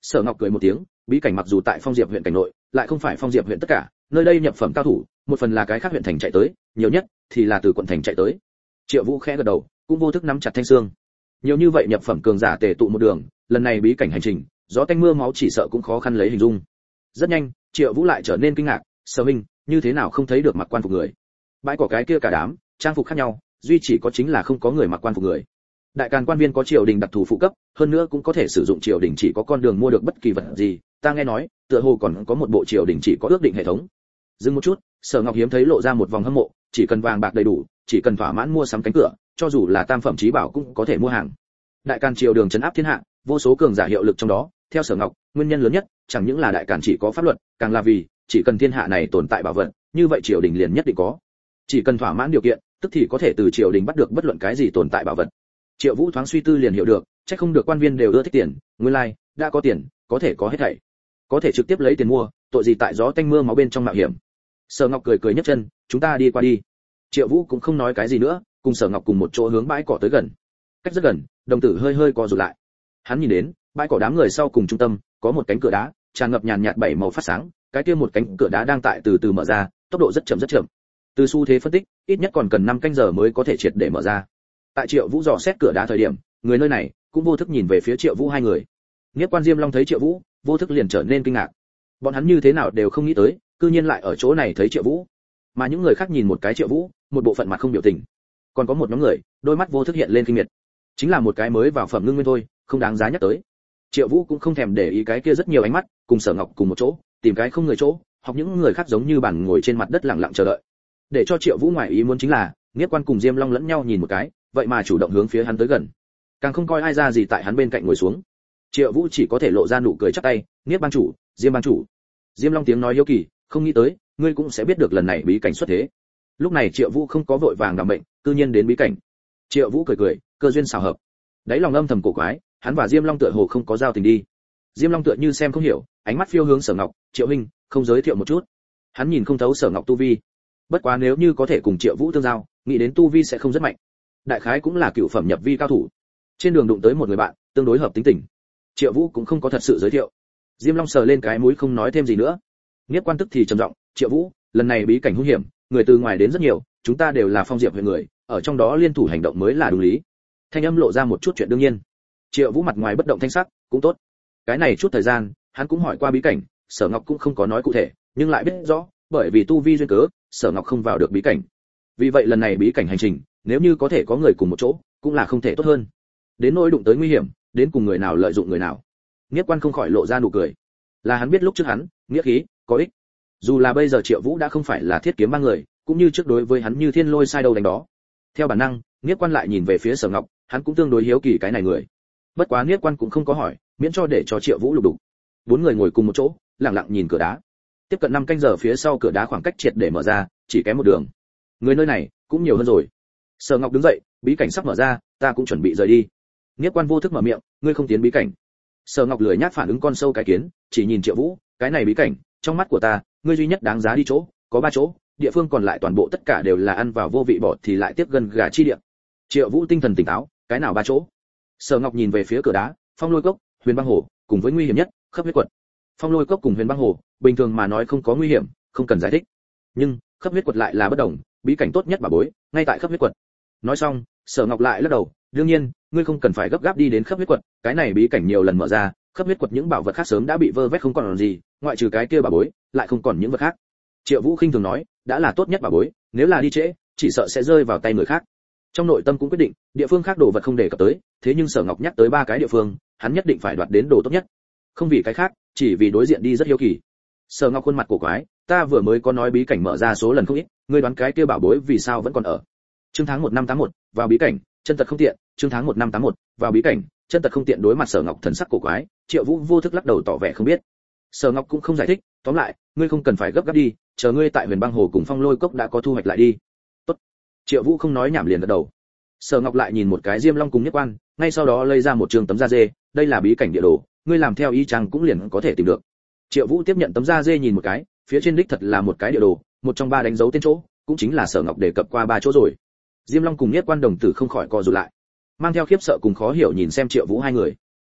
Sở Ngọc cười một tiếng, bí cảnh mặc dù tại Phong Diệp huyện cảnh nội, lại không phải Phong Diệp huyện tất cả, nơi đây nhập phẩm cao thủ, một phần là cái khác huyện thành chạy tới, nhiều nhất thì là từ quận thành chạy tới. Triệu Vũ khẽ gật đầu, cũng vô thức nắm chặt thanh xương. Nhiều như vậy nhập phẩm cường giả tề tụ một đường, lần này bí cảnh hành trình, gió tanh mưa máu chỉ sợ cũng khó khăn lấy hình dung. Rất nhanh, Triệu Vũ lại trở nên kinh ngạc, Sở Minh, như thế nào không thấy được mặc quan phục người? Bãi cỏ cái kia cả đám, trang phục khác nhau, duy chỉ có chính là không có người mặc quan phục người. Đại Càn quan viên có triều đình đặc thù phụ cấp, hơn nữa cũng có thể sử dụng triều đình chỉ có con đường mua được bất kỳ vật gì, ta nghe nói, tựa hồ còn có một bộ triều đình chỉ có ước định hệ thống. Dừng một chút, Sở Ngọc hiếm thấy lộ ra một vòng hâm mộ, chỉ cần vàng bạc đầy đủ, chỉ cần thỏa mãn mua sắm cánh cửa, cho dù là tam phẩm chí bảo cũng có thể mua hàng. Đại Càn triều đường trấn áp thiên hạ, vô số cường giả hiệu lực trong đó, theo Sở Ngọc, nguyên nhân lớn nhất chẳng những là Đại Càn chỉ có pháp luật, càng là vì chỉ cần thiên hạ này tồn tại bảo vật, như vậy triều đình liền nhất định có. Chỉ cần thỏa mãn điều kiện, tức thì có thể từ triều đình bắt được bất luận cái gì tồn tại bảo vật. Triệu Vũ thoáng suy tư liền hiểu được, chắc không được quan viên đều ưa thích tiền, nguyên lai, đã có tiền, có thể có hết thảy. Có thể trực tiếp lấy tiền mua, tội gì tại gió tanh mưa máu bên trong mạo hiểm. Sở Ngọc cười cười nhấc chân, chúng ta đi qua đi. Triệu Vũ cũng không nói cái gì nữa, cùng Sở Ngọc cùng một chỗ hướng bãi cỏ tới gần. Cách rất gần, đồng tử hơi hơi co rụt lại. Hắn nhìn đến, bãi cỏ đám người sau cùng trung tâm, có một cánh cửa đá, tràn ngập nhàn nhạt bảy màu phát sáng, cái kia một cánh cửa đá đang tại từ từ mở ra, tốc độ rất chậm rất chậm. Từ xu thế phân tích, ít nhất còn cần 5 canh giờ mới có thể triệt để mở ra. Tại Triệu Vũ dò xét cửa đá thời điểm, người nơi này cũng vô thức nhìn về phía Triệu Vũ hai người. Niết Quan Diêm Long thấy Triệu Vũ, vô thức liền trở nên kinh ngạc. Bọn hắn như thế nào đều không nghĩ tới, cư nhiên lại ở chỗ này thấy Triệu Vũ. Mà những người khác nhìn một cái Triệu Vũ, một bộ phận mặt không biểu tình. Còn có một nhóm người, đôi mắt vô thức hiện lên kinh miệt. Chính là một cái mới vào phẩm ngưng nguyên thôi, không đáng giá nhắc tới. Triệu Vũ cũng không thèm để ý cái kia rất nhiều ánh mắt, cùng Sở Ngọc cùng một chỗ, tìm cái không người chỗ, học những người khác giống như bản ngồi trên mặt đất lặng lặng chờ đợi. Để cho Triệu Vũ ngoài ý muốn chính là, Niết Quan cùng Diêm Long lẫn nhau nhìn một cái, vậy mà chủ động hướng phía hắn tới gần, càng không coi ai ra gì tại hắn bên cạnh ngồi xuống. Triệu Vũ chỉ có thể lộ ra nụ cười chắp tay, Niết ban chủ, Diêm ban chủ. Diêm Long tiếng nói hiếu kỳ, không nghĩ tới, ngươi cũng sẽ biết được lần này bí cảnh xuất thế. Lúc này Triệu Vũ không có vội vàng đảm mệnh, cư nhiên đến bí cảnh. Triệu Vũ cười cười, cơ duyên xảo hợp. Đấy lòng âm thầm cổ quái, hắn và Diêm Long tựa hồ không có giao tình đi. Diêm Long tựa như xem không hiểu, ánh mắt phiêu hướng Sở Ngọc, Triệu huynh, không giới thiệu một chút. Hắn nhìn không thấu Sở Ngọc tu vi. Bất quá nếu như có thể cùng Triệu Vũ tương giao, nghĩ đến tu vi sẽ không rất mạnh. Đại khái cũng là cựu phẩm nhập vi cao thủ. Trên đường đụng tới một người bạn, tương đối hợp tính tình. Triệu Vũ cũng không có thật sự giới thiệu. Diêm Long sờ lên cái mũi không nói thêm gì nữa. Niết Quan tức thì trầm giọng, Triệu Vũ, lần này bí cảnh hung hiểm, người từ ngoài đến rất nhiều, chúng ta đều là Phong Diệp huyện người, ở trong đó liên thủ hành động mới là đúng lý. Thanh âm lộ ra một chút chuyện đương nhiên. Triệu Vũ mặt ngoài bất động thanh sắc, cũng tốt. Cái này chút thời gian, hắn cũng hỏi qua bí cảnh, Sở Ngọc cũng không có nói cụ thể, nhưng lại biết rõ, bởi vì tu vi duyên cớ, Sở Ngọc không vào được bí cảnh. Vì vậy lần này bí cảnh hành trình, nếu như có thể có người cùng một chỗ, cũng là không thể tốt hơn. Đến nỗi đụng tới nguy hiểm, đến cùng người nào lợi dụng người nào. Niết Quan không khỏi lộ ra nụ cười. Là hắn biết lúc trước hắn, nghĩa khí, có ích. Dù là bây giờ Triệu Vũ đã không phải là thiết kiếm ba người, cũng như trước đối với hắn như thiên lôi sai đầu đánh đó. Theo bản năng, Niết Quan lại nhìn về phía Sở Ngọc, hắn cũng tương đối hiếu kỳ cái này người. Bất quá Niết Quan cũng không có hỏi, miễn cho để cho Triệu Vũ lục đục. 4 người ngồi cùng một chỗ, lặng lặng nhìn cửa đá. Tiếp cận 5 canh giờ phía sau cửa đá khoảng cách triệt để mở ra, chỉ kém một đường. Người nơi này cũng nhiều hơn rồi. Sở Ngọc đứng dậy, bí cảnh sắp mở ra, ta cũng chuẩn bị rời đi. Niết Quan vô thức mở miệng, ngươi không tiến bí cảnh. Sở Ngọc lười nhác phản ứng con sâu cái kiến, chỉ nhìn Triệu Vũ, cái này bí cảnh, trong mắt của ta, ngươi duy nhất đáng giá đi chỗ, có 3 chỗ, địa phương còn lại toàn bộ tất cả đều là ăn vào vô vị bọt thì lại tiếp gần gà chi địa. Triệu Vũ tinh thần tỉnh táo, cái nào 3 chỗ? Sở Ngọc nhìn về phía cửa đá, Phong Lôi Cốc, Huyền Băng Hồ, cùng với nguy hiểm nhất, Khắp Huyết Quật. Phong Lôi Cốc cùng Huyền Băng Hồ, bình thường mà nói không có nguy hiểm, không cần giải thích. Nhưng, Khắp Huyết Quật lại là bất đồng, bí cảnh tốt nhất bà bối, ngay tại Khắp Huyết Quật. Nói xong, Sở Ngọc lại lắc đầu, đương nhiên, ngươi không cần phải gấp gáp đi đến Khắp Huyết Quật, cái này bí cảnh nhiều lần mở ra, Khắp Huyết Quật những bảo vật khác sớm đã bị vơ vét không còn gì, ngoại trừ cái kia bà bối, lại không còn những vật khác. Triệu Vũ khinh thường nói, đã là tốt nhất bà bối, nếu là đi trễ, chỉ sợ sẽ rơi vào tay người khác. Trong nội tâm cũng quyết định, địa phương khác đồ vật không đề cập tới, thế nhưng Sở Ngọc nhắc tới 3 cái địa phương, hắn nhất định phải đoạt đến đồ tốt nhất. Không vì cái khác, chỉ vì đối diện đi rất hiếu kỳ. Sở Ngọc khuôn mặt cổ quái, ta vừa mới có nói bí cảnh mở ra số lần không ít, ngươi đoán cái kia bảo bối vì sao vẫn còn ở. Chương tháng 1 năm 81, vào bí cảnh, chân tật không tiện, chương tháng 1 năm 81, vào bí cảnh, chân tật không tiện. Đối mặt Sở Ngọc thần sắc cổ quái, Triệu Vũ vô thức lắc đầu tỏ vẻ không biết. Sở Ngọc cũng không giải thích, tóm lại, ngươi không cần phải gấp gáp đi, chờ ngươi tại Huyền Băng Hồ cùng Phong Lôi Cốc đã có thu hoạch lại đi. Tốt. Triệu Vũ không nói nhảm liền gật đầu. Sở Ngọc lại nhìn một cái Diêm Long cùng Nhất Quan, ngay sau đó lấy ra một trường tấm da dê, đây là bí cảnh địa đồ, ngươi làm theo ý chăng cũng liền có thể tìm được. Triệu Vũ tiếp nhận tấm da dê nhìn một cái, phía trên đích thật là một cái địa đồ, một trong 3 đánh dấu tên chỗ, cũng chính là Sở Ngọc đề cập qua 3 chỗ rồi. Diêm Long cùng Nhất Quan đồng tử không khỏi co rụt lại, mang theo khiếp sợ cùng khó hiểu nhìn xem Triệu Vũ hai người.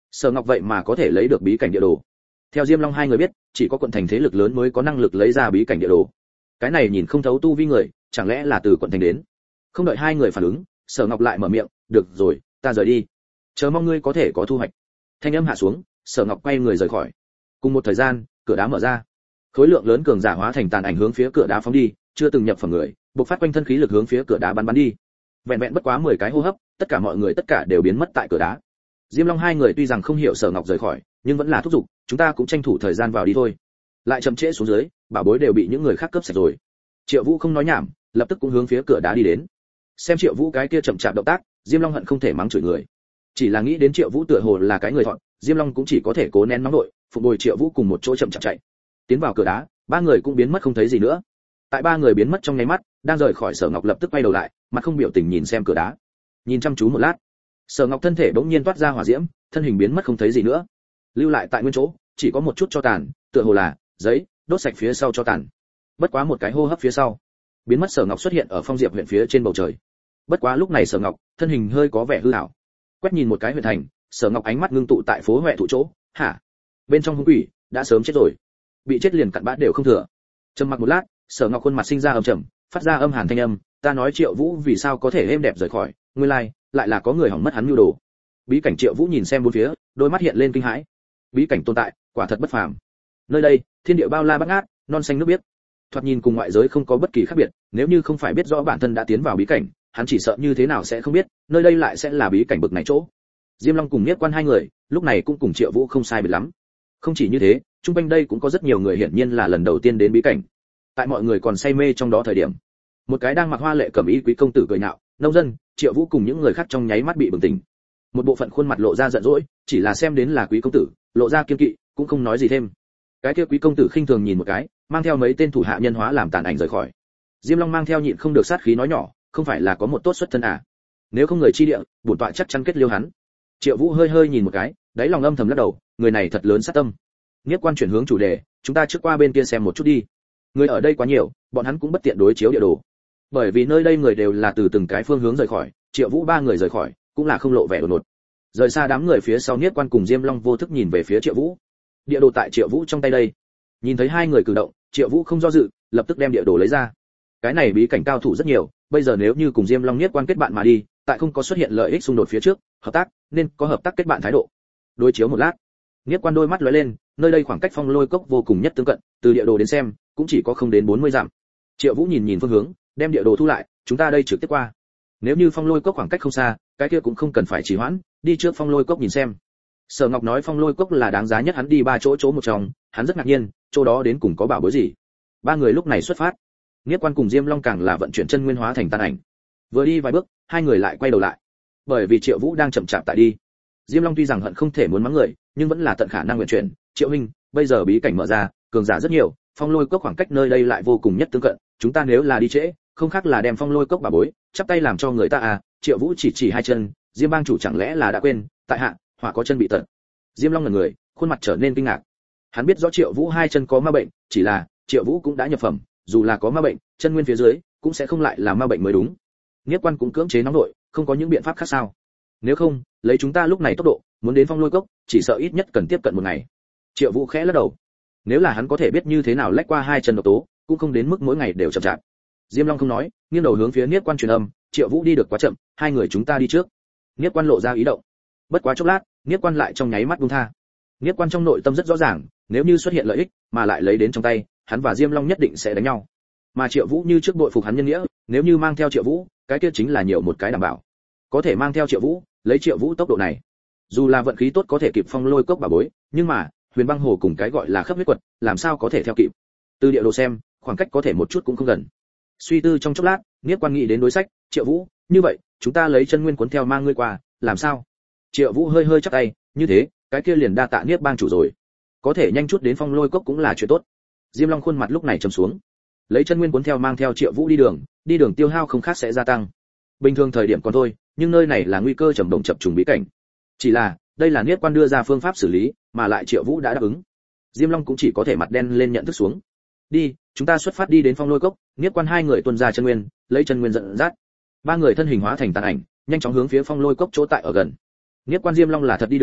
Sở Ngọc vậy mà có thể lấy được bí cảnh địa đồ. Theo Diêm Long hai người biết, chỉ có quận thành thế lực lớn mới có năng lực lấy ra bí cảnh địa đồ. Cái này nhìn không thấu tu vi người, chẳng lẽ là từ quận thành đến? Không đợi hai người phản ứng, Sở Ngọc lại mở miệng, "Được rồi, ta rời đi. Chờ mong ngươi có thể có thu hoạch." Thanh âm hạ xuống, Sở Ngọc quay người rời khỏi. Cùng một thời gian, cửa đá mở ra. Khối lượng lớn cường giả hóa thành tàn ảnh hướng phía cửa đá phóng đi, chưa từng nhập phẩm người, bộc phát quanh thân khí lực hướng phía cửa đá bắn đi. Vẹn vẹn bất quá 10 cái hô hấp, tất cả mọi người tất cả đều biến mất tại cửa đá. Diêm Long hai người tuy rằng không hiểu Sở Ngọc rời khỏi, nhưng vẫn là thúc giục, "Chúng ta cũng tranh thủ thời gian vào đi thôi." Lại chậm trễ xuống dưới, bảo bối đều bị những người khác cướp sạch rồi. Triệu Vũ không nói nhảm, lập tức cũng hướng phía cửa đá đi đến. Xem Triệu Vũ cái kia chậm chạp động tác, Diêm Long hận không thể mắng chửi người. Chỉ là nghĩ đến Triệu Vũ tựa hồ là cái người thọn, Diêm Long cũng chỉ có thể cố nén nóng nội, phục bồi Triệu Vũ cùng một chỗ chậm chạp chạy. Tiến vào cửa đá, ba người cũng biến mất không thấy gì nữa. Tại ba người biến mất trong nháy mắt, đang rời khỏi Sở Ngọc lập tức quay đầu lại, mặt không biểu tình nhìn xem cửa đá. Nhìn chăm chú một lát, Sở Ngọc thân thể bỗng nhiên toát ra hỏa diễm, thân hình biến mất không thấy gì nữa. Lưu lại tại nguyên chỗ, chỉ có một chút cho tàn, tựa hồ là giấy, đốt sạch phía sau cho tàn. Bất quá một cái hô hấp phía sau, biến mất Sở Ngọc xuất hiện ở Phong Diệp huyện phía trên bầu trời. Bất quá lúc này Sở Ngọc, thân hình hơi có vẻ hư ảo. Quét nhìn một cái huyện thành, Sở Ngọc ánh mắt ngưng tụ tại phố Huệ Thụ chỗ, hả? Bên trong hung quỷ đã sớm chết rồi, bị chết liền cặn bã đều không thừa. Trầm mặc một lát, Sở Ngọc khuôn mặt sinh ra âm trầm, phát ra âm hàn thanh âm, "Ta nói Triệu Vũ vì sao có thể êm đẹp rời khỏi, nguyên lai lại là có người hỏng mất hắn mưu đồ." Bí cảnh Triệu Vũ nhìn xem bốn phía, đôi mắt hiện lên kinh hãi. Bí cảnh tồn tại, quả thật bất phàm. Nơi đây, thiên địa bao la bát ngát, non xanh nước biếc. Thoạt nhìn cùng ngoại giới không có bất kỳ khác biệt, nếu như không phải biết rõ bản thân đã tiến vào bí cảnh, hắn chỉ sợ như thế nào sẽ không biết, nơi đây lại sẽ là bí cảnh bực này chỗ. Diêm Long cùng Niết Quan hai người, lúc này cũng cùng Triệu Vũ không sai biệt lắm. Không chỉ như thế, chung quanh đây cũng có rất nhiều người hiển nhiên là lần đầu tiên đến bí cảnh. Tại mọi người còn say mê trong đó thời điểm, một cái đang mặc hoa lệ cẩm y quý công tử cười nhạo, "Nông dân." Triệu Vũ cùng những người khác trong nháy mắt bị bừng tỉnh. Một bộ phận khuôn mặt lộ ra giận dỗi, chỉ là xem đến là quý công tử, lộ ra kiên kỵ, cũng không nói gì thêm. Cái kia quý công tử khinh thường nhìn một cái, mang theo mấy tên thủ hạ nhân hóa làm tàn ảnh rời khỏi. Diêm Long mang theo nhịn không được sát khí nói nhỏ, "Không phải là có một tốt xuất thân à? Nếu không người chi địa, bổn tọa chắc chắn kết liêu hắn." Triệu Vũ hơi hơi nhìn một cái, đáy lòng âm thầm lắc đầu, người này thật lớn sát tâm. Niết Quan chuyển hướng chủ đề, "Chúng ta trước qua bên kia xem một chút đi. Người ở đây quá nhiều, bọn hắn cũng bất tiện đối chiếu địa đồ. Bởi vì nơi đây người đều là từ từng cái phương hướng rời khỏi, Triệu Vũ ba người rời khỏi, cũng là không lộ vẻ đột ngột." Rời xa đám người phía sau, Niết Quan cùng Diêm Long vô thức nhìn về phía Triệu Vũ. Địa đồ tại Triệu Vũ trong tay đây. Nhìn thấy hai người cử động, Triệu Vũ không do dự, lập tức đem địa đồ lấy ra. Cái này bí cảnh cao thủ rất nhiều, bây giờ nếu như cùng Diêm Long Niết Quan kết bạn mà đi, tại không có xuất hiện lợi ích xung đột phía trước, hợp tác, nên có hợp tác kết bạn thái độ. Đối chiếu một lát, Niết Quan đôi mắt lóe lên, nơi đây khoảng cách Phong Lôi Cốc vô cùng nhất tương cận, từ địa đồ đến xem, cũng chỉ có không đến 40 dặm. Triệu Vũ nhìn nhìn phương hướng, đem địa đồ thu lại, "Chúng ta đây trực tiếp qua. Nếu như Phong Lôi Cốc khoảng cách không xa, cái kia cũng không cần phải trì hoãn, đi trước Phong Lôi Cốc nhìn xem." Sở Ngọc nói Phong Lôi Cốc là đáng giá nhất hắn đi ba chỗ một trong, hắn rất ngạc nhiên, chỗ đó đến cùng có bảo bối gì. Ba người lúc này xuất phát. Niết Quan cùng Diêm Long càng là vận chuyển chân nguyên hóa thành tàn ảnh. Vừa đi vài bước, hai người lại quay đầu lại. Bởi vì Triệu Vũ đang chậm chạp tại đi. Diêm Long tuy rằng hận không thể muốn mắng người, nhưng vẫn là tận khả năng nguyện chuyển, "Triệu huynh, bây giờ bí cảnh mở ra, cường giả rất nhiều, Phong Lôi Cốc khoảng cách nơi đây lại vô cùng nhất tương cận, chúng ta nếu là đi trễ, không khác là đem Phong Lôi Cốc bà bối, chắp tay làm cho người ta à." Triệu Vũ chỉ hai chân, Diêm bang chủ chẳng lẽ là đã quên, tại hạ, hỏa có chân bị tận. Diêm Long ngẩn người, khuôn mặt trở nên kinh ngạc. Hắn biết rõ Triệu Vũ hai chân có ma bệnh, chỉ là Triệu Vũ cũng đã nhập phẩm, dù là có ma bệnh, chân nguyên phía dưới cũng sẽ không lại là ma bệnh mới đúng. Niết Quan cũng cưỡng chế nóng nội, không có những biện pháp khác sao? Nếu không, lấy chúng ta lúc này tốc độ, muốn đến Phong Lôi Cốc, chỉ sợ ít nhất cần tiếp cận một ngày. Triệu Vũ khẽ lắc đầu. Nếu là hắn có thể biết như thế nào lách qua hai chân độc tố, cũng không đến mức mỗi ngày đều chậm chạp. Diêm Long không nói, nghiêng đầu hướng phía Niết Quan truyền âm, "Triệu Vũ đi được quá chậm, hai người chúng ta đi trước." Niết Quan lộ ra ý động. Bất quá chốc lát, Niết Quan lại trong nháy mắt buông tha. Niết Quan trong nội tâm rất rõ ràng, nếu như xuất hiện lợi ích mà lại lấy đến trong tay, hắn và Diêm Long nhất định sẽ đánh nhau. Mà Triệu Vũ như trước bội phục hắn nhân nghĩa, nếu như mang theo Triệu Vũ, cái kia chính là nhiều một cái đảm bảo. Có thể mang theo Triệu Vũ, lấy Triệu Vũ tốc độ này, dù là vận khí tốt có thể kịp Phong Lôi Cốc bà bối, nhưng mà Huyền Băng Hồ cùng cái gọi là Khắp Huyết Quật, làm sao có thể theo kịp? Từ địa đồ xem, khoảng cách có thể một chút cũng không gần. Suy tư trong chốc lát, Niết Quan nghĩ đến đối sách, "Triệu Vũ, như vậy, chúng ta lấy chân nguyên cuốn theo mang ngươi qua, làm sao?" Triệu Vũ hơi hơi chắp tay, "Như thế, cái kia liền đa tạ Niết bang chủ rồi. Có thể nhanh chút đến Phong Lôi Cốc cũng là chuyện tốt." Diêm Long khuôn mặt lúc này trầm xuống. Lấy chân nguyên cuốn theo mang theo Triệu Vũ đi đường tiêu hao không khác sẽ gia tăng. Bình thường thời điểm còn thôi, nhưng nơi này là nguy cơ trầm động chập trùng bí cảnh. Chỉ là, đây là Niết Quan đưa ra phương pháp xử lý, mà lại Triệu Vũ đã đáp ứng. Diêm Long cũng chỉ có thể mặt đen lên nhận thức xuống. "Đi, chúng ta xuất phát đi đến Phong Lôi Cốc." Niết Quan hai người tuân ra chân nguyên, lấy chân nguyên dẫn dắt. Ba người thân hình hóa thành tàn ảnh, nhanh chóng hướng phía Phong Lôi Cốc chỗ tại ở gần. Niết Quan Diêm Long là thật đi đường,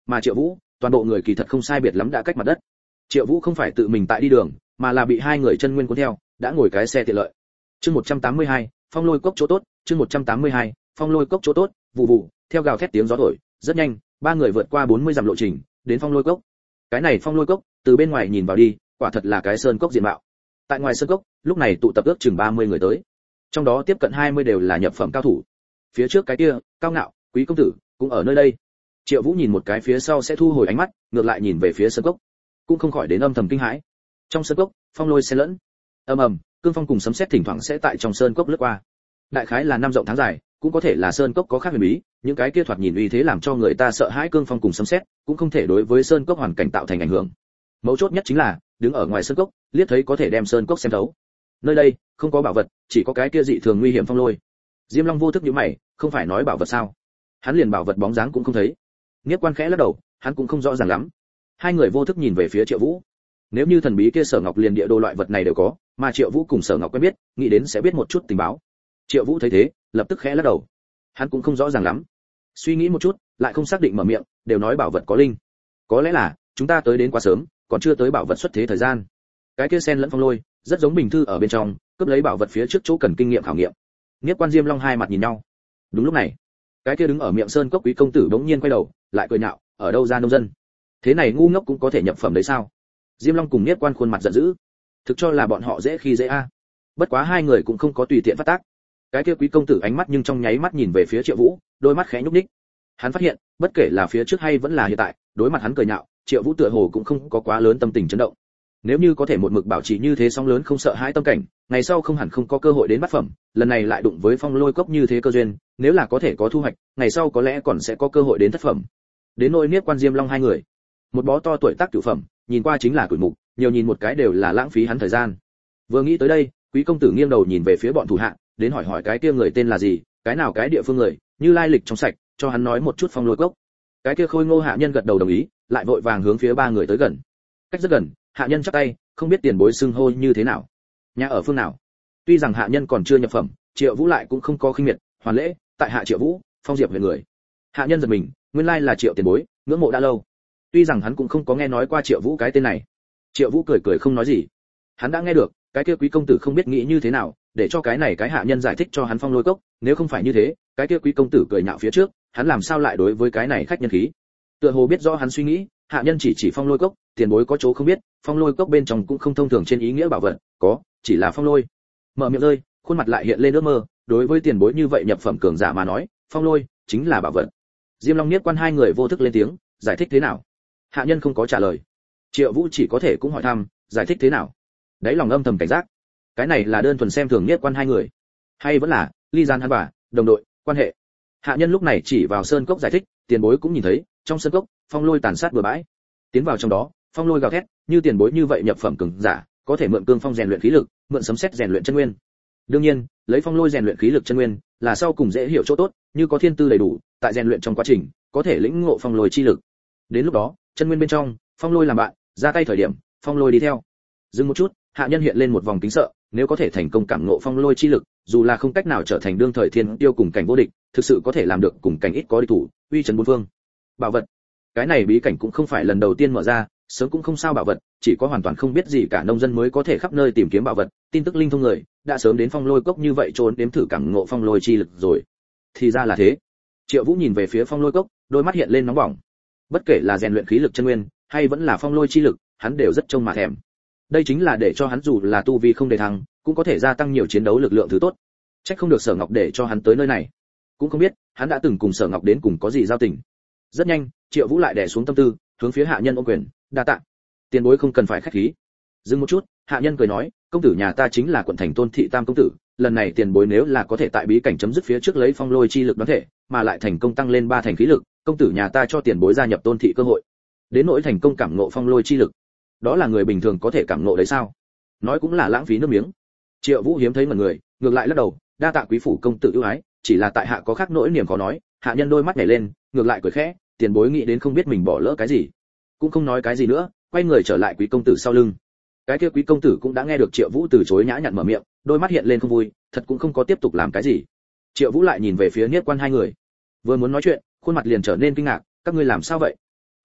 mà Triệu Vũ, toàn bộ người kỳ thật không sai biệt lắm đã cách mặt đất. Triệu Vũ không phải tự mình tại đi đường, mà là bị hai người chân nguyên cuốn theo, đã ngồi cái xe tiện lợi. Chương 182, Phong Lôi Cốc chỗ tốt, chương 182, Phong Lôi Cốc chỗ tốt, vụ vụ, theo gào thét tiếng gió thổi, rất nhanh, ba người vượt qua 40 dặm lộ trình, đến Phong Lôi Cốc. Cái này Phong Lôi Cốc, từ bên ngoài nhìn vào đi, quả thật là cái sơn cốc diện mạo. Tại ngoài sơn cốc, lúc này tụ tập ước chừng 30 người tới. Trong đó tiếp cận 20 đều là nhập phẩm cao thủ. Phía trước cái kia, Cao Ngạo, Quý công tử cũng ở nơi đây. Triệu Vũ nhìn một cái phía sau sẽ thu hồi ánh mắt, ngược lại nhìn về phía sơn cốc, cũng không khỏi đến âm thầm kinh hãi. Trong sơn cốc, phong lôi xen lẫn, ầm ầm, cương phong cùng sấm sét thỉnh thoảng sẽ tại trong sơn cốc lướt qua. Đại khái là năm rộng tháng dài, cũng có thể là sơn cốc có khác huyền bí, những cái kia thoạt nhìn uy thế làm cho người ta sợ hãi cương phong cùng sấm sét, cũng không thể đối với sơn cốc hoàn cảnh tạo thành ảnh hưởng. Mấu chốt nhất chính là, đứng ở ngoài sơn cốc, liếc thấy có thể đem sơn cốc xem thấu. Nơi đây không có bảo vật, chỉ có cái kia dị thường nguy hiểm phong lôi. Diêm Long vô thức nhíu mày, không phải nói bảo vật sao? Hắn liền bảo vật bóng dáng cũng không thấy. Niếp Quan khẽ lắc đầu, hắn cũng không rõ ràng lắm. Hai người vô thức nhìn về phía Triệu Vũ. Nếu như thần bí kia Sở Ngọc liền địa đồ loại vật này đều có, mà Triệu Vũ cùng Sở Ngọc quen biết, nghĩ đến sẽ biết một chút tình báo. Triệu Vũ thấy thế, lập tức khẽ lắc đầu. Hắn cũng không rõ ràng lắm. Suy nghĩ một chút, lại không xác định mở miệng, đều nói bảo vật có linh. Có lẽ là chúng ta tới đến quá sớm, còn chưa tới bảo vật xuất thế thời gian. Cái kia sen lẫn phong lôi, rất giống bình thư ở bên trong, cướp lấy bảo vật phía trước chỗ cần kinh nghiệm khảo nghiệm. Niếp Quan Diêm Long hai mặt nhìn nhau. Đúng lúc này, cái kia đứng ở miệng sơn cốc Quý công tử bỗng nhiên quay đầu, lại cười nhạo, ở đâu ra nông dân? Thế này ngu ngốc cũng có thể nhập phẩm đấy sao? Diêm Long cùng Niếp Quan khuôn mặt giận dữ, thực cho là bọn họ dễ khi dễ a. Bất quá hai người cũng không có tùy tiện phát tác. Cái kia Quý công tử ánh mắt nhưng trong nháy mắt nhìn về phía Triệu Vũ, đôi mắt khẽ nhúc nhích. Hắn phát hiện, bất kể là phía trước hay vẫn là hiện tại, đối mặt hắn cười nhạo, Triệu Vũ tựa hồ cũng không có quá lớn tâm tình chấn động. Nếu như có thể một mực bảo trì như thế sóng lớn không sợ hãi tâm cảnh, ngày sau không hẳn không có cơ hội đến bát phẩm, lần này lại đụng với Phong Lôi Cốc như thế cơ duyên, nếu là có thể có thu hoạch, ngày sau có lẽ còn sẽ có cơ hội đến thất phẩm. Đến nỗi Niếp Quan Diêm Long hai người, một bó to tuổi tác cửu phẩm, nhìn qua chính là tuổi mục, nhiều nhìn một cái đều là lãng phí hắn thời gian. Vừa nghĩ tới đây, Quý công tử nghiêng đầu nhìn về phía bọn thủ hạ, đến hỏi hỏi cái kia người tên là gì, cái nào cái địa phương người, như lai lịch trong sạch, cho hắn nói một chút Phong Lôi Cốc. Cái kia khôi ngô hạ nhân gật đầu đồng ý, lại vội vàng hướng phía ba người tới gần. Cách rất gần, hạ nhân chắp tay, không biết tiền bối xưng hô như thế nào, nhà ở phương nào. Tuy rằng hạ nhân còn chưa nhập phẩm, Triệu Vũ lại cũng không có khinh miệt, hoàn lễ, tại hạ Triệu Vũ, Phong Diệp về người. Hạ nhân giật mình, nguyên lai là Triệu tiền bối, ngưỡng mộ đã lâu. Tuy rằng hắn cũng không có nghe nói qua Triệu Vũ cái tên này. Triệu Vũ cười cười không nói gì. Hắn đã nghe được, cái kia Quý công tử không biết nghĩ như thế nào, để cho cái này cái hạ nhân giải thích cho hắn Phong Lôi Cốc, nếu không phải như thế, cái kia Quý công tử cười nhạo phía trước, hắn làm sao lại đối với cái này khách nhân khí. Tựa hồ biết rõ hắn suy nghĩ, hạ nhân chỉ Phong Lôi Cốc, tiền bối có chỗ không biết, Phong Lôi Cốc bên trong cũng không thông thường trên ý nghĩa bảo vật, có, chỉ là phong lôi. Mở miệng rơi, khuôn mặt lại hiện lên ước mơ, đối với tiền bối như vậy nhập phẩm cường giả mà nói, phong lôi chính là bảo vật. Diêm Long Niếp Quan hai người vô thức lên tiếng, giải thích thế nào? Hạ nhân không có trả lời. Triệu Vũ chỉ có thể cũng hỏi thăm, giải thích thế nào? Đấy lòng âm thầm cảnh giác. Cái này là đơn thuần xem thường Niếp Quan hai người, hay vẫn là ly gian hắn bà, đồng đội, quan hệ? Hạ nhân lúc này chỉ vào sơn cốc giải thích, tiền bối cũng nhìn thấy, trong sơn cốc, phong lôi tàn sát bừa bãi. Tiến vào trong đó, phong lôi gào thét, như tiền bối như vậy nhập phẩm cường giả, có thể mượn cương phong rèn luyện khí lực, mượn sấm sét rèn luyện chân nguyên. Đương nhiên, lấy phong lôi rèn luyện khí lực chân nguyên, là sau cùng dễ hiểu chỗ tốt, như có thiên tư đầy đủ, tại rèn luyện trong quá trình, có thể lĩnh ngộ phong lôi chi lực. Đến lúc đó, chân nguyên bên trong, phong lôi làm bạn, ra tay thời điểm, phong lôi đi theo. Dừng một chút, hạ nhân hiện lên một vòng kính sợ, nếu có thể thành công cảm ngộ phong lôi chi lực, dù là không cách nào trở thành đương thời thiên tiêu cùng cảnh vô địch, thực sự có thể làm được cùng cảnh ít có địch thủ, uy trấn bốn phương. Bảo vật, cái này bí cảnh cũng không phải lần đầu tiên mở ra, sớm cũng không sao bảo vật, chỉ có hoàn toàn không biết gì cả nông dân mới có thể khắp nơi tìm kiếm bảo vật, tin tức linh thông người, đã sớm đến Phong Lôi Cốc như vậy trốn đếm thử cảm ngộ phong lôi chi lực rồi. Thì ra là thế. Triệu Vũ nhìn về phía Phong Lôi Cốc, đôi mắt hiện lên nóng bỏng. Bất kể là rèn luyện khí lực chân nguyên, hay vẫn là phong lôi chi lực, hắn đều rất trông mà thèm. Đây chính là để cho hắn dù là tu vi không đề thăng, cũng có thể gia tăng nhiều chiến đấu lực lượng thứ tốt. Chắc không được Sở Ngọc để cho hắn tới nơi này. Cũng không biết, hắn đã từng cùng Sở Ngọc đến cùng có gì giao tình. Rất nhanh, Triệu Vũ lại đè xuống tâm tư, hướng phía hạ nhân ôm quyền, đa tạ. Tiền bối không cần phải khách khí. Dừng một chút, hạ nhân cười nói, công tử nhà ta chính là quận thành Tôn thị tam công tử, lần này tiền bối nếu là có thể tại bí cảnh chấm dứt phía trước lấy phong lôi chi lực đoán thể, mà lại thành công tăng lên 3 thành khí lực, công tử nhà ta cho tiền bối gia nhập Tôn thị cơ hội. Đến nỗi thành công cảm ngộ phong lôi chi lực, đó là người bình thường có thể cảm ngộ đấy sao? Nói cũng là lãng phí nước miếng. Triệu Vũ hiếm thấy mọi người, ngược lại lắc đầu, đa tạ quý phủ công tử ưu ái, chỉ là tại hạ có khác nỗi niềm khó nói. Hạ nhân đôi mắt nhảy lên, ngược lại cười khẽ, tiền bối nghĩ đến không biết mình bỏ lỡ cái gì, cũng không nói cái gì nữa, quay người trở lại quý công tử sau lưng. Cái kia quý công tử cũng đã nghe được Triệu Vũ từ chối nhã nhặn mở miệng, đôi mắt hiện lên không vui, thật cũng không có tiếp tục làm cái gì. Triệu Vũ lại nhìn về phía Niếp Quan hai người, vừa muốn nói chuyện, khuôn mặt liền trở nên kinh ngạc, các ngươi làm sao vậy?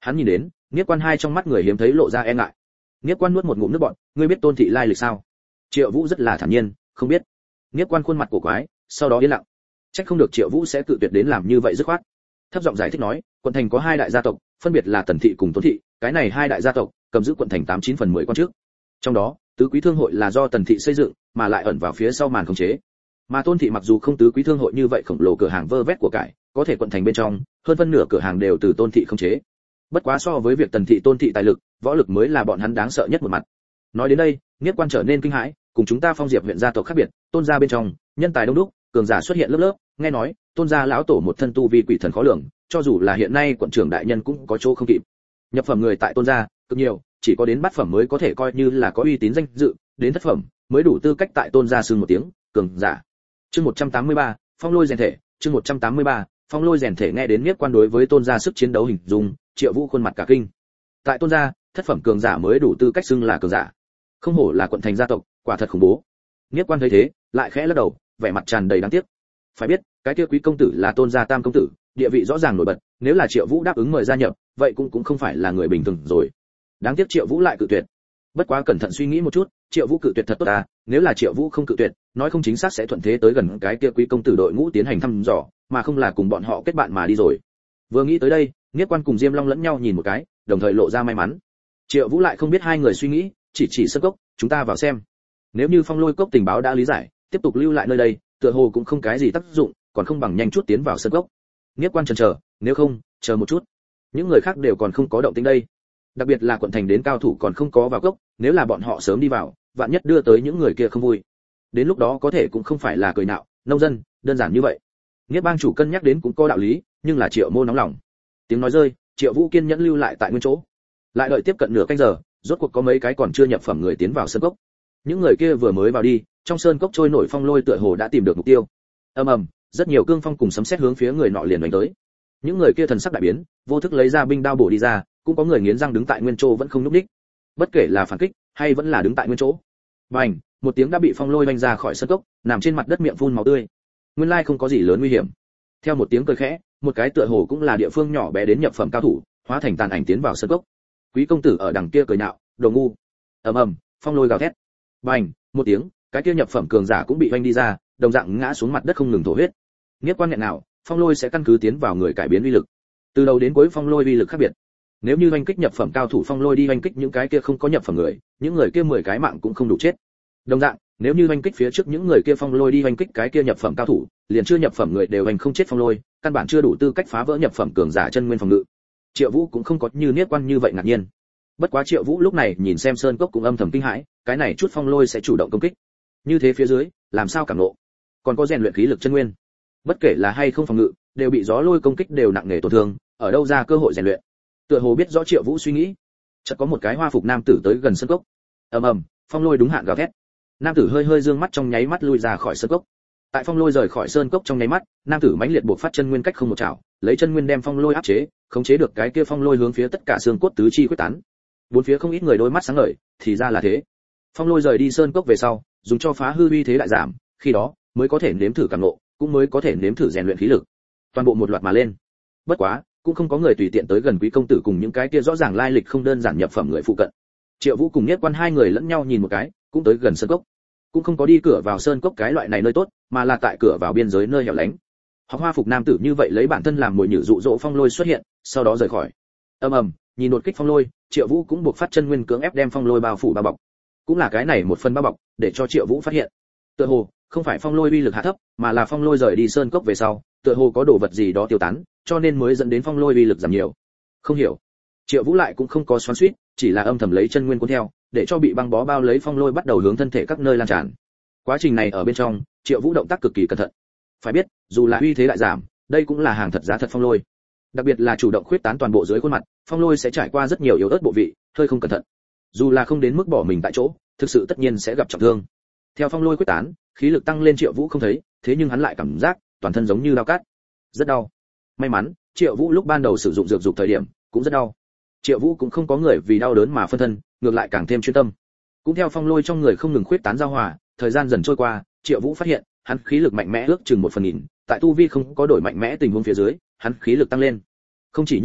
Hắn nhìn đến Niết Quan hai trong mắt người hiếm thấy lộ ra e ngại. Niết Quan nuốt một ngụm nước bọt, ngươi biết Tôn thị lai lịch sao? Triệu Vũ rất là thản nhiên, không biết. Niết Quan khuôn mặt cổ quái, sau đó yên lặng. Trách không được Triệu Vũ sẽ cự tuyệt đến làm như vậy dứt khoát. Thấp giọng giải thích nói, quận thành có hai đại gia tộc, phân biệt là Tần thị cùng Tôn thị, cái này hai đại gia tộc cầm giữ quận thành 89/10 quan trước. Trong đó, tứ quý thương hội là do Tần thị xây dựng, mà lại ẩn vào phía sau màn khống chế. Mà Tôn thị mặc dù không tứ quý thương hội như vậy khổng lồ cửa hàng vơ vét của cải, có thể quận thành bên trong, hơn phân nửa cửa hàng đều từ Tôn thị khống chế. Bất quá so với việc Tần thị Tôn thị tài lực, võ lực mới là bọn hắn đáng sợ nhất một mặt. Nói đến đây, Niết Quan trở nên kinh hãi, cùng chúng ta Phong Diệp huyện gia tộc khác biệt, Tôn gia bên trong, nhân tài đông đúc, cường giả xuất hiện lớp lớp, nghe nói, Tôn gia lão tổ một thân tu vi quỷ thần khó lường, cho dù là hiện nay quận trưởng đại nhân cũng có chỗ không kịp. Nhập phẩm người tại Tôn gia cực nhiều, chỉ có đến bát phẩm mới có thể coi như là có uy tín danh dự, đến thất phẩm mới đủ tư cách tại Tôn gia xưng một tiếng cường giả. Chương 183, Phong Lôi rèn thể, chương 183, Phong Lôi rèn thể. Nghe đến Niết Quan đối với Tôn gia sức chiến đấu hình dung, Triệu Vũ khuôn mặt cả kinh. Tại Tôn gia, thất phẩm cường giả mới đủ tư cách xưng là cường giả. Không hổ là quận thành gia tộc, quả thật khủng bố. Niết Quan thấy thế, lại khẽ lắc đầu, vẻ mặt tràn đầy đáng tiếc. Phải biết, cái kia quý công tử là Tôn gia tam công tử, địa vị rõ ràng nổi bật, nếu là Triệu Vũ đáp ứng mời gia nhập, vậy cũng không phải là người bình thường rồi. Đáng tiếc Triệu Vũ lại cự tuyệt. Bất quá cẩn thận suy nghĩ một chút, Triệu Vũ cự tuyệt thật tốt à, nếu là Triệu Vũ không cự tuyệt, nói không chính xác sẽ thuận thế tới gần cái kia quý công tử đội ngũ tiến hành thăm dò, mà không là cùng bọn họ kết bạn mà đi rồi. Vừa nghĩ tới đây, Niết Quan cùng Diêm Long lẫn nhau nhìn một cái, đồng thời lộ ra may mắn. Triệu Vũ lại không biết hai người suy nghĩ, chỉ sơn cốc, chúng ta vào xem. Nếu như Phong Lôi cốc tình báo đã lý giải, tiếp tục lưu lại nơi đây, tựa hồ cũng không cái gì tác dụng, còn không bằng nhanh chút tiến vào sơn cốc. Niết Quan chần chờ, nếu không, chờ một chút. Những người khác đều còn không có động tĩnh đây. Đặc biệt là quận thành đến cao thủ còn không có vào cốc, nếu là bọn họ sớm đi vào, vạn nhất đưa tới những người kia không vui. Đến lúc đó có thể cũng không phải là cười nhạo, nông dân, đơn giản như vậy. Niết Bang chủ cân nhắc đến cũng có đạo lý, nhưng là Triệu Mô nóng lòng. Tiếng nói rơi, Triệu Vũ kiên nhẫn lưu lại tại nguyên chỗ. Lại đợi tiếp cận nửa canh giờ, rốt cuộc có mấy cái còn chưa nhập phẩm người tiến vào sơn cốc. Những người kia vừa mới vào đi, trong sơn cốc trôi nổi phong lôi tựa hồ đã tìm được mục tiêu. Ầm ầm, rất nhiều cương phong cùng sấm sét hướng phía người nọ liền đánh tới. Những người kia thần sắc đại biến, vô thức lấy ra binh đao bổ đi ra, cũng có người nghiến răng đứng tại nguyên chỗ vẫn không nhúc nhích. Bất kể là phản kích hay vẫn là đứng tại nguyên chỗ. Bành, một tiếng đã bị phong lôi vanh ra khỏi sơn cốc, nằm trên mặt đất miệng phun máu tươi. Nguyên lai không có gì lớn nguy hiểm. Theo một tiếng cười khẽ, một cái tựa hồ cũng là địa phương nhỏ bé đến nhập phẩm cao thủ, hóa thành tàn ảnh tiến vào sơn cốc. Quý công tử ở đằng kia cười nhạo, đồ ngu. Ầm ầm, phong lôi gào thét. Bành, một tiếng, cái kia nhập phẩm cường giả cũng bị vanh đi ra, đồng dạng ngã xuống mặt đất không ngừng thổ huyết. Niết Quan nghẹn nào, phong lôi sẽ căn cứ tiến vào người cải biến uy lực. Từ đầu đến cuối phong lôi uy lực khác biệt. Nếu như oanh kích nhập phẩm cao thủ phong lôi đi oanh kích những cái kia không có nhập phẩm người, những người kia 10 cái mạng cũng không đủ chết. Đồng dạng, nếu như oanh kích phía trước những người kia phong lôi đi oanh kích cái kia nhập phẩm cao thủ, liền chưa nhập phẩm người đều oanh không chết phong lôi, căn bản chưa đủ tư cách phá vỡ nhập phẩm cường giả chân nguyên phòng ngự. Triệu Vũ cũng không có như Niết Quan như vậy ngạc nhiên. Bất quá Triệu Vũ lúc này nhìn xem sơn cốc cũng âm thầm kinh hãi, cái này chút phong lôi sẽ chủ động công kích. Như thế phía dưới, làm sao cảm nộ? Còn có rèn luyện khí lực chân nguyên. Bất kể là hay không phòng ngự, đều bị gió lôi công kích đều nặng nề tổn thương, ở đâu ra cơ hội rèn luyện? Tựa hồ biết rõ Triệu Vũ suy nghĩ, chợt có một cái hoa phục nam tử tới gần sơn cốc. Ầm ầm, phong lôi đúng hạn gào thét. Nam tử hơi hơi dương mắt trong nháy mắt lui ra khỏi sơn cốc. Tại phong lôi rời khỏi sơn cốc trong nháy mắt, nam tử mãnh liệt buộc phát chân nguyên cách không một chảo, lấy chân nguyên đem phong lôi áp chế, khống chế được cái kia phong lôi hướng phía tất cả xương cốt tứ chi quyết tán. Bốn phía không ít người đôi mắt sáng ngời, thì ra là thế. Phong lôi rời đi sơn cốc về sau, dùng cho phá hư uy thế đại giảm, khi đó mới có thể nếm thử cảm ngộ, cũng mới có thể nếm thử rèn luyện khí lực. Toàn bộ một loạt mà lên. Bất quá, cũng không có người tùy tiện tới gần quý công tử cùng những cái kia rõ ràng lai lịch không đơn giản nhập phẩm người phụ cận. Triệu Vũ cùng Niết Quan hai người lẫn nhau nhìn một cái, cũng tới gần sơn cốc. Cũng không có đi cửa vào sơn cốc cái loại này nơi tốt, mà là tại cửa vào biên giới nơi hẻo lánh. Học hoa phục nam tử như vậy lấy bản thân làm mồi nhử dụ dỗ phong lôi xuất hiện, sau đó rời khỏi. Ầm ầm, nhìn đột kích phong lôi, Triệu Vũ cũng buộc phát chân nguyên cưỡng ép đem phong lôi bao phủ bao bọc. Cũng là cái này một phần bao bọc, để cho Triệu Vũ phát hiện. Tựa hồ không phải phong lôi uy lực hạ thấp, mà là phong lôi rời đi sơn cốc về sau, tựa hồ có đồ vật gì đó tiêu tán, cho nên mới dẫn đến phong lôi uy lực giảm nhiều. Không hiểu. Triệu Vũ lại cũng không có xoắn xuýt, chỉ là âm thầm lấy chân nguyên cuốn theo, để cho bị băng bó bao lấy phong lôi bắt đầu hướng thân thể các nơi lan tràn. Quá trình này ở bên trong, Triệu Vũ động tác cực kỳ cẩn thận. Phải biết, dù là uy thế lại giảm, đây cũng là hàng thật giá thật phong lôi. Đặc biệt là chủ động khuyết tán toàn bộ dưới khuôn mặt, phong lôi sẽ trải qua rất nhiều yếu ớt bộ vị, hơi không cẩn thận. Dù là không đến mức bỏ mình tại chỗ, thực sự tất nhiên sẽ gặp trọng thương. Theo phong lôi quyết tán, khí lực tăng lên Triệu Vũ không thấy, thế nhưng hắn lại cảm giác toàn thân giống như dao cắt, rất đau. May mắn, Triệu Vũ lúc ban đầu sử dụng dược dục thời điểm cũng rất đau. Triệu Vũ cũng không có người vì đau đớn mà phân thân, ngược lại càng thêm chuyên tâm. Cũng theo phong lôi trong người không ngừng khuyết tán giao hòa, thời gian dần trôi qua, Triệu Vũ phát hiện, hắn khí lực mạnh mẽ ước chừng 1/1000, tại tu vi không có đổi mạnh mẽ tình huống phía dưới, hắn khí lực tăng lên. Không chỉ như thế,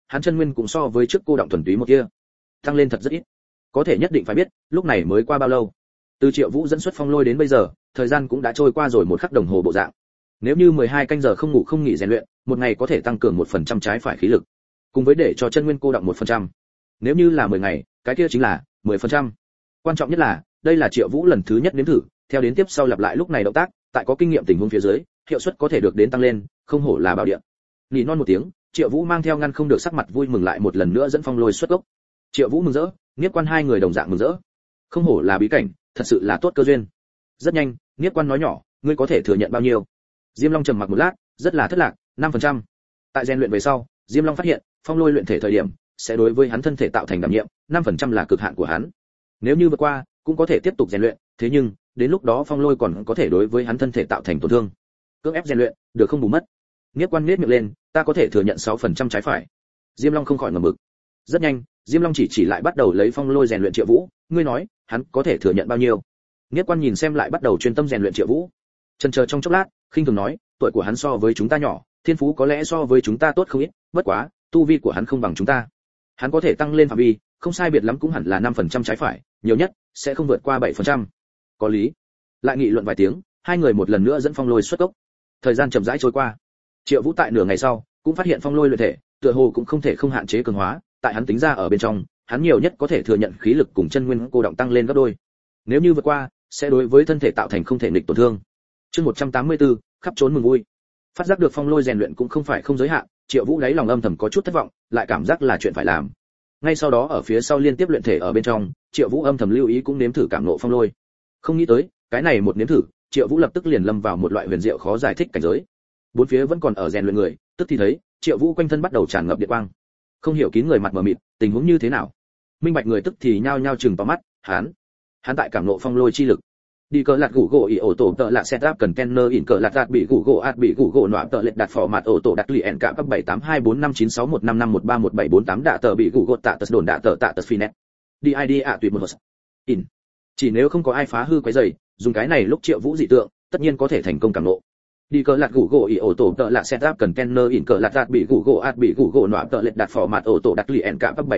hắn chân nguyên cũng so với trước cô động thuần túy một kia tăng lên thật rất ít. Có thể nhất định phải biết, lúc này mới qua bao lâu. Từ Triệu Vũ dẫn xuất phong lôi đến bây giờ, thời gian cũng đã trôi qua rồi 1 khắc đồng hồ bộ dạng. Nếu như 12 canh giờ không ngủ không nghỉ rèn luyện, một ngày có thể tăng cường 1% trái phải khí lực, cùng với để cho chân nguyên cô động 1%. Nếu như là 10 ngày, cái kia chính là 10%. Quan trọng nhất là, đây là Triệu Vũ lần thứ nhất nếm thử, theo đến tiếp sau lặp lại lúc này động tác, tại có kinh nghiệm tình huống phía dưới, hiệu suất có thể được đến tăng lên, không hổ là bảo địa. Nỉ non một tiếng, Triệu Vũ mang theo ngăn không được sắc mặt vui mừng lại một lần nữa dẫn phong lôi xuất gốc. Triệu Vũ mừng rỡ, Niếp Quan hai người đồng dạng mừng rỡ. Không hổ là bí cảnh, thật sự là tốt cơ duyên. Rất nhanh, Niếp Quan nói nhỏ, ngươi có thể thừa nhận bao nhiêu? Diêm Long trầm mặc một lát, rất là thất lạc, 5%. Tại rèn luyện về sau, Diêm Long phát hiện, phong lôi luyện thể thời điểm sẽ đối với hắn thân thể tạo thành đảm nhiệm, 5% là cực hạn của hắn. Nếu như vượt qua, cũng có thể tiếp tục rèn luyện, thế nhưng, đến lúc đó phong lôi còn có thể đối với hắn thân thể tạo thành tổn thương. Cưỡng ép rèn luyện, được không bù mất. Niếp Quan nhếch miệng lên, ta có thể thừa nhận 6% trái phải. Diêm Long không khỏi ngầm mực. Rất nhanh, Diêm Long chỉ lại bắt đầu lấy phong lôi rèn luyện Triệu Vũ, ngươi nói, hắn có thể thừa nhận bao nhiêu? Niếp Quan nhìn xem lại bắt đầu chuyên tâm rèn luyện Triệu Vũ. Chần chờ trong chốc lát, khinh thường nói, tuổi của hắn so với chúng ta nhỏ, thiên phú có lẽ so với chúng ta tốt không ít, bất quá, tu vi của hắn không bằng chúng ta. Hắn có thể tăng lên phạm vi, không sai biệt lắm cũng hẳn là 5% trái phải, nhiều nhất sẽ không vượt qua 7%. Có lý. Lại nghị luận vài tiếng, hai người một lần nữa dẫn phong lôi xuất cốc. Thời gian chậm rãi trôi qua. Triệu Vũ tại nửa ngày sau, cũng phát hiện phong lôi luyện thể, tựa hồ cũng không thể không hạn chế cường hóa, tại hắn tính ra ở bên trong, hắn nhiều nhất có thể thừa nhận khí lực cùng chân nguyên cô động tăng lên gấp đôi. Nếu như vượt qua, sẽ đối với thân thể tạo thành không thể nghịch tổn thương. Chương 184, khắp trốn mừng vui. Phát giác được phong lôi rèn luyện cũng không phải không giới hạn, Triệu Vũ đáy lòng âm thầm có chút thất vọng, lại cảm giác là chuyện phải làm. Ngay sau đó ở phía sau liên tiếp luyện thể ở bên trong, Triệu Vũ âm thầm lưu ý cũng nếm thử cảm ngộ phong lôi. Không nghĩ tới, cái này một nếm thử, Triệu Vũ lập tức liền lâm vào một loại huyền diệu khó giải thích cảnh giới. Bốn phía vẫn còn ở rèn luyện người, tức thì thấy, Triệu Vũ quanh thân bắt đầu tràn ngập điện quang. Không hiểu kín người mặt mờ mịt, tình huống như thế nào? Minh bạch người tức thì nhao nhao chừng to mắt, hắn tại cảm ngộ phong lôi chi lực. Đi cờ lạt gủ gỗ ý ổ tổ tợ lạ setup cần kenner in cờ lạt đạt bị gủ gỗ nọa tợ lệch đặt phò mặt ổ tổ đặt lì ẻn cả cấp 7824561551317748 đạ tợ bị gủ gỗ tạ tật đồn đạ tợ tạ tật finet. Đi ID ạ tùy một hồ. In. Chỉ nếu không có ai phá hư quấy rầy, dùng cái này lúc Triệu Vũ dị tượng, tất nhiên có thể thành công cảm ngộ. Đi cờ lạt gủ gỗ ý ổ tổ tợ lạ setup cần kenner in cờ lạt đạt bị gủ gỗ nọa tợ lệch đặt phò mặt ổ tổ đặt lì ẻn cả cấp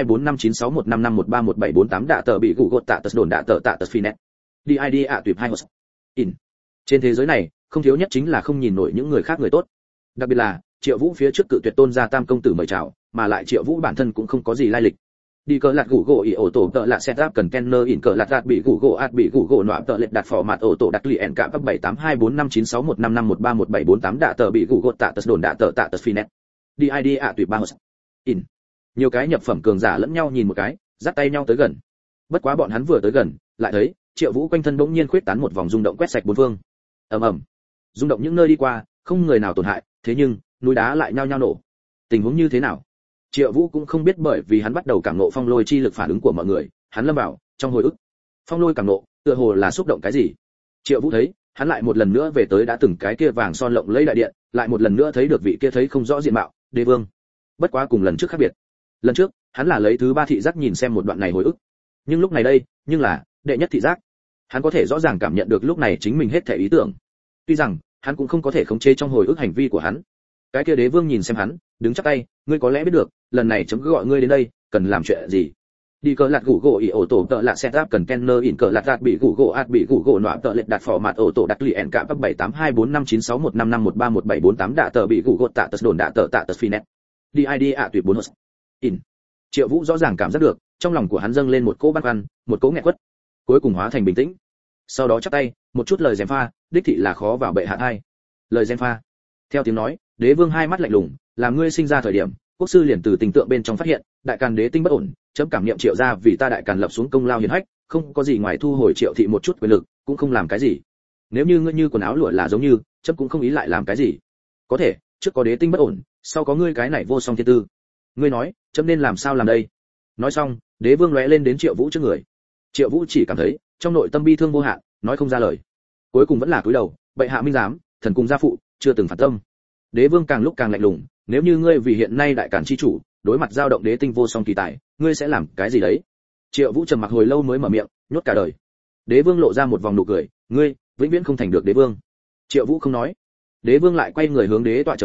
7824561551317748 đạ tợ bị gủ gỗ tạ tật đồn đạ tợ tạ tật finet. Đi ID ạ tuyệt 2 hồ. In. Trên thế giới này, không thiếu nhất chính là không nhìn nổi những người khác người tốt. Đặc biệt là, Triệu Vũ phía trước cự tuyệt tôn gia tam công tử mời chào, mà lại Triệu Vũ bản thân cũng không có gì lai lịch. Đi cờ lạt gủ gỗ ý ổ tổ tợ lạ setup cần kenner in cờ lạt đạt bị gủ gỗ nọa tợ lệch đặt phò mặt ổ tổ đặt lì ẻn cả cấp 7824561551317748 đạ tợ bị gủ gỗ tạ tật đồn đạ tợ tạ tật finet. Đi ID ạ tuyệt 3 hồ. In. Nhiều cái nhập phẩm cường giả lẫn nhau nhìn một cái, dắt tay nhau tới gần. Bất quá bọn hắn vừa tới gần, lại thấy Triệu Vũ quanh thân bỗng nhiên khuyết tán một vòng rung động quét sạch bốn phương. Ầm ầm. Rung động những nơi đi qua, không người nào tổn hại, thế nhưng núi đá lại nhao nhao nổ. Tình huống như thế nào? Triệu Vũ cũng không biết, bởi vì hắn bắt đầu cảm ngộ phong lôi chi lực phản ứng của mọi người, hắn lâm vào trong hồi ức. Phong lôi cảm ngộ, tựa hồ là xúc động cái gì? Triệu Vũ thấy, hắn lại một lần nữa về tới đã từng cái kia vàng son lộng lẫy đại điện, lại một lần nữa thấy được vị kia thấy không rõ diện mạo, Đế Vương. Bất quá cùng lần trước khác biệt. Lần trước, hắn là lấy thứ ba thị giác nhìn xem một đoạn này hồi ức. Nhưng lúc này đây, nhưng là đệ nhất thị giác. Hắn có thể rõ ràng cảm nhận được lúc này chính mình hết thể ý tưởng. Tuy rằng, hắn cũng không có thể khống chế trong hồi ức hành vi của hắn. Cái kia Đế Vương nhìn xem hắn, đứng chắp tay, ngươi có lẽ biết được, lần này chấm cứ gọi ngươi đến đây, cần làm chuyện gì? Đi cờ lạt gủ gỗ ý ổ tổ tợ lạ setup cần kenner in cờ lạt đạt bị gủ gỗ nọa tợ lệch đặt phò mặt ổ tổ đặt lì ẻn cả cấp 7824561551317748 đạ tợ bị gủ gỗ tạ tật đồn đạ tợ tạ tật finet. Đi ID ạ tuyệt 4 hồ. In. Triệu Vũ rõ ràng cảm giác được, trong lòng của hắn dâng lên một cỗ băn khoăn, một cỗ nghẹt quất, cuối cùng hóa thành bình tĩnh. Sau đó chắp tay, một chút lời gièm pha, đích thị là khó vào bệ hạ hai. Lời gièm pha. Theo tiếng nói, Đế Vương hai mắt lạnh lùng, làm ngươi sinh ra thời điểm, quốc sư liền từ tình tượng bên trong phát hiện, đại càn đế tinh bất ổn, chấm cảm niệm Triệu gia vì ta đại càn lập xuống công lao hiển hách, không có gì ngoài thu hồi Triệu thị một chút quyền lực, cũng không làm cái gì. Nếu như ngươi như quần áo lụa là giống như, chấm cũng không ý lại làm cái gì. Có thể, trước có đế tinh bất ổn, sau có ngươi cái này vô song thiên tư. Ngươi nói, chấm nên làm sao làm đây? Nói xong, Đế Vương lóe lên đến Triệu Vũ trước người. Triệu Vũ chỉ cảm thấy trong nội tâm bi thương vô hạn, nói không ra lời. Cuối cùng vẫn là cúi đầu, bệ hạ minh giám, thần cùng gia phụ, chưa từng phản tâm. Đế Vương càng lúc càng lạnh lùng, nếu như ngươi vì hiện nay đại càn chi chủ, đối mặt dao động đế tinh vô song kỳ tài, ngươi sẽ làm cái gì đấy? Triệu Vũ trầm mặc hồi lâu mới mở miệng, nhốt cả đời. Đế Vương lộ ra một vòng nụ cười, ngươi vĩnh viễn không thành được đế vương. Triệu Vũ không nói. Đế Vương lại quay người hướng đế tọa chậm rãi,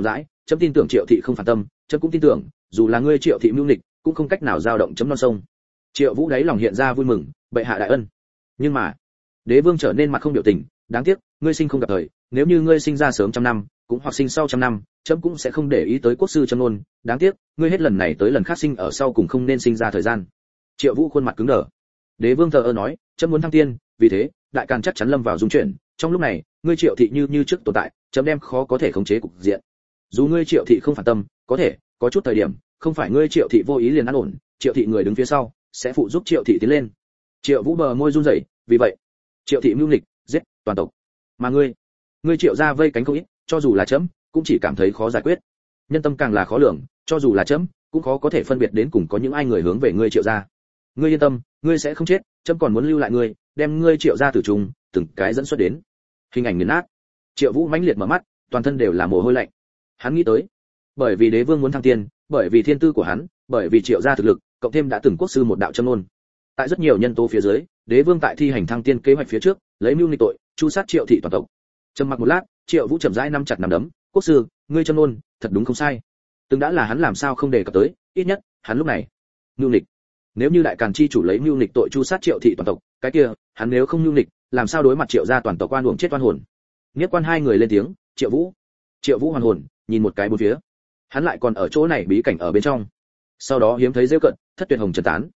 chấm tin tưởng Triệu thị không phản tâm, chấm cũng tin tưởng, dù là ngươi Triệu thị mưu nghịch, cũng không cách nào dao động chấm non sông. Triệu Vũ đáy lòng hiện ra vui mừng, bệ hạ đại ân. Nhưng mà, Đế Vương trở nên mặt không biểu tình, đáng tiếc, ngươi sinh không gặp thời, nếu như ngươi sinh ra sớm trăm năm, cũng hoặc sinh sau trăm năm, chấm cũng sẽ không để ý tới quốc sư châm ngôn, đáng tiếc, ngươi hết lần này tới lần khác sinh ở sau cùng không nên sinh ra thời gian. Triệu Vũ khuôn mặt cứng đờ. Đế Vương thờ ơ nói, chấm muốn thăng tiên, vì thế, đại càn chắc chắn lâm vào dung chuyển, trong lúc này, ngươi Triệu thị như trước tồn tại, chấm đem khó có thể khống chế cục diện. Dù ngươi Triệu thị không phản tâm, có thể, có chút thời điểm, không phải ngươi Triệu thị vô ý liền an ổn, Triệu thị người đứng phía sau, sẽ phụ giúp Triệu thị tiến lên. Triệu Vũ bờ môi run rẩy, vì vậy, Triệu thị mưu nghịch, giết toàn tộc. Mà ngươi Triệu gia vây cánh không ít, cho dù là chấm, cũng chỉ cảm thấy khó giải quyết. Nhân tâm càng là khó lường, cho dù là chấm, cũng khó có thể phân biệt đến cùng có những ai người hướng về ngươi Triệu gia. Ngươi yên tâm, ngươi sẽ không chết, chấm còn muốn lưu lại ngươi, đem ngươi Triệu gia tử trùng, từng cái dẫn xuất đến. Hình ảnh nghiền nát. Triệu Vũ mãnh liệt mở mắt, toàn thân đều là mồ hôi lạnh. Hắn nghĩ tới, bởi vì Đế Vương muốn thăng tiên, bởi vì thiên tư của hắn, bởi vì Triệu gia thực lực, cộng thêm đã từng quốc sư một đạo châm ngôn. Tại rất nhiều nhân tố phía dưới, Đế Vương tại thi hành thăng tiên kế hoạch phía trước, lấy mưu nghịch tội, chu sát Triệu thị toàn tộc. Trầm mặc một lát, Triệu Vũ chậm rãi nắm chặt nắm đấm, quốc sư, ngươi châm ngôn, thật đúng không sai. Từng đã là hắn làm sao không đề cập tới, ít nhất, hắn lúc này, mưu nghịch. Nếu như đại càn chi chủ lấy mưu nghịch tội chu sát Triệu thị toàn tộc, cái kia, hắn nếu không mưu nghịch, làm sao đối mặt Triệu gia toàn tộc oan uổng chết oan hồn. Nghĩa quan hai người lên tiếng, Triệu Vũ hoàn hồn, nhìn một cái bốn phía. Hắn lại còn ở chỗ này bí cảnh ở bên trong. Sau đó hiếm thấy rêu cận, thất tuyệt hồng trần tán.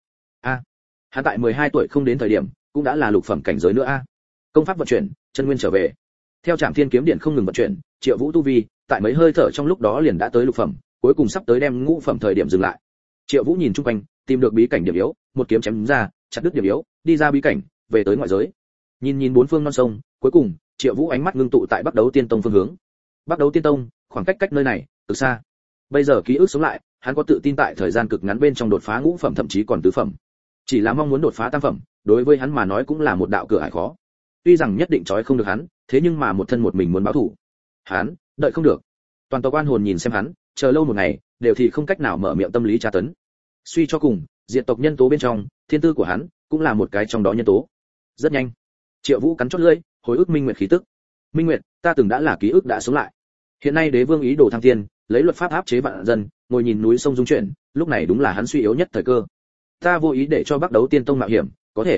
Hắn tại 12 tuổi không đến thời điểm, cũng đã là lục phẩm cảnh giới nữa a. Công pháp vận chuyển, chân nguyên trở về. Theo Trảm Thiên kiếm điện không ngừng vận chuyển, Triệu Vũ tu vi, tại mấy hơi thở trong lúc đó liền đã tới lục phẩm, cuối cùng sắp tới đem ngũ phẩm thời điểm dừng lại. Triệu Vũ nhìn chung quanh, tìm được bí cảnh điểm yếu, một kiếm chém ra, chặt đứt điểm yếu, đi ra bí cảnh, về tới ngoại giới. Nhìn bốn phương non sông, cuối cùng, Triệu Vũ ánh mắt ngưng tụ tại Bắc Đấu Tiên Tông phương hướng. Bắc Đấu Tiên Tông, khoảng cách nơi này, cực xa. Bây giờ ký ức sống lại, hắn có tự tin tại thời gian cực ngắn bên trong đột phá ngũ phẩm thậm chí còn tứ phẩm. Chỉ là mong muốn đột phá tam phẩm, đối với hắn mà nói cũng là một đạo cửa ải khó. Tuy rằng nhất định trói không được hắn, thế nhưng mà một thân một mình muốn báo thù, hắn đợi không được. Toàn tộc oan hồn nhìn xem hắn, chờ lâu một ngày, đều thì không cách nào mở miệng tâm lý tra tấn. Suy cho cùng, diệt tộc nhân tố bên trong, thiên tư của hắn cũng là một cái trong đó nhân tố. Rất nhanh, Triệu Vũ cắn chót lưỡi, hồi ức Minh Nguyệt khí tức. Minh Nguyệt, ta từng đã là ký ức đã sống lại. Hiện nay Đế Vương ý đồ thăng thiên, lấy luật pháp áp chế vạn dân, ngồi nhìn núi sông dung chuyển, lúc này đúng là hắn suy yếu nhất thời cơ. Ta vô ý để cho Bắc Đấu Tiên Tông mạo hiểm,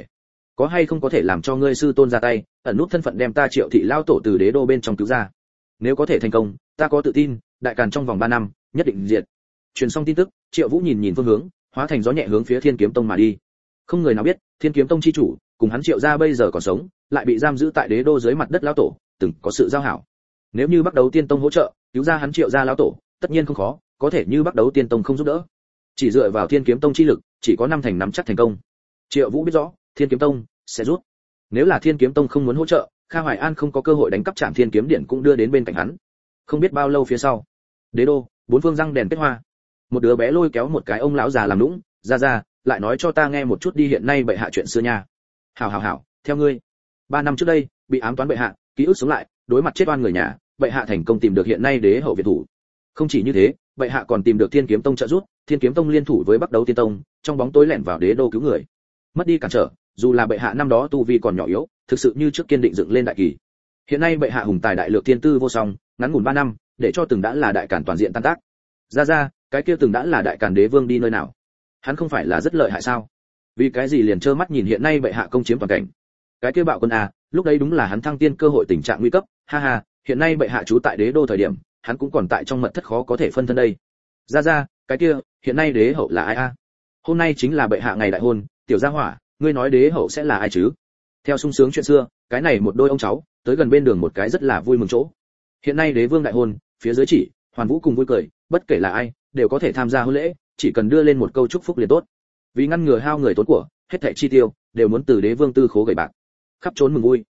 có hay không có thể làm cho ngươi sư tôn ra tay, ẩn nút thân phận đem ta Triệu thị lao tổ từ đế đô bên trong cứu ra. Nếu có thể thành công, ta có tự tin, đại càn trong vòng 3 năm, nhất định diệt. Truyền xong tin tức, Triệu Vũ nhìn phương hướng, hóa thành gió nhẹ hướng phía Thiên Kiếm Tông mà đi. Không người nào biết, Thiên Kiếm Tông chi chủ, cùng hắn Triệu gia bây giờ còn sống, lại bị giam giữ tại đế đô dưới mặt đất lão tổ, từng có sự giao hảo. Nếu như Bắc Đấu Tiên Tông hỗ trợ, cứu ra hắn Triệu gia lão tổ, tất nhiên không khó, có thể như Bắc Đấu Tiên Tông không giúp đỡ, chỉ dựa vào Thiên Kiếm Tông chi lực, chỉ có 5 thành 5 chắc thành công. Triệu Vũ biết rõ, Thiên Kiếm Tông sẽ rút. Nếu là Thiên Kiếm Tông không muốn hỗ trợ, Kha Hoài An không có cơ hội đánh cắp Trảm Thiên kiếm điện cũng đưa đến bên cạnh hắn. Không biết bao lâu phía sau, đế đô, bốn phương răng đèn kết hoa. Một đứa bé lôi kéo một cái ông lão già làm nũng, ra, lại nói cho ta nghe một chút đi hiện nay bệ hạ chuyện xưa nha. Hảo, theo ngươi. 3 năm trước đây, bị ám toán bệ hạ, ký ức sống lại, đối mặt chết oan người nhà, bệ hạ thành công tìm được hiện nay đế hậu việt thủ. Không chỉ như thế, bệ hạ còn tìm được Thiên Kiếm Tông trợ giúp, Thiên Kiếm Tông liên thủ với Bắc Đấu Tiên Tông, trong bóng tối lẻn vào đế đô cứu người. Mất đi cản trở, dù là bệ hạ năm đó tu vi còn nhỏ yếu, thực sự như trước kiên định dựng lên đại kỳ. Hiện nay bệ hạ hùng tài đại lược thiên tư vô song, ngắn ngủn 3 năm, để cho từng đã là đại càn toàn diện tan tác. Ra, cái kia từng đã là đại càn đế vương đi nơi nào? Hắn không phải là rất lợi hại sao? Vì cái gì liền trơ mắt nhìn hiện nay bệ hạ công chiếm toàn cảnh? Cái kia bạo quân à, lúc đấy đúng là hắn thăng tiên cơ hội tình trạng nguy cấp, ha, hiện nay bệ hạ trú tại đế đô thời điểm, hắn cũng còn tại trong mật thất khó có thể phân thân đây. Ra, cái kia, hiện nay đế hậu là ai a? Hôm nay chính là bệ hạ ngày đại hôn, tiểu gia hỏa, ngươi nói đế hậu sẽ là ai chứ? Theo sung sướng chuyện xưa, cái này một đôi ông cháu, tới gần bên đường một cái rất là vui mừng chỗ. Hiện nay đế vương đại hôn, phía dưới chỉ, Hoàn Vũ cùng vui cười, bất kể là ai, đều có thể tham gia hôn lễ, chỉ cần đưa lên một câu chúc phúc liền tốt. Vì ngăn ngừa hao người tốn của, hết thảy chi tiêu đều muốn từ đế vương tư khố gầy bạc. Khắp trốn mừng vui.